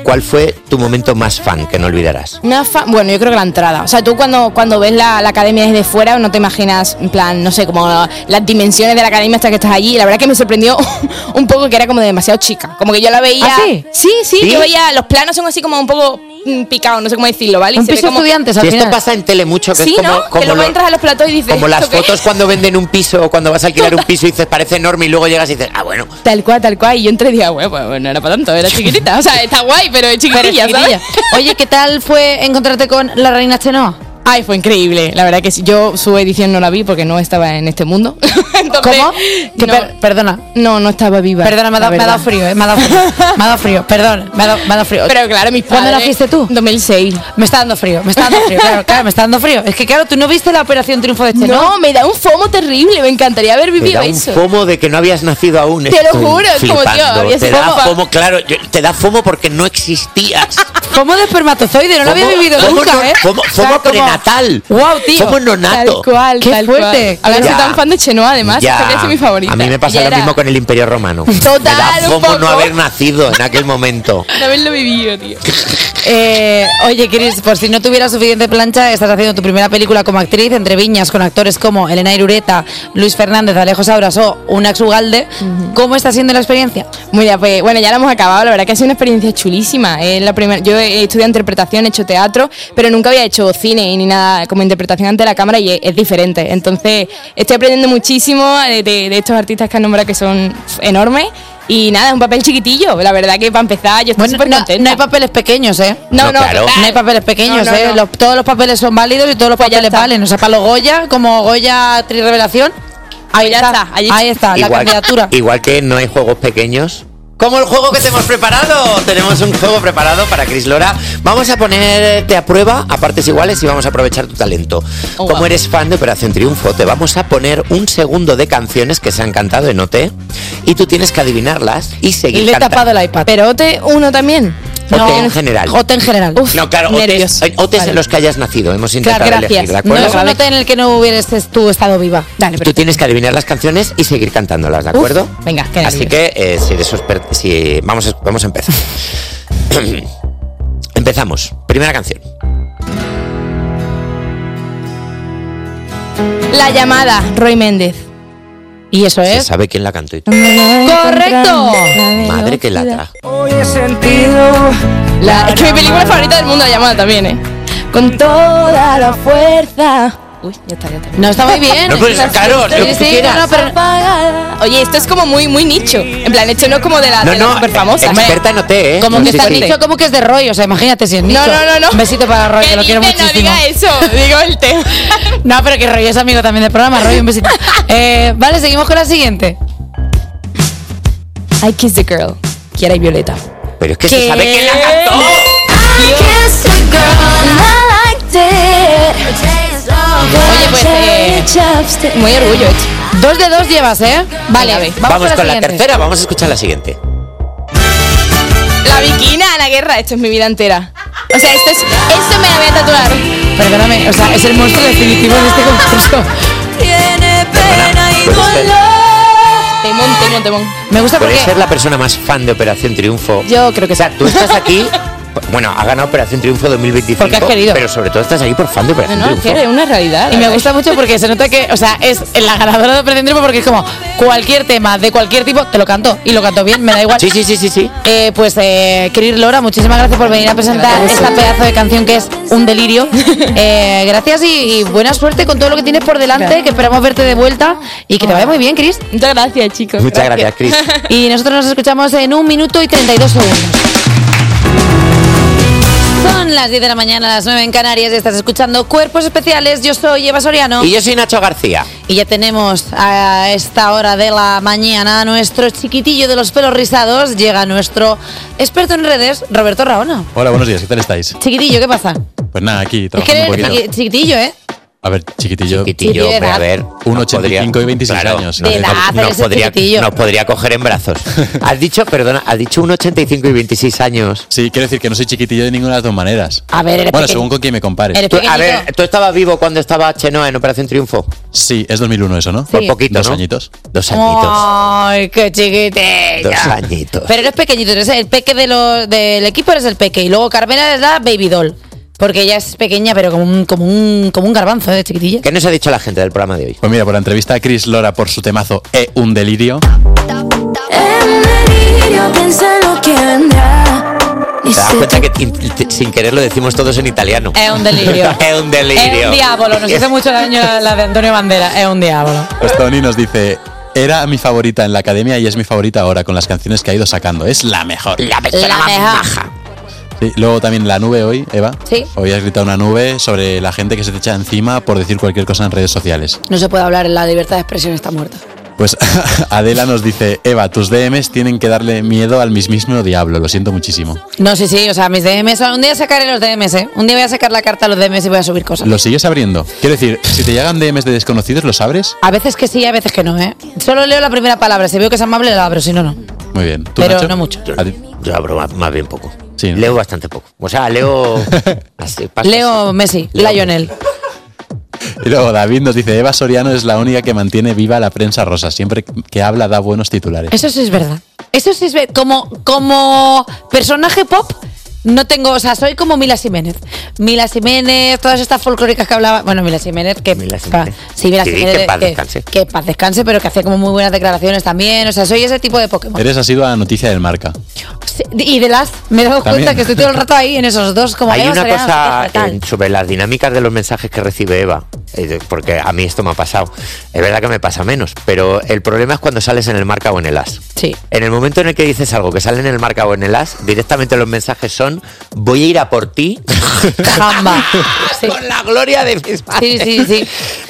¿cuál fue tu momento más fan que no olvidarás? Bueno, yo creo que la entrada. O sea, tú cuando ves la academia desde fuera no te imaginas, en plan, no sé, como las dimensiones de la academia hasta que estás allí. Y la verdad que me sorprendió un poco que era como demasiado chica. Como que yo la veía... ¿Ah, sí? Sí, yo veía... Los planos son así como un poco picados, no sé cómo decirlo, ¿vale? Un piso estudiantes, al Si final. esto pasa en tele mucho, que Sí, es como, ¿no? Que luego entras a los platos y dices... como las ¿esto qué? fotos cuando venden un piso o cuando vas a alquilar un piso y dices, parece enorme, y luego llegas y dices, bueno. Tal cual. Y yo entré y dije, bueno, pues no era para tanto, era chiquitita. O sea, está guay, pero es chiquitilla, ¿sabes? Oye, ¿qué tal fue encontrarte con la reina Chenoa? Ay, fue increíble. La verdad que sí. Yo su edición no la vi porque no estaba en este mundo. Entonces, ¿Cómo? Perdona. No estaba viva. Perdona, me ha dado frío, me ha dado frío. Perdón, me ha dado frío. Pero claro, mis padres... ¿Cuándo naciste tú? 2006. Me está dando frío, claro, me está dando frío. Es que claro, tú no viste la Operación Triunfo de Chenoa. No, me da un fomo terrible. Me encantaría haber Te vivido da un eso. fomo de que no habías nacido aún. Te lo juro, es como, tío, habías te da fomo. fomo, claro, te da fomo porque no existías. Fomo de espermatozoide, no lo había vivido nunca, ¿eh? Fomo prenatal. Wow, tío. Fomo nonato. Tal cual, Qué tal fuerte. cual. Ahora Ya. soy tan fan de Chenoa, además. Ya. Es que es mi favorita. A mí me pasa Y lo era- mismo con el Imperio Romano. Total, me da un fomo no poco. haber nacido en aquel momento. De haberlo vivido, tío. Oye, Cris, por si no tuvieras suficiente plancha, estás haciendo tu primera película como actriz entre viñas con actores como Elena Irureta, Luis Fernández, Alejo Sauras o Unax Ugalde. ¿Cómo está siendo la experiencia? Muy bien, pues bueno, ya la hemos acabado. La verdad que ha sido una experiencia chulísima. Es la primera. Yo he estudiado interpretación, he hecho teatro, pero nunca había hecho cine ni nada como interpretación ante la cámara y es diferente. Entonces, estoy aprendiendo muchísimo de estos artistas que han nombrado que son enormes. Y nada, es un papel chiquitillo. La verdad que para empezar yo estoy súper contenta. No hay papeles pequeños, ¿eh? No, claro. No hay papeles pequeños, No, no, ¿eh? no. Todos los papeles son válidos y todos los papeles valen. O sea, para los Goya, como Goya Actriz Revelación, ahí está, ahí está, la candidatura. Igual que no hay juegos pequeños. Como el juego que te hemos preparado. Tenemos un juego preparado para Cris Lora. Vamos a ponerte a prueba a partes iguales y vamos a aprovechar tu talento. Como eres fan de Operación Triunfo, te vamos a poner un segundo de canciones que se han cantado en OT y tú tienes que adivinarlas y seguir Y le he cantando. tapado el iPad. Pero OT 1 también. OT en general. OT en general. No, claro, OTs en los que hayas nacido. Hemos intentado elegir, ¿de No acuerdo? es un OT en el que no hubieras tú estado viva. Dale, Tú tienes que adivinar las canciones y seguir cantándolas, ¿de acuerdo? Venga, qué Así que vamos a empezar. Empezamos. Primera canción. La llamada, Roy Méndez. ¿Y eso Se sabe quién la cantó. ¡Correcto! Madre que lata. Hoy he sentido es que mi película favorita del mundo, La llamada también, ¿eh? Con toda la fuerza. Uy, ya está. No, está muy bien. No, pues claro, lo que tú quieras. Oye, esto es como muy nicho. En plan, esto no es como de la super famosa. experta en OT, ¿eh? Como que Sí, está sí. dicho como que es de Roy, o sea, imagínate si es nicho. No. Un besito para Roy, que lo quiero muchísimo. No diga eso, digo el tema. No, pero que Roy es amigo también del programa. Roy, un besito. Vale, seguimos con la siguiente. I Kiss the Girl, Kiara y Violeta. Pero es que se sabe quién la cantó. Oye, pues muy orgullo hecho. 2 de 2 llevas, ¿eh? Vale, Vamos con la siguiente. tercera, vamos a escuchar la siguiente. La Bikina, Ana Guerra, esto es mi vida entera. O sea, esto me la voy a tatuar. Perdóname, o sea, es el monstruo definitivo de este concurso. Tiene pena y Temón. Me gusta porque... Puedes ser la persona más fan de Operación Triunfo. Yo creo que O sea, tú estás aquí... Bueno, ha ganado Operación Triunfo 2025. Porque has querido. Pero sobre todo estás aquí por fan de Operación No, es Triunfo. que es una realidad. Y me gusta mucho porque se nota que, o sea, es la ganadora de Operación Triunfo porque es como cualquier tema de cualquier tipo, te lo canto y lo canto bien, me da igual. Sí. Pues, Cris Lora, muchísimas gracias por venir a presentar esta pedazo de canción que es un delirio. Gracias y buena suerte con todo lo que tienes por delante, Gracias. que esperamos verte de vuelta y que te vaya muy bien, Cris. Muchas gracias, chicos. Muchas gracias, Cris. Y nosotros nos escuchamos en 1 minuto y 32 segundos. Son las 10 de la mañana, las 9 en Canarias y estás escuchando Cuerpos Especiales. Yo soy Eva Soriano. Y yo soy Nacho García. Y ya tenemos a esta hora de la mañana a nuestro chiquitillo de los pelos rizados. Llega nuestro experto en redes, Roberto Raona. Hola, buenos días, ¿qué tal estáis? Chiquitillo, ¿qué pasa? Pues nada, aquí Es trabajando un que poquito. eres chiquitillo, ¿eh? A ver, chiquitillo. Chiquitillo, hombre, a ver. 1,85 y 26 años. De edad, nos podría coger en brazos. Has dicho 1,85 y 26 años. Sí, quiero decir que no soy chiquitillo de ninguna de las dos maneras. A ver, eres Bueno, pequeño. según con quién me compares. A ver, ¿tú estabas vivo cuando estaba Chenoa en Operación Triunfo? Sí, es 2001 eso, ¿no? Por poquito, Dos ¿no? añitos. 2 añitos. Ay, qué chiquitillo. 2 añitos. Pero eres pequeñito, eres el peque del equipo, eres el peque. Y luego Carmela es la baby doll. Porque ella es pequeña, pero como un garbanzo, de chiquitilla. ¿Qué nos ha dicho la gente del programa de hoy? Pues mira, por la entrevista a Chris Lora por su temazo un delirio. Lo que vendrá. Te das cuenta que sin querer lo decimos todos en italiano. Es un delirio. Es un delirio. Es un diablo. Nos hizo mucho daño la de Antonio Bandera. Es un diablo. Pues Tony nos dice: era mi favorita en la academia y es mi favorita ahora con las canciones que ha ido sacando. Es la mejor. La mejor. Sí, luego también la nube hoy, Eva. Sí. Hoy has gritado una nube sobre la gente que se te echa encima por decir cualquier cosa en redes sociales. No se puede hablar, la libertad de expresión está muerta. Pues Adela nos dice: Eva, tus DMs tienen que darle miedo al mismísimo diablo, lo siento muchísimo. No, sí, o sea, mis DMs son... Un día sacaré los DMs, ¿eh? Un día voy a sacar la carta a los DMs y voy a subir cosas. ¿Lo sigues abriendo? Quiero decir, si te llegan DMs de desconocidos, ¿los abres? A veces que sí, a veces que no, ¿eh? Solo leo la primera palabra, si veo que es amable la abro, si no, no. Muy bien. ¿Tú, Pero Nacho? no mucho. Yo abro más bien poco. Sí, ¿no? Leo bastante poco. O sea, leo... así, paso Leo Messi, Lionel. Y luego David nos dice: Eva Soriano es la única que mantiene viva la prensa rosa. Siempre que habla da buenos titulares. Eso sí es verdad. Eso sí es verdad. Como personaje pop, no tengo... O sea, soy como Mila Jiménez. Mila Jiménez, todas estas folclóricas que hablaba... Bueno, Mila Jiménez, que... Sí, Mila Jiménez. Que en paz descanse. Que paz descanse, pero que hacía como muy buenas declaraciones también. O sea, soy ese tipo de Pokémon. Eres asidua a la noticia del Marca. Sí, y de las... Me he dado También. cuenta que estoy todo el rato ahí en esos dos. Como Hay Eva una Soriano, cosa tal. sobre las dinámicas de los mensajes que recibe Eva, porque a mí esto me ha pasado. Es verdad que me pasa menos, pero el problema es cuando sales en el Marca o en el As. Sí. En el momento en el que dices algo que sale en el Marca o en el As, directamente los mensajes son: voy a ir a por ti. Jamba. Sí. Con la gloria de mis padres. Sí.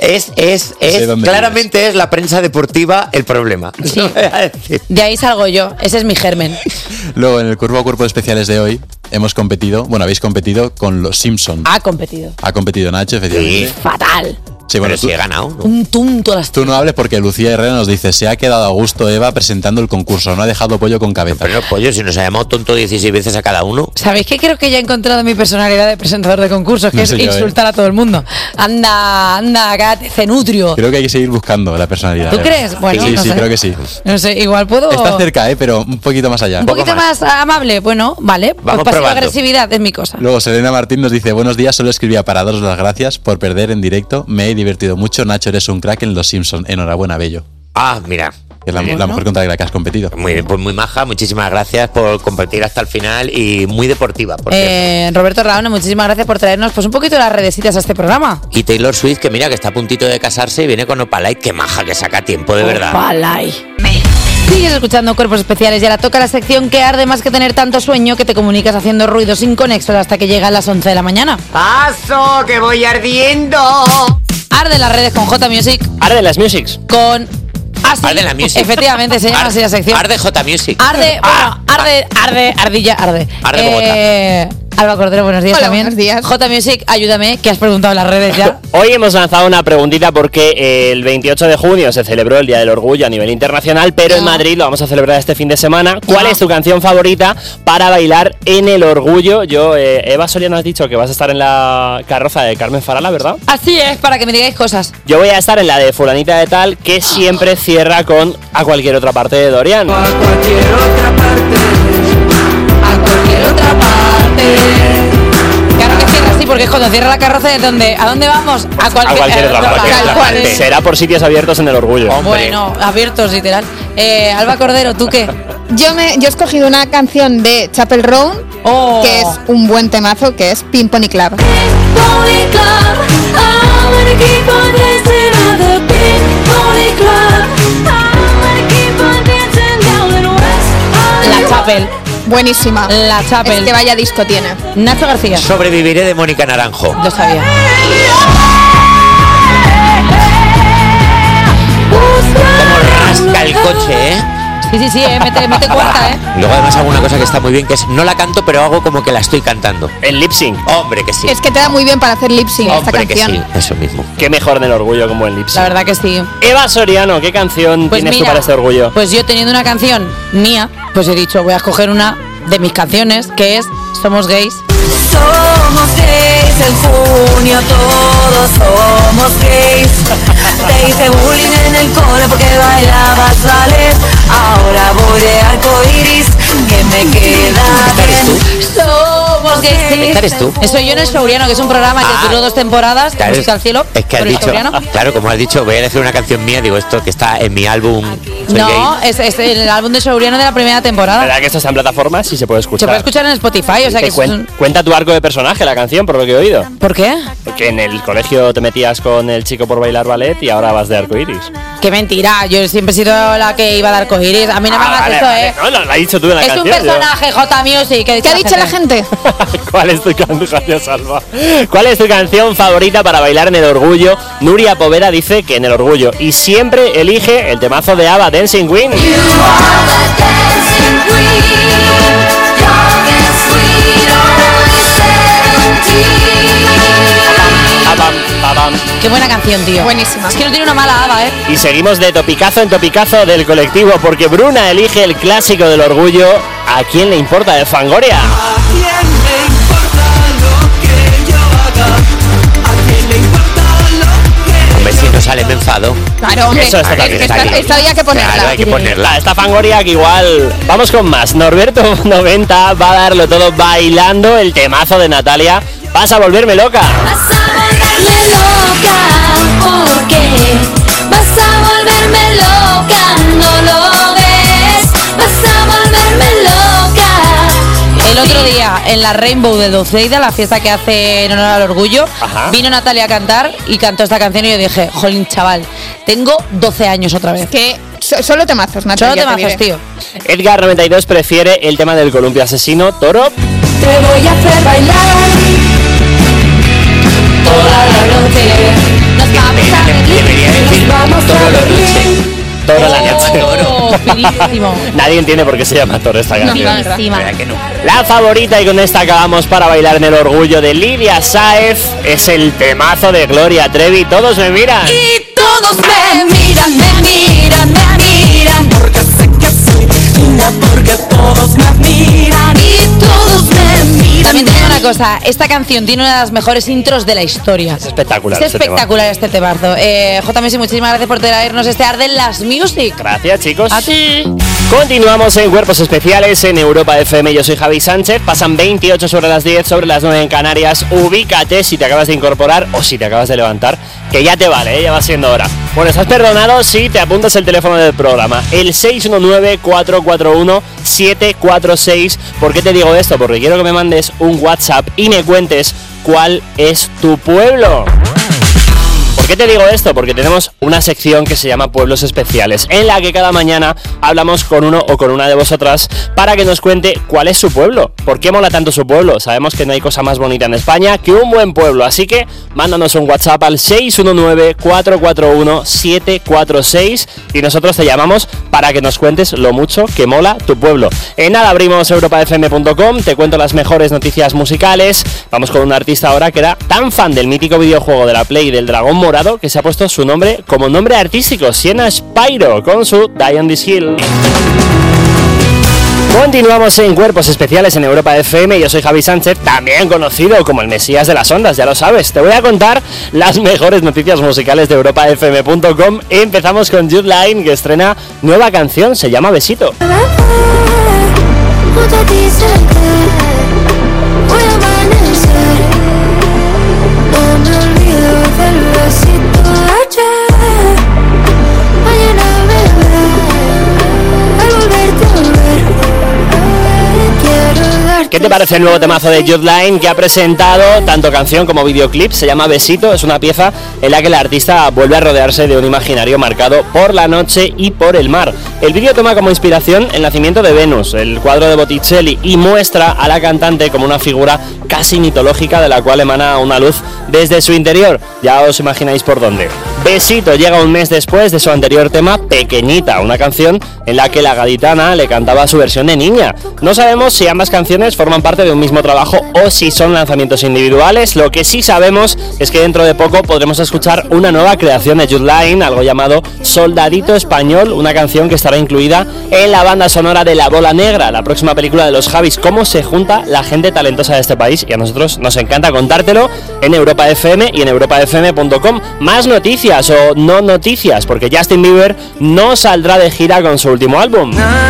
Sé dónde Claramente es la prensa deportiva el problema. Sí. De ahí salgo yo. Ese es mi germen. Luego, en el Cuerpo a Cuerpo de Especiales de hoy, habéis competido con los Simpson. Ha competido. Ha competido Nacho, efectivamente. Fatal. Sí, bueno, Pero sí he ganado, ¿no? Un tonto a las... Tú no hables porque Lucía Herrera nos dice: se ha quedado a gusto Eva presentando el concurso, no ha dejado pollo con cabeza. Pero no, pollo, si nos ha llamado tonto 16 veces a cada uno. ¿Sabéis qué? Creo que ya he encontrado mi personalidad de presentador de concursos, que No es sé yo, insultar a todo el mundo. Anda, cállate, cenutrio. Creo que hay que seguir buscando la personalidad. ¿Tú Eva. crees? Bueno, sí, no sí, sé. creo que sí. No sé, igual puedo... Está cerca, pero un poquito más allá. Un poquito más amable. Bueno, vale. Vamos Pues probando. pasivo-agresividad es mi cosa. Luego Selena Martín nos dice: buenos días, solo escribía para daros las gracias por perder en directo. Me he divertido mucho. Nacho, eres un crack en Los Simpson. Enhorabuena, bello. Ah, mira. Es la mejor contra la que has competido. Muy bien, pues muy maja, muchísimas gracias por compartir hasta el final y muy deportiva, por cierto. Roberto Raona, muchísimas gracias por traernos pues un poquito de las redecitas a este programa. Y Taylor Swift, que mira que está a puntito de casarse y viene con Opalay, qué maja que saca tiempo, de verdad. Opalay. Sigues escuchando Cuerpos Especiales y ahora toca la sección que arde más que tener tanto sueño que te comunicas haciendo ruidos inconexos hasta que llega a las 11 de la mañana. ¡Paso, que voy ardiendo! Arde las redes con J Music. Arde las Musics. Con... Ah, sí, Arde la Music. efectivamente, se llama así la sección. Arde J Music. Arde, bueno, ardilla, arde. Arde Bogotá. Alba Cordero, buenos días. Hola, también. buenos días. J Music, ayúdame, que has preguntado en las redes ya. Hoy hemos lanzado una preguntita porque el 28 de junio se celebró el Día del Orgullo a nivel internacional, pero en Madrid lo vamos a celebrar este fin de semana. ¿Cuál es tu canción favorita para bailar en el Orgullo? Eva Soriano, has dicho que vas a estar en la carroza de Carmen Farala, ¿verdad? Así es, para que me digáis cosas. Yo voy a estar en la de fulanita de tal, que siempre cierra con A cualquier otra parte de Dorian. A cualquier otra parte. A cualquier otra parte. Claro que cierra así, porque es cuando cierra la carroza de donde, ¿a dónde vamos? A A cualquier otra parte. Tal cual. Será por sitios abiertos en el Orgullo. Bueno, abiertos, literal. Alba Cordero, ¿tú qué? Yo he escogido una canción de Chapel Roan, que es un buen temazo, que es Pin Pony Club. La Chapel. Buenísima. La Chapel. Es que vaya disco tiene. Nacho García. Sobreviviré de Mónica Naranjo. Lo sabía. Como rasca el coche, ¿eh? Sí, mete cuarta, Luego además hago una cosa que está muy bien, que es no la canto, pero hago como que la estoy cantando. El lip sync. Hombre, que sí. Es que te da muy bien para hacer lip sync esta Hombre, canción. que sí, eso mismo. Qué mejor del orgullo como el lip sync. La verdad que sí. Eva Soriano, ¿qué canción Pues tienes mira, tú para este orgullo? Pues yo teniendo una canción mía, pues he dicho, voy a escoger una de mis canciones, que es Somos Gays. Somos gays, en junio todos somos gays. Te hice bullying en el cole porque bailabas ballet. Ahora voy de arcoiris, que me queda bien. Somos gays. ¿Esta eres tú? Eso yo en el Showriano, que es un programa que duró 2 temporadas, Claro, Música al Cielo. Es que has por el dicho, Showriano. claro, como has dicho, voy a decir una canción mía, digo esto que está en mi álbum. Soy No, gay. es el álbum de Showriano de la primera temporada. ¿Verdad que esto está en plataformas y se puede escuchar? Se puede escuchar en Spotify, o sea que es un- Cuenta tu arco de personaje la canción, por lo que he oído. ¿Por qué? Que en el colegio te metías con el chico por bailar ballet y ahora vas de arcoiris. Qué mentira, yo siempre he sido la que iba a dar cojiris. A mí no me hagas vale, eso, vale. No, lo has dicho tú en la Es canción. un personaje, J Music. ¿Qué ha dicho la gente? ¿Cuál es tu canción, Salva? ¿Cuál es tu canción favorita para bailar en el orgullo? Nuria Poveda dice que en el orgullo y siempre elige el temazo de ABBA, Dancing Queen. Qué buena canción, tío. Buenísima. Es que no tiene una mala ABBA, Y seguimos de topicazo en topicazo del colectivo porque Bruna elige el clásico del orgullo. ¿A quién le importa de Fangoria? Hombre, si no sale me enfado. Claro, hombre, Eso está bien, está bien. esta había que ponerla. Claro, hay que ponerla. Esta Fangoria que igual... Vamos con más. Norberto 90 va a darlo todo bailando el temazo de Natalia. Vas a volverme loca. volverme loca, porque vas a volverme loca, no lo ves, vas a volverme loca. El otro día, en la Rainbow de Dulceida, la fiesta que hace en honor al orgullo, vino Natalia a cantar y cantó esta canción y yo dije, jolín, chaval, tengo 12 años otra vez. Que solo temazos, Natalia. Solo temazos, tío. Edgar 92 prefiere el tema del columpio asesino, Toro. Te voy a hacer bailar toda la noche. Nos vamos a reír, nos vamos a reír. Toro la noche. Oh, finísimo. Nadie entiende por qué se llama Toro esta canción. Finísima. La favorita, y con esta acabamos para bailar en el orgullo de Lidia Sáez, es el temazo de Gloria Trevi, Todos me miran. Y todos me miran, porque sé que soy linda, porque todos me admiran. Y todos me miran. También te digo una cosa, esta canción tiene una de las mejores intros de la historia. Es espectacular. Es este tema. espectacular este temazo. J Messi, muchísimas gracias por traernos este Arden Las Music. Gracias, chicos. A ti. Continuamos en Cuerpos Especiales en Europa FM. Yo soy Javi Sánchez. Pasan 28 sobre las 10, sobre las 9 en Canarias. Ubícate si te acabas de incorporar o si te acabas de levantar, que ya te vale, ya va siendo hora. Bueno, estás perdonado si te apuntas el teléfono del programa, el 619-441-746. ¿Por qué te digo esto? Porque quiero que me mandes un WhatsApp y me cuentes cuál es tu pueblo. ¿Por qué te digo esto? Porque tenemos una sección que se llama Pueblos Especiales, en la que cada mañana hablamos con uno o con una de vosotras para que nos cuente cuál es su pueblo. ¿Por qué mola tanto su pueblo? Sabemos que no hay cosa más bonita en España que un buen pueblo, así que mándanos un WhatsApp al 619-441-746 y nosotros te llamamos para que nos cuentes lo mucho que mola tu pueblo. En nada, abrimos europafm.com, te cuento las mejores noticias musicales. Vamos con un artista ahora que era tan fan del mítico videojuego de la Play del Dragón Morado que se ha puesto su nombre como nombre artístico, Sienna Spyro, con su Die on This Hill. Continuamos en Cuerpos Especiales en Europa FM. Yo soy Javi Sánchez, también conocido como el Mesías de las Ondas, ya lo sabes. Te voy a contar las mejores noticias musicales de europafm.com. Empezamos con Jude Line, que estrena nueva canción, se llama Besito. ¿Qué te parece el nuevo temazo de Jude Line que ha presentado tanto canción como videoclip? Se llama Besito, es una pieza en la que la artista vuelve a rodearse de un imaginario marcado por la noche y por el mar. El vídeo toma como inspiración el nacimiento de Venus, el cuadro de Botticelli, y muestra a la cantante como una figura casi mitológica de la cual emana una luz desde su interior. Ya os imagináis por dónde. Besito llega un mes después de su anterior tema, Pequeñita, una canción en la que la gaditana le cantaba su versión de niña. No sabemos si ambas canciones forman parte de un mismo trabajo o si son lanzamientos individuales. Lo que sí sabemos es que dentro de poco podremos escuchar una nueva creación de Jude Line, algo llamado Soldadito Español, una canción que estará incluida en la banda sonora de La Bola Negra, la próxima película de los Javis. Cómo se junta la gente talentosa de este país, y a nosotros nos encanta contártelo en Europa FM y en europafm.com. Más noticias o no noticias, porque Justin Bieber no saldrá de gira con su último álbum.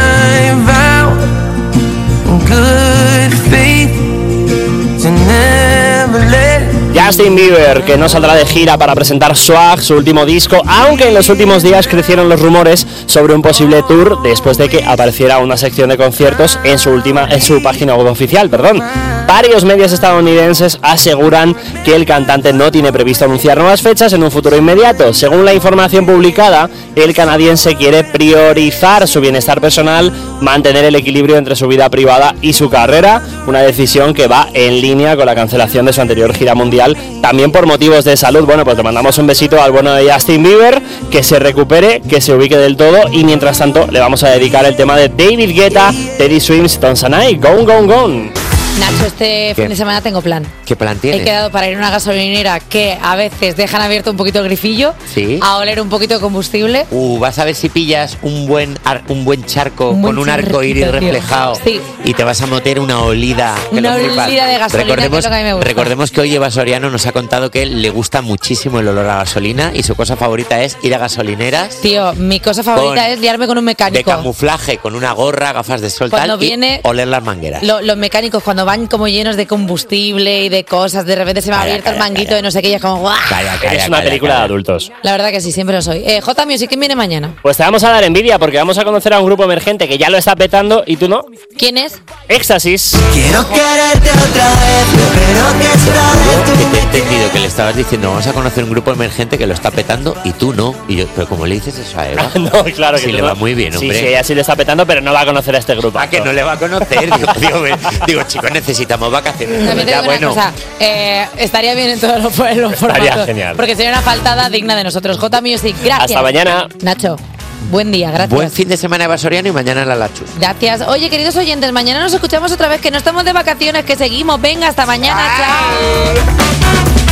Justin Bieber, que no saldrá de gira para presentar Swag, su último disco, aunque en los últimos días crecieron los rumores sobre un posible tour después de que apareciera una sección de conciertos en su página web oficial, Varios medios estadounidenses aseguran que el cantante no tiene previsto anunciar nuevas fechas en un futuro inmediato. Según la información publicada, el canadiense quiere priorizar su bienestar personal, mantener el equilibrio entre su vida privada y su carrera, una decisión que va en línea con la cancelación de su anterior gira mundial, también por motivos de salud. Bueno, pues le mandamos un besito al bueno de Justin Bieber, que se recupere, que se ubique del todo, y mientras tanto le vamos a dedicar el tema de David Guetta, Teddy Swims, Tonsanay, Gone, Gone, Gone. Nacho, este fin de semana tengo plan. ¿Qué plan tienes? He quedado para ir a una gasolinera que a veces dejan abierto un poquito el grifillo, ¿sí?, a oler un poquito de combustible. Vas a ver si pillas un buen charco con un arco iris reflejado, sí, y te vas a meter una olida. Una olida de gasolina, que es lo que a mí me gusta. Recordemos que hoy Eva Soriano nos ha contado que le gusta muchísimo el olor a gasolina y su cosa favorita es ir a gasolineras. Tío, mi cosa favorita es liarme con un mecánico. De camuflaje, con una gorra, gafas de sol, cuando tal, viene, y oler las mangueras. Los mecánicos cuando van como llenos de combustible y de cosas, de repente se me ha abierto el manguito de no sé qué, y es como ¡guau! Es una película de adultos. La verdad que sí, siempre lo soy. J Music, ¿quién viene mañana? Pues te vamos a dar envidia porque vamos a conocer a un grupo emergente que ya lo está petando y tú no. ¿Quién es? Éxtasis. Quiero quererte otra vez, pero que está te he entendido que le estabas diciendo vamos a conocer un grupo emergente que lo está petando y tú no. Y yo, pero ¿cómo le dices eso a Eva? No, claro que sí, le va muy bien, hombre. Sí, ella sí le está petando, pero no va a conocer a este grupo. Que no le va a conocer. Digo, chicos, necesitamos vacaciones. Ya, bueno. Cosa, estaría bien en todos los formatos. Estaría genial. Porque sería una faltada digna de nosotros. J Music, gracias. Hasta mañana. Nacho, buen día, gracias. Buen fin de semana, Eva Soriano, y mañana la Lachus. Gracias. Oye, queridos oyentes, mañana nos escuchamos otra vez, que no estamos de vacaciones, que seguimos. Venga, hasta mañana. Chao.